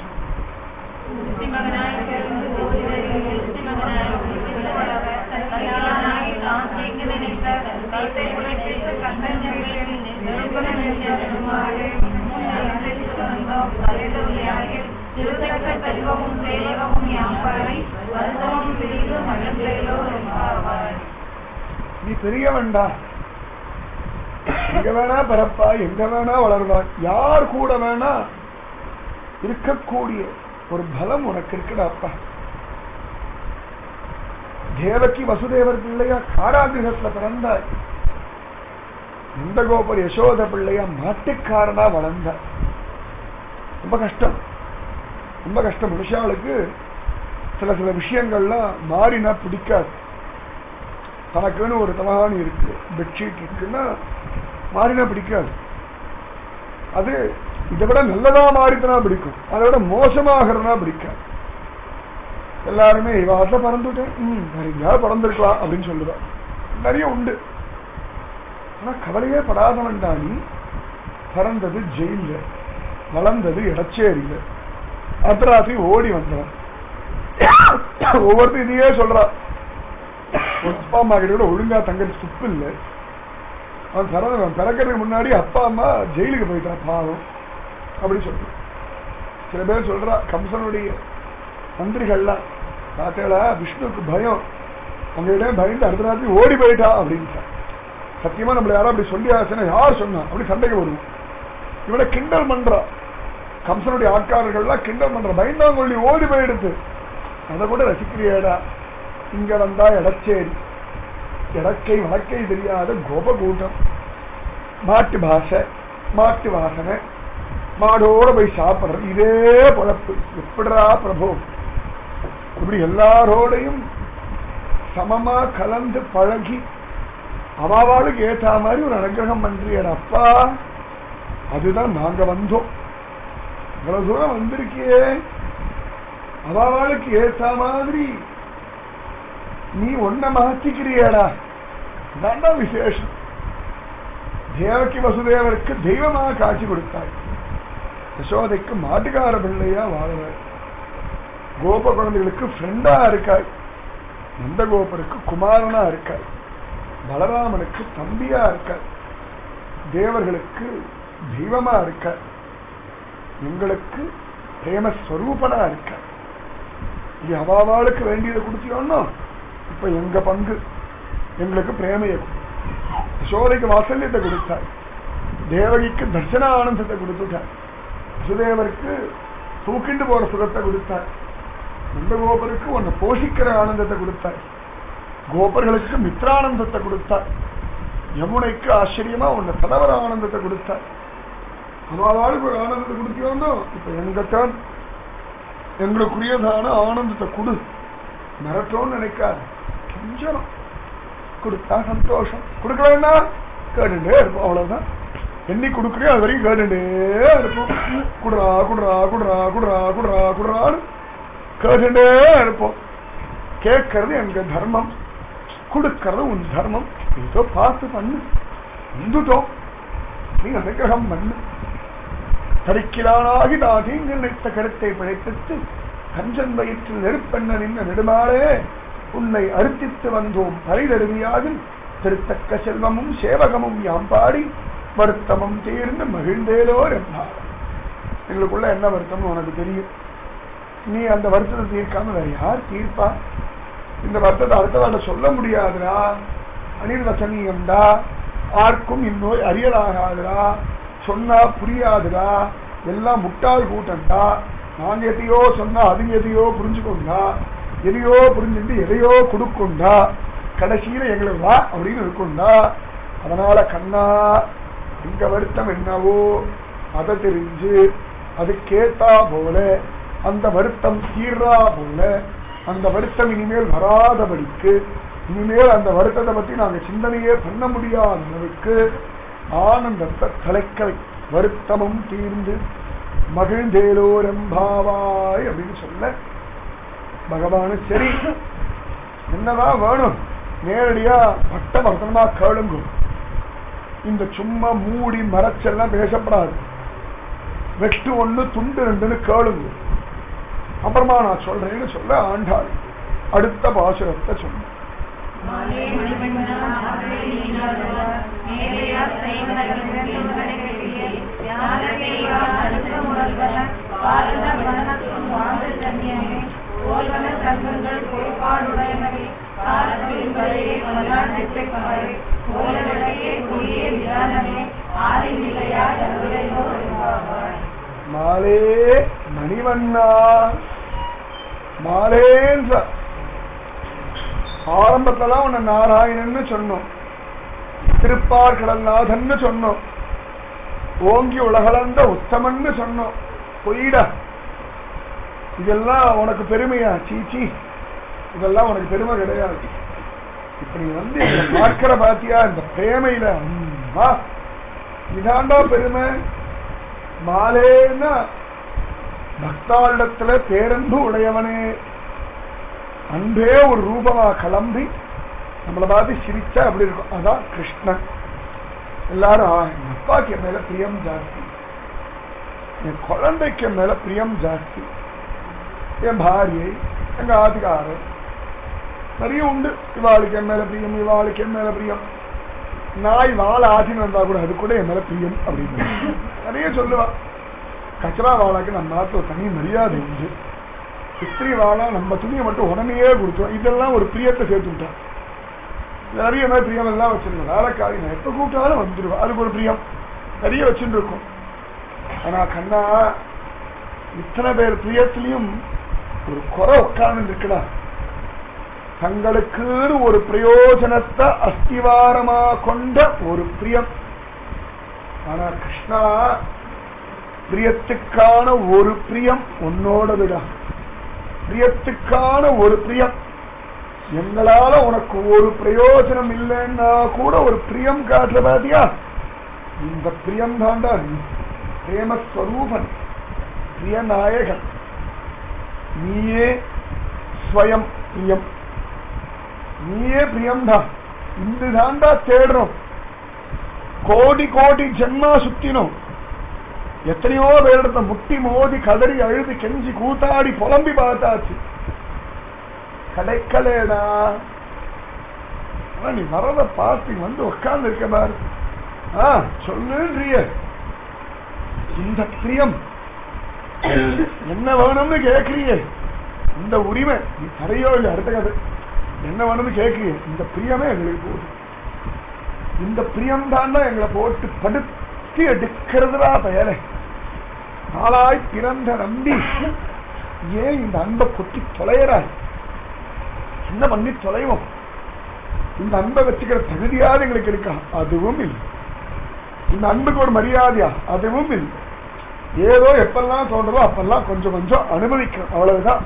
திருத்தக்க செல்வமும் சேவமும் யாம்பரை வருத்தமும் பிரிவு மகிழ்ந்தேலோ என்பார். நீ பெரியவன்டா, எங்க வேணா பிறப்பா, எங்க வேணா வளர்வான், யார் கூட வேணா இருக்கக்கூடிய ஒரு பலம் உனக்கு இருக்குடா அப்பா. தேவகி வசுதேவர் பிள்ளையா காராகிரகத்துல பிறந்தாய், நந்தகோபர் யசோத பிள்ளையா மாட்டுக்காரனா வளர்ந்தாய். ரொம்ப கஷ்டம், ரொம்ப கஷ்டம். மனுஷாளுக்கு சில சில விஷயங்கள்லாம் மாறினா பிடிக்காது. தனக்குன்னு ஒரு தலகாணி இருக்கு, பெட்ஷீட் இருக்குன்னா மாறினா பிடிக்காது. அது இதை விட நல்லதா மாறித்தனா பிடிக்கும், அதை விட மோசமாகிறதுனா பிடிக்காது. எல்லாருமே இவாட்டில் பறந்துட்டேன், வேற எங்கேயாவது பறந்துருக்கலாம் அப்படின்னு சொல்லுவேன். நிறைய உண்டு. ஆனா கவலையே படாதவன்டா நீ. பறந்தது ஜெயில, வளர்ந்தது இடச்சேரியில, அர்த்தராத்திரி ஓடி வந்தவன். ஒவ்வொருத்தரும் இதையே சொல்றான். அப்பா அம்மா கிட்ட கூட ஒழுங்கா தங்கறதுக்கு துப்பு இல்லை. அவன் பிறக்கிறதுக்கு முன்னாடி அப்பா அம்மா ஜெயிலுக்கு போயிட்டான் பாவம் அப்படி சொல்ற. சில பேர் சொல்றா, கம்சனுடைய மந்திரிகள்லாம் பார்த்தேடா விஷ்ணுக்கு பயம், உங்ககிட்ட பயந்து அடுத்த ராத்திரி ஓடி போயிட்டா அப்படின்னு. சத்தியமா நம்மள யாரும் அப்படி சொல்லி ஆச்சுன்னா யார் சொன்னா அப்படி சண்டைக்கு வருவோம். இவனை கிண்டல் பண்றா, கம்சனுடைய ஆட்காரர்கள்லாம் கிண்டல் பண்ற, பயந்தாங்கொள்ளி ஓடி போயிடுது. அதை கூட ரசிக்கிறியடா. இங்க வந்தா இடச்சேரி, இடக்கை வழக்கை தெரியாத கோப கூட்டம், மாட்டு பாஷை, மாட்டு வாசனை, மாடோட போய் சாப்பிடுறது, இதே பொழப்பு. எப்படிடா பிரபு இப்படி எல்லாரோடையும் சமமா கலந்து பழகி அவாவாளுக்கு ஏற்ற மாதிரி ஒரு அனுகிரகம் பண்றியட அப்பா. அதுதான் நாங்க வந்தோம். இவ்வளவு தூரம் வந்திருக்கியே, அவாவாளுக்கு ஏற்ற மாதிரி நீ ஒன்ன மாத்திக்கிறியடா. அதான் விசேஷம். தேவகி வசுதேவருக்கு தெய்வமாக காட்சி கொடுத்தாய், யசோதைக்கு மாட்டுக்கார பிள்ளையா வாழ்வாய், கோப குழந்தைகளுக்கு ஃப்ரெண்டா இருக்காய், நந்தகோபருக்கு குமாரனா இருக்காய், பலராமனுக்கு தம்பியா இருக்காய், தேவர்களுக்கு தெய்வமா இருக்காய், எங்களுக்கு பிரேமஸ்வரூபனா இருக்காய். இது அவாவாளுக்கு வேண்டியதை கொடுத்தியோன்னா இப்ப எங்க பங்கு, எங்களுக்கு பிரேமையை கொடு. யசோதைக்கு வாசல்யத்தை கொடுத்தாய், தேவகிக்கு தர்சன ஆனந்தத்தை கொடுத்துட்டாய், வசுதேவருக்கு தூக்கிண்டு போற சுகத்தை கொடுத்தாய், நந்தகோபருக்கு உன்னை போஷிக்கிற ஆனந்தத்தை கொடுத்தாய், கோபர்களுக்கு மித்ரானந்தத்தை கொடுத்தாய், யமுனைக்கு ஆச்சரியமா உன்னை தலைவர ஆனந்தத்தை கொடுத்தாய். அவாவாளுக்கு ஒரு ஆனந்தத்தை கொடுத்தியோன்னா இப்ப எங்கத்தான் எங்களுக்குரியதான ஆனந்தத்தை கொடு. மிரட்டோன்னு நினைக்காது, கொஞ்சம் கொடுத்தா சந்தோஷம். கொடுக்க வேண்டாம், கேட்டுட்டே இருப்போம். அவ்வளவுதான். என்னை கொடுக்குறியோ அது வரைக்கும் கேட்டுட்டே இருப்போம். குடுறா குடுறா குடுறா குடுறா குடுறா குடுறான்னு கேட்டுட்டே இருப்போம். கேட்கறது எங்க தர்மம், கொடுக்கறது உன் தர்மம். ஏதோ பார்த்து பண்ணு, வந்துட்டோம், நீ அனுகிரகம் பண்ணு. தரிக்கிறானாகி நான் தீங்கு நினைத்த கருத்தை பிழைப்பித்து கஞ்சன் வயிற்றில் நெருப்பெண்ண நின்ற நெடுமாளே உன்னை அறுத்தித்து வந்தோம் பரிதருவியாகில் திருத்தக்க செல்வமும் சேவகமும் யாம் பாடி வருத்தமும் தீர்ந்து மகிழ்ந்தேலோர் என்றார். எங்களுக்குள்ள என்ன வருத்தம்னு உனக்கு தெரியும். நீ அந்த வருத்தத்தை தீர்க்காம வேற யார் தீர்ப்பா? இந்த வருத்தத்தை அடுத்தவாட சொல்ல முடியாதுடா, அனிர்வசனியம்டா, யாருக்கும் இந்நோய் அறியலாகாதுடா, சொன்னா புரியாதுடா, எல்லாம் முட்டாள் கூட்டம்டா. நாங்க எதையோ சொன்னா அது எதையோ புரிஞ்சுக்கொண்டா, எதையோ புரிஞ்சுட்டு எதையோ கொடுக்கொண்டா, கடைசியில எங்களுக்கு வா அப்படின்னு இருக்குண்டா. அதனால கண்ணா, எங்க வருத்தம் என்னவோ அதை தெரிஞ்சு அதுக்கேத்தா போல அந்த வருத்தம் தீர்றா போல அந்த வருத்தம் இனிமேல் வராதபடிக்கு, இனிமேல் அந்த வருத்தத்தை பத்தி நாங்க சிந்தனையே பண்ண முடியாத அளவுக்கு ஆனந்தத்தை தலைக்கலை. வருத்தமும் தீர்ந்து மகிழ்ந்தேலோரம்பாவாய் அப்படின்னு சொல்ல பகவானு சரி என்னதான் வேணும், நேரடியா பட்ட வசனமா கேளுங்க. இந்த சும்மா மூடி மறைச்செல்லாம் பேசப்படாது. வெட்டு ஒண்ணு துண்டு ரெண்டுன்னு கேளுங்க, அப்புறமா நான் சொல்றேன்னு சொல்ல ஆண்டாள் அடுத்த பாசுரத்தை சொன்ன. பொறுப்பாடுடையவரை மாலே மணிவண்ணா மாலேன்ற ஆரம்பத்துல உன்னை நாராயணன்னு சொன்னோம், திருப்பார்கடல் நாதன்னு சொன்னோம், ஓங்கி உலகளந்த உத்தமன்னு சொன்னோம். பொய்டா, இதெல்லாம் உனக்கு பெருமையா? சீச்சி, இதெல்லாம் உனக்கு பெருமை கிடையாது. இப்ப நீ வந்து பார்க்கிற பாத்தியா இந்த பிரேமையில இதாண்டா பெருமை. மாலேன்னா பக்தாளிடத்துல பேரன்பு உடையவனே, அன்பே ஒரு ரூபமா கிளம்பி நம்மளை பார்த்து சிரிச்சா அப்படி இருக்கும். அதான் கிருஷ்ணன். எல்லாரும் என் அப்பாக்கு என் மேல பிரியம் ஜாஸ்தி, என் குழந்தைக்கு மேல பிரியம் ஜாஸ்தி, என் பாரியை, எங்க ஆதிகாரர் நிறைய உண்டு. இவாளுக்கு என் மேல பிரியம், இவாளுக்கு என் மேல பிரியம். நாய் வாழ ஆசின்னு வந்தா கூட அது கூட என் மேல பிரியம் அப்படின்னு நிறைய சொல்லுவா. கச்சரா வாழாக்கு நம்ம நாட்டு ஒரு தனி மரியாதை உண்டு. இஸ்திரி வாழா நம்ம துணியை மட்டும் உடனேயே கொடுத்தோம். இதெல்லாம் ஒரு பிரியத்தை சேர்த்துட்டான். நிறைய மாதிரி பிரியம் எல்லாம் வச்சிருக்கோம். வேலைக்காரி நான் எப்ப கூப்பிட்டாலும் வந்துடுவேன், அதுக்கு ஒரு பிரியம் நிறைய வச்சுட்டு இருக்கோம். ஆனா கண்ணா, இத்தனை பேர் பிரியத்திலையும் ஒரு குறை உட்கார்ந்து இருக்குடா. தங்களுக்கு ஒரு பிரயோஜனத்தை அஸ்திவாரமா கொண்ட ஒரு பிரியம். ஆனா கிருஷ்ணா, பிரியத்துக்கான ஒரு பிரியம் உன்னோடதுடா. பிரியத்துக்கான ஒரு பிரியம். எங்களால உனக்கு ஒரு பிரயோஜனம் இல்லைன்னா கூட ஒரு பிரியம் காட்டுல பாத்தியா, இந்த பிரியம் தாண்டா பிரேமஸ்வரூபன், பிரியநாயகன். நீயே ஸ்வயம் பிரியம், நீயே பிரியம்தான். இந்த தாண்டா தேடுறோம். கோடி கோடி ஜென்மா சுத்தினோம். எத்தனையோ பேரிடத்த முட்டி மோதி கதறி அழுது கெஞ்சி கூத்தாடி புலம்பி பார்த்தாச்சு, கிடைக்கலேடா. நீ வரத பார்த்து வந்து உட்கார்ந்து இருக்க பாரு. சொல்லுன்றிய இந்த பிரியம் என்ன வேணும்னு கேட்கிறிய, இந்த உரிமை நீ தரையோ இல்லை, அடுத்த கதை என்ன வேணும்னு கேட்கிறிய. இந்த பிரியமே எங்களுக்கு போகுது. இந்த பிரியம் தான் எங்களை போட்டு படுத்தி எடுக்கிறதுடா பயலை. நாளாய் பிறந்த நம்பி ஏன் இந்த அன்பை கொட்டி தொலைகிறாய்? என்ன பண்ணி தொலைவோம்? இந்த அன்பை வச்சுக்கிற தகுதியாவது எங்களுக்கு இருக்கா? அதுவும் இல்லை. இந்த அன்புக்கு ஒரு மரியாதையா? அதுவும் இல்லை. ஏதோ எப்பெல்லாம் தோன்றதோ அப்பெல்லாம் கொஞ்சம் கொஞ்சம் அனுமதிக்கணும், அவ்வளவுதான்.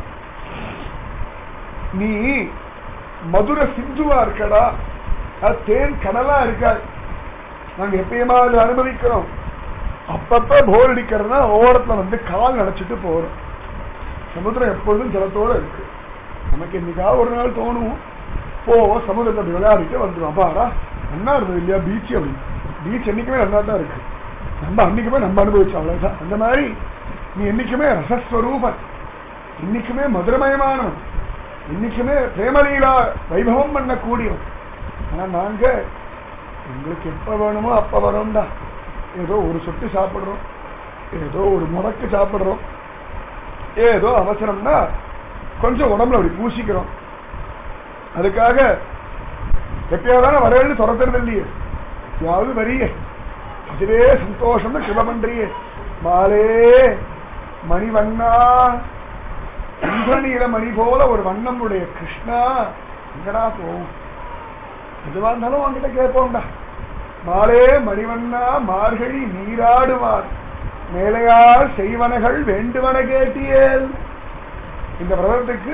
நீ மதுரை சிந்துவா இருக்கடா, அது தேன் கடலா இருக்காது. நாங்க எப்பயுமா அதை அனுமதிக்கிறோம். அப்பப்ப போர் அடிக்கிறதுனா ஓரத்துல வந்து கால் நினைச்சிட்டு போறோம். சமுத்திரம் எப்பொழுதும் ஜலத்தோட இருக்கு. நமக்கு என்னைக்காவது ஒரு நாள் தோணும், போவோம் சமுதிரத்தை விளையாடிட்டு வந்துடும். அப்பாடா நல்லா இருந்தது இல்லையா பீச் அப்படின்னு. பீச் என்னைக்குமே நல்லா தான் இருக்கு, நம்ம அன்னைக்குமே நம்ம அனுபவிச்சோம், அவ்வளவுதான். அந்த மாதிரி நீ என்னைக்குமே ரசஸ்வரூபன், இன்னைக்குமே மதுரமயமானவன், இன்னைக்குமே பிரேமலீலா வைபவம் பண்ணக்கூடியவன். ஆனா நாங்க எங்களுக்கு எப்ப வேணுமோ அப்ப வரோம்டா. ஏதோ ஒரு சொட்டு சாப்பிடுறோம், ஏதோ ஒரு முடக்கு சாப்பிடுறோம், ஏதோ அவசரம்னா கொஞ்சம் உடம்புல அப்படி பூசிக்கிறோம். அதுக்காக எப்பயாவது வரவேன்னு துரத்துறது இல்லையே, யாவது வரிய அதுவே சந்தோஷம்னு கிருப பண்றியே. மாலே மணிவண்ணா, இந்திரநீல மணி போல ஒரு வண்ணம் உடைய கிருஷ்ணா, எங்கடா போவோம்? எதுவா இருந்தாலும் அவங்கிட்ட கேட்போம்டா. மாலே மணிவண்ணா மார்கழி நீராடுவார், மேலையார் செய்வனகள் வேண்டுவன கேட்டியேல். இந்த விரதத்துக்கு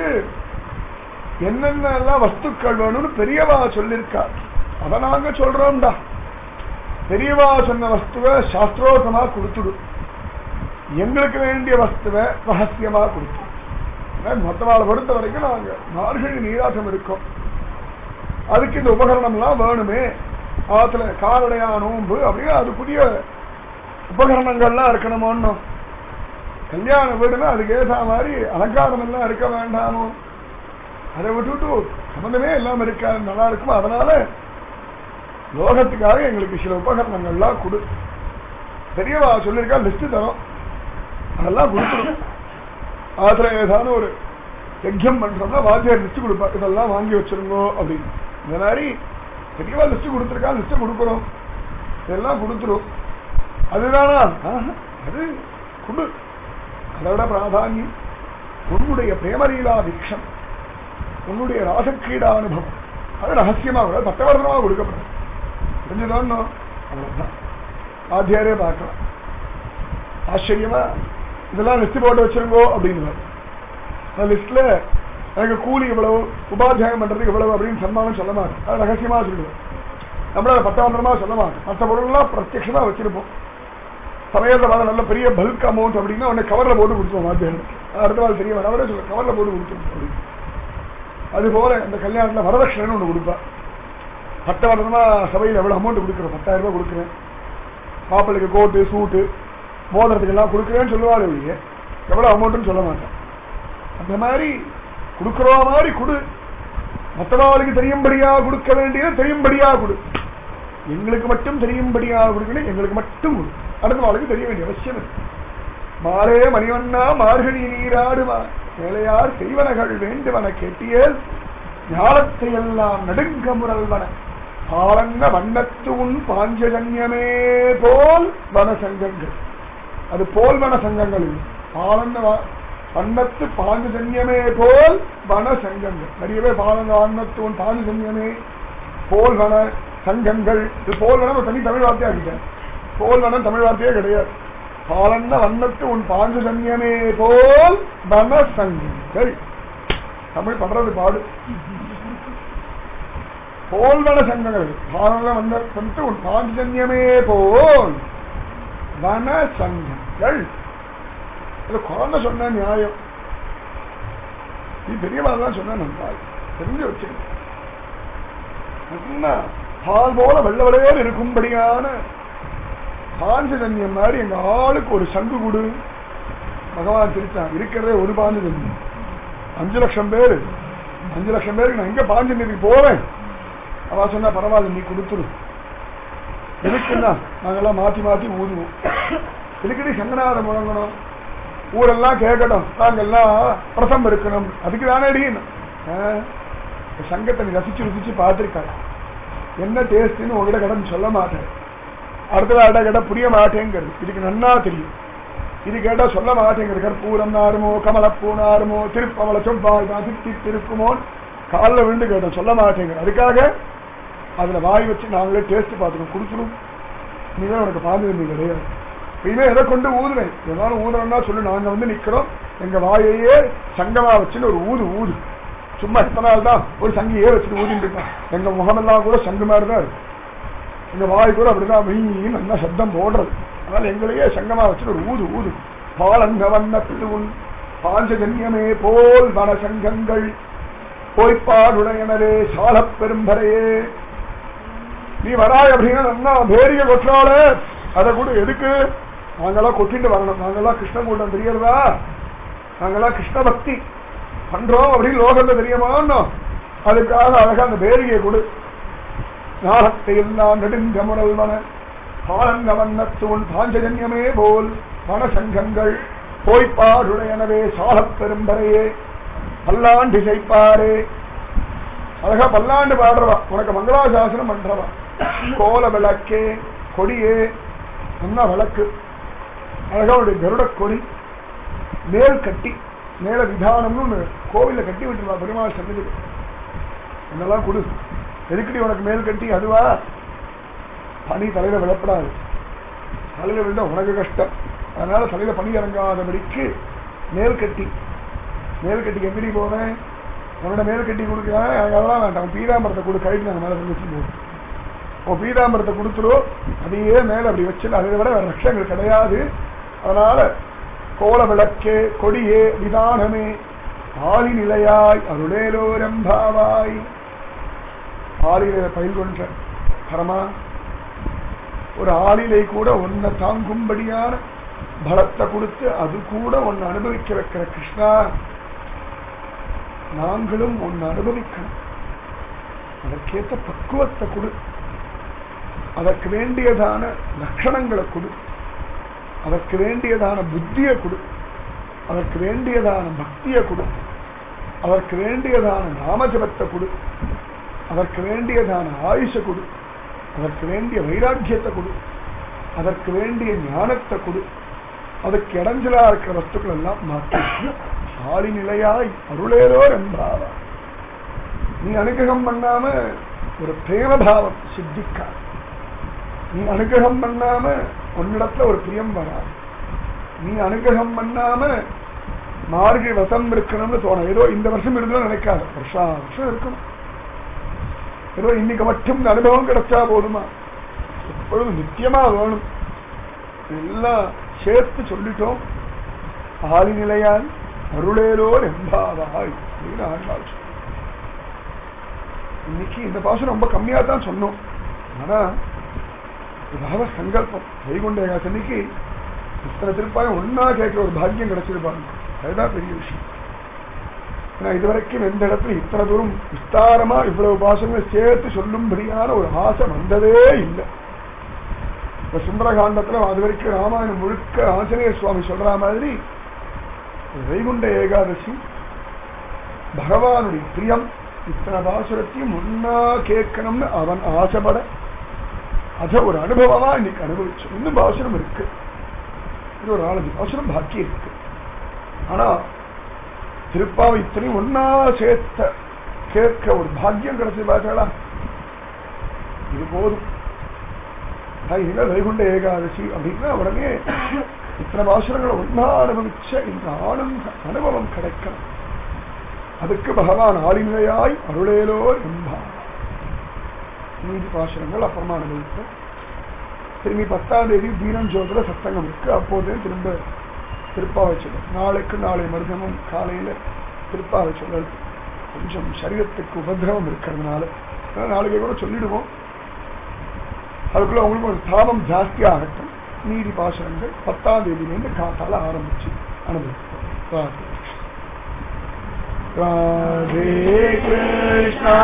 என்னென்ன வஸ்துக்கள் வேணும்னு பெரியவா சொல்லிருக்கா, அத நாங்க சொல்றோம்டா. பெரியவா சொன்ன வஸ்துவ சாஸ்திரோத்தமா கொடுத்துடு, எங்களுக்கு வேண்டிய வஸ்துவ ரகசியமா கொடுத்து. மொத்தவாளை பொறுத்த வரைக்கும் நாங்க மார்கழி நீராட்டம் இருக்கோம், அதுக்கு இந்த உபகரணம் எல்லாம் வேணுமே. ஆத்துல காலடையா நோம்பு அப்படின்னு அது புதிய உபகரணங்கள்லாம் இருக்கணுமோன்னு. கல்யாண வீடுனா அதுக்கு ஏதா மாதிரி அலங்காரம் எல்லாம் இருக்க வேண்டாமோ? அதை விட்டுட்டு சம்பந்தமே எல்லாம் இருக்கா நல்லா இருக்கும். அதனால லோகத்துக்காக எங்களுக்கு சில உபகரணங்கள்லாம் கொடு. பெரியவா சொல்லியிருக்கா, லிஸ்ட் தரும், அதெல்லாம் கொடுத்துடும். ஆத்துல ஏதாவது ஒரு யஜ்யம் பண்றோம்னா வாத்தியார் லிஸ்ட் கொடுப்பா, இதெல்லாம் வாங்கி வச்சிருங்கோ அப்படின்னு. இந்த மாதிரி பெரியவா லிஸ்ட் கொடுத்துருக்கா, லிஸ்ட் கொடுக்குறோம், இதெல்லாம் கொடுத்துரும். அதுதானா? அது குடு. அதோட பிராதானியம் உன்னுடைய பிரேமலீலா வீக்ஷம், உன்னுடைய ராசக்கிரீடா அனுபவம். அது ரகசியமா கூட பட்டவர்த்தனமா கொடுக்கப்படும். தெரிஞ்சுதான் அவ்வளவுதான். ஆத்தியாரே பார்க்கலாம். ஆச்சரியமா இதெல்லாம் லிஸ்ட் போட்டு வச்சிருங்கோ அப்படின்னு. அந்த லிஸ்ட்ல எனக்கு கூலி இவ்வளவு, உபாத்தியாயம் பண்றதுக்கு இவ்வளவு அப்படின்னு சன்மானம் சொல்ல மாட்டேன். அது ரகசியமா சொல்லுவேன். நம்மள பட்டவர்த்தனமா சொல்ல மாட்டேன். மற்ற பொருள்லாம் பிரத்யட்சமா வச்சிருப்போம். சமயத்தை பார்த்த நல்ல பெரிய பல்க் அமௌண்ட் அப்படின்னா உடனே கவர்ல போட்டு கொடுத்துருவோம். ஆத்தியாருக்கு அடுத்த நாள் தெரிய வர அவரே சொல்ல கவர்ல போட்டு கொடுத்துருவோம் அப்படின்னு. அது போல இந்த கல்யாணத்துல வரதட்சணைன்னு ஒண்ணு கொடுப்பா. பட்டவர்த்தனமா சபையில் எவ்வளவு அமௌண்ட் கொடுக்குறோம், 10,000 ரூபாய் கொடுக்குறேன், மாப்பிள்ளைக்கு கோட்டு சூட்டு மோதிரத்துக்கு எல்லாம் கொடுக்குறேன்னு சொல்லுவாரு. எவ்வளவு அமௌண்ட்னு சொல்ல மாட்டேன். அந்த மாதிரி கொடுக்குற மாதிரி கொடு. மற்றவாளுக்கு தெரியும்படியா கொடுக்க வேண்டியது தெரியும்படியா கொடு. எங்களுக்கு மட்டும் தெரியும்படியா கொடுக்கணும், எங்களுக்கு மட்டும் கொடு. அடுத்த வாழ்க்கை தெரிய வேண்டிய அவசியம் இருக்கு. மாலே மணிவண்ணா மார்கழி நீராடுவா மேலையார் செய்வனகள் வேண்டுவன கேட்டியல் ஞாலத்தை எல்லாம் நடுங்க முரல்வன பாலங்க வண்ணத்து உன் பாஞ்சஜன்யமே போல் வனசங்கங்கள். அது போல் வனசங்கங்கள் இல்லை, பாலங்க வண்ணத்து பாஞ்சஜன்யமே போல் வனசங்கங்கள். நிறைய பேர் பாலங்க வண்ணத்து உன் பாஞ்சஜன்யமே போல் வன சங்கங்கள். இது போல் வனம் தனி தமிழ் வார்த்தையா ஆகிட்டேன். போல் வனம் தமிழ் வார்த்தையே கிடையாது. பாலன்ன வண்ணத்து உன் பாஞ்சஜன்யமே போல் வனசங்கங்கள். தமிழ் பண்றது பாடு. போல்வன சங்கங்கள் பாலன்ன வண்ணத்து உன் பாஞ்சஜன்யமே போல் வனசங்கங்கள். இது குழந்தை சொன்ன நியாயம். நீ பெரியவாதான் சொன்ன நன்றாய் தெரிஞ்சு வச்சிருக்க. பால் போல வெள்ள வெள்ளையோடு இருக்கும்படியான பாஞ்சஜன்யம் மாதிரி எங்க ஆளுக்கு ஒரு சங்கு கொடு. பகவான் திருச்சான் இருக்கிறதே ஒரு பாஞ்சஜன்யம். 5 லட்சம் பேரு, 5 லட்சம் பேருக்கு நான் எங்க பாஞ்சஜன்யத்துக்கு போவேன். அவ சொன்னா பரவாயில்ல நீ கொடுத்துரு. எதுக்குன்னா நாங்கெல்லாம் மாத்தி மாத்தி ஊதுவோம். இதுக்கு நீ சங்கநாதம் முழங்கணும், ஊரெல்லாம் கேட்கணும், நாங்கெல்லாம் பிரசம் இருக்கணும். அதுக்கு தானே அடியும் சங்கத்தை நீ ரசிச்சு ருசிச்சு பார்த்திருக்காங்க. என்ன டேஸ்ட்னு உங்ககிட்ட கடன் சொல்ல மாட்டேன். அடுத்ததாட்ட கேட்டா புரிய மாட்டேங்கிறது. இதுக்கு நன்னா தெரியும். இது கேட்டா சொல்ல மாட்டேங்கிறது. கற்பூரம் நாருமோ கமலப்பூ நாருமோ திருப்பவள சொவ்வாய் திட்டி திருக்குமோ காலில் விழுந்து கேட்டோம், சொல்ல மாட்டேங்கிற. அதுக்காக அதுல வாய் வச்சு நாங்களே டேஸ்ட் பார்த்துக்கணும், கொடுத்துரும். நீதான் உனக்கு பாதுகாப்பு கிடையாது. இனிமே எதை கொண்டு ஊதுவேன், எதாலும் ஊதுறோம்னா சொல்லு. நாங்க வந்து நிக்கிறோம், எங்க வாயையே சங்கமா வச்சுன்னு ஒரு ஊது ஊது. சும்மா எத்தனை நாள் தான் ஒரு சங்கியே வச்சுட்டு ஊதிட்டு இருக்கான். எங்க முகமெல்லாம் கூட சங்கு மாதிரிதான் இருக்கு. எங்க வாய் கூட அப்படிதான் மீன் நல்லா சப்தம் போடுறது. அதனால எங்களையே சங்கமா வச்சுட்டு ஒரு ஊது ஊது. பாலங்க வண்ணத்து உன் பாஞ்சஜன்யமே போல் வனசங்கங்கள் போய்ப்பாடுடையனரே சால பெரும்பரையே. நீ வராய் அப்படின்னா நல்லா பேரிய கொற்றால அதை கூட எதுக்கு நாங்கெல்லாம் கொட்டிட்டு வரணும். நாங்கெல்லாம் கிருஷ்ண கூட்டம் தெரியறதா, நாங்கெல்லாம் கிருஷ்ண பக்தி பண்றோம் அப்படின்னு லோகத்துல தெரியுமான்னு அதுக்காக அழகா அந்த பேரியை கொடு. நாளத்தை எல்லாம் நெடுங்க முரல்வன பாலங்க வண்ணத்து உன் பாஞ்சஜன்யமே போல் வனசங்கங்கள் போய்ப்பாடுடையனவே சால பெரும்பரையே பல்லாண்டு செய்ப்பாரே. அழகா பல்லாண்டு பாடுறவா, உனக்கு மங்களாசாசனம் பண்றவா. கோல விளக்கே கொடியே நல்லா விளக்கு. அழகா உடைய கருட கொடி மேல் கட்டி மேல விதானம்னு கோவில கட்டி விட்டுருவா பெருமாள் சன்னதி. என்னெல்லாம் கொடு. எதுக்கடி உனக்கு மேல் கட்டி? அதுவா பனி தலையில விழப்படாது. தலையில விழுந்தா உனக்கு கஷ்டம். அதனால தலையில பனி இறங்காதபடிக்கு மேல் கட்டி. மேல் கட்டிக்கு எங்கடி போவேன்? உன்னோட மேல் கட்டி கொடுக்குறேன். அதெல்லாம் வேண்டாம், பீதாம்பரத்தை கொடு. கைட்டு நாங்கள் மேலே வச்சு போவோம். ஓ பீதாம்பரத்தை கொடுத்துரும், அதையே மேல அப்படி வச்சு. அதை விட வேற ரட்சங்கள் கிடையாது. அதனால கோல விளக்கே கொடியே விதானமே ஆலி நிலையாய் அருளேலோரம்பாவாய். ஆலில பயில் கொன்ற பரமா ஒரு ஆளிலை கூட உன்னை தாங்கும்படியான பலத்தை கொடுத்து அது கூட உன்னை அனுபவிக்க வைக்கிற கிருஷ்ணா, நாங்களும் உன்னை அனுபவிக்கணும். அதற்கேற்ற பக்குவத்தை கொடு. அதற்கு வேண்டியதான லட்சணங்களை கொடு. அதற்கு வேண்டியதான புத்தியை கொடு. அதற்கு வேண்டியதான பக்தியை கொடு. அதற்கு வேண்டியதான நாமஜபத்தை கொடு. அதற்கு வேண்டியதான ஆயுஷ கொடு, அதற்கு வேண்டிய வைராக்கியத்தை கொடு, அதற்கு வேண்டிய ஞானத்தை கொடு, அதுக்கு இடைஞ்சலா இருக்கிற வஸ்துக்கள் எல்லாம் மாற்றி ஆளி நிலையாய் அருளேலோ என்றாரா. நீ அனுகிரகம் பண்ணாம ஒரு பிரேமபாவம் சித்திக்கா, நீ அனுகிரகம் பண்ணாம உன்னிடத்துல ஒரு பிரியம் வராது, நீ அனுகிரகம் பண்ணாம மார்கழி வசம் இருக்கணும்னு தோணும். ஏதோ இந்த வருஷம் இருந்தாலும் நினைக்காது, வருஷம் இருக்கணும். ஏதோ இன்னைக்கு மட்டும் இந்த அனுபவம் கிடைச்சா போதுமா, எப்பொழுதும் நித்தியமா வேணும். எல்லாம் சேர்த்து சொல்லிட்டோம். ஆதி நிலையால் அருளேலோர் எம்பாவாய் அப்படின்னு ஆண்டாள். இன்னைக்கு இந்த பாசம் ரொம்ப கம்மியா தான் சொன்னோம். ஆனா பகவ சங்கல்பம் வைகுண்ட ஏகாதசிக்கு இத்தனை திருப்பாயும் ஒன்னா கேட்கிற ஒரு பாக்கியம் கிடைச்சிருப்பாங்க. அதுதான் பெரிய விஷயம். ஏன்னா இதுவரைக்கும் எந்த இடத்துல இத்தனை தூரம் விஸ்தாரமா இவ்வளவு பாசங்களை சேர்த்து சொல்லும்படியான ஒரு ஆசை வந்ததே இல்லை. இப்ப சுந்தரகாண்டத்துல அது வரைக்கும் ராமாயணம் முழுக்க ஆஞ்சநேயர் சுவாமி சொல்ற மாதிரி வைகுண்ட ஏகாதசி பகவானுடைய பிரியம் இத்தனை பாசுரத்தையும் ஒன்னா கேட்கணும்னு அவன் ஆசைப்பட அத ஒரு அனுபவமா இன்னைக்கு அனுபவிச்சோம். இன்னும் பாசுரம் இருக்கு, இது ஒரு 4 பாசுரம் பாக்கி இருக்கு. ஆனா திருப்பாவை இத்தனையும் ஒன்னா சேர்த்த கேட்க ஒரு பாக்கியம் கிடைச்சது பார்க்கலாம். இது போதும். வைகுண்ட ஏகாதசி அப்படின்னா உடனே இத்தனை பாசுரங்களை ஒன்னா அனுபவிச்ச இந்த ஆனந்த அனுபவம் கிடைக்கணும். அதுக்கு பகவான் ஆளிநிலையாய் அருளேலோ என்பார். மீதி பாசுரங்கள் அப்புறமா அனுபவிப்போம். திரும்பி 10ஆம் தேதி தீனஞ்சோதில சத்தங்கம் இருக்கு. அப்போதே திரும்ப திருப்பாவை சொல்லல். நாளைக்கு நாளை மருதமும் காலையில திருப்பாவை சொல்லல். கொஞ்சம் சரீரத்துக்கு உபதிரவம் இருக்கிறதுனால நாளைக்கு கூட சொல்லிடுவோம். அதுக்குள்ள உங்களுக்கு ஒரு தாபம் ஜாஸ்தியா ஆகட்டும். மீதி பாசுரங்கள் 10ஆம் தேதியிலிருந்து காத்தால ஆரம்பிச்சு அனுபவிப்போம். ராதே கிருஷ்ணா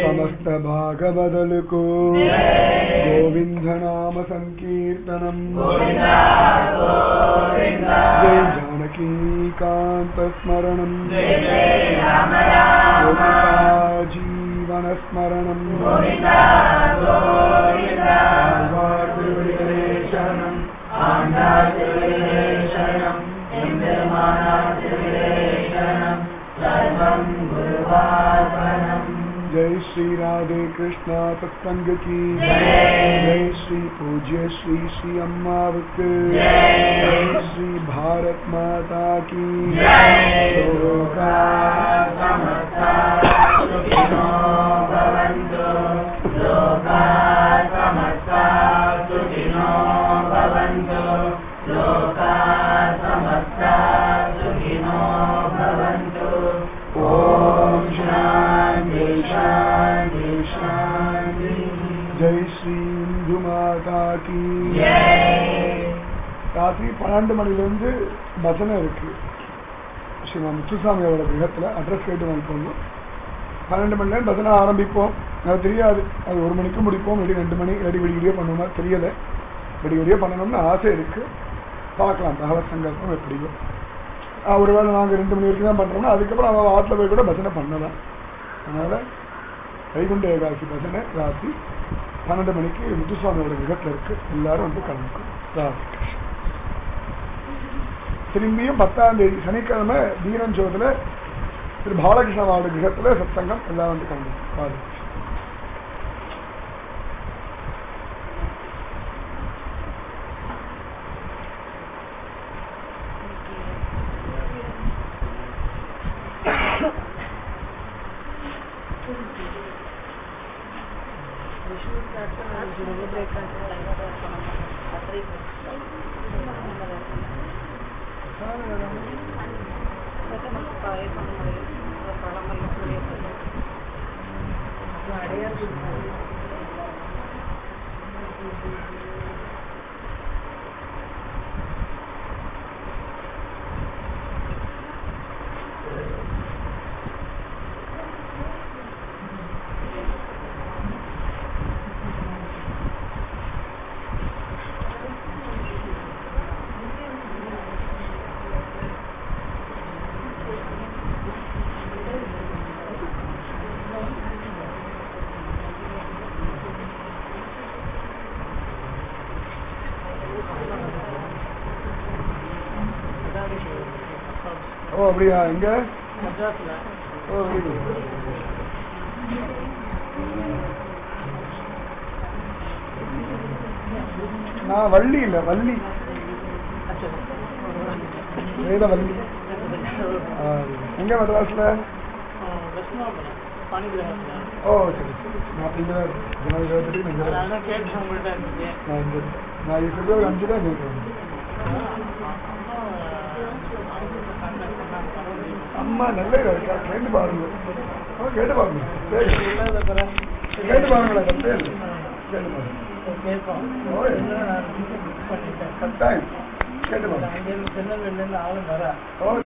समस्त भागवदल को गोविंद नाम संकीर्तनम जय जानकी कांत स्मरणम गोपिका जीवन स्मरणम जय श्री राधे कृष्ण सत्संग की जय श्री पूज्य श्री श्री अम्मावक जय श्री भारत माता की लोका समस्ता सुखिनो भवन्तु लोका समस्ता सुखिनो भवन्तु लोका समस्ता सुखिनो भवन्तु ओम शांति शांति शांति जय श्री इंदु माता की ராத்திரி 12 மணிலிருந்து பஜனை இருக்கு ஸ்ரீ முத்துசாமி அவரோட கிரகத்துல அட்ரஸ் கேட்டு வாங்கிக்கோங்க 12 மணிலேருந்து பஜனை ஆரம்பிப்போம் எனக்கு தெரியாது அது 1 மணிக்கு முடிப்போம் இல்லாட்டி 2 மணி இல்லாட்டி விடிய பண்ணுவோமா தெரியல விடிய பண்ணணும்னு ஆசை இருக்கு பார்க்கலாம் பகவத் சங்கல்பம் எப்படியோ ஒருவேளை நாங்கள் 2 மணி வரைக்கும் தான் பண்றோம்னா அதுக்கப்புறம் அவன் ஆற்றுல போய் கூட பஜனை பண்ணலாம் அதனால வைகுண்ட ஏகாதசி பஜனை ராத்திரி 12 மணிக்கு முத்துசுவாமியோட விதத்தில் இருக்கு எல்லாரும் வந்து கலந்துக்கும் ராத்திரி திரும்பியும் 10ஆம் தேதி சனிக்கிழமை தீரஞ்சோதில் திரு பாலகிருஷ்ணவாட கிரகத்தில் சத்சங்கம் எல்லாம் வந்து கலந்துக்கும் அப்படியா எங்க நான் வள்ளி இல்ல வள்ளி வேத வள்ளி எங்க மெட்ராஸ்ல ஓ சரி நான் பிப்ரவரி 5 தான் கேட்கிறேன் அம்மா நல்ல இருக்கா கேட்டு பாருங்க கேட்டு பாருங்க கேட்டு பாருங்களா கேட்டு பாருங்க கேட்டு பாருங்க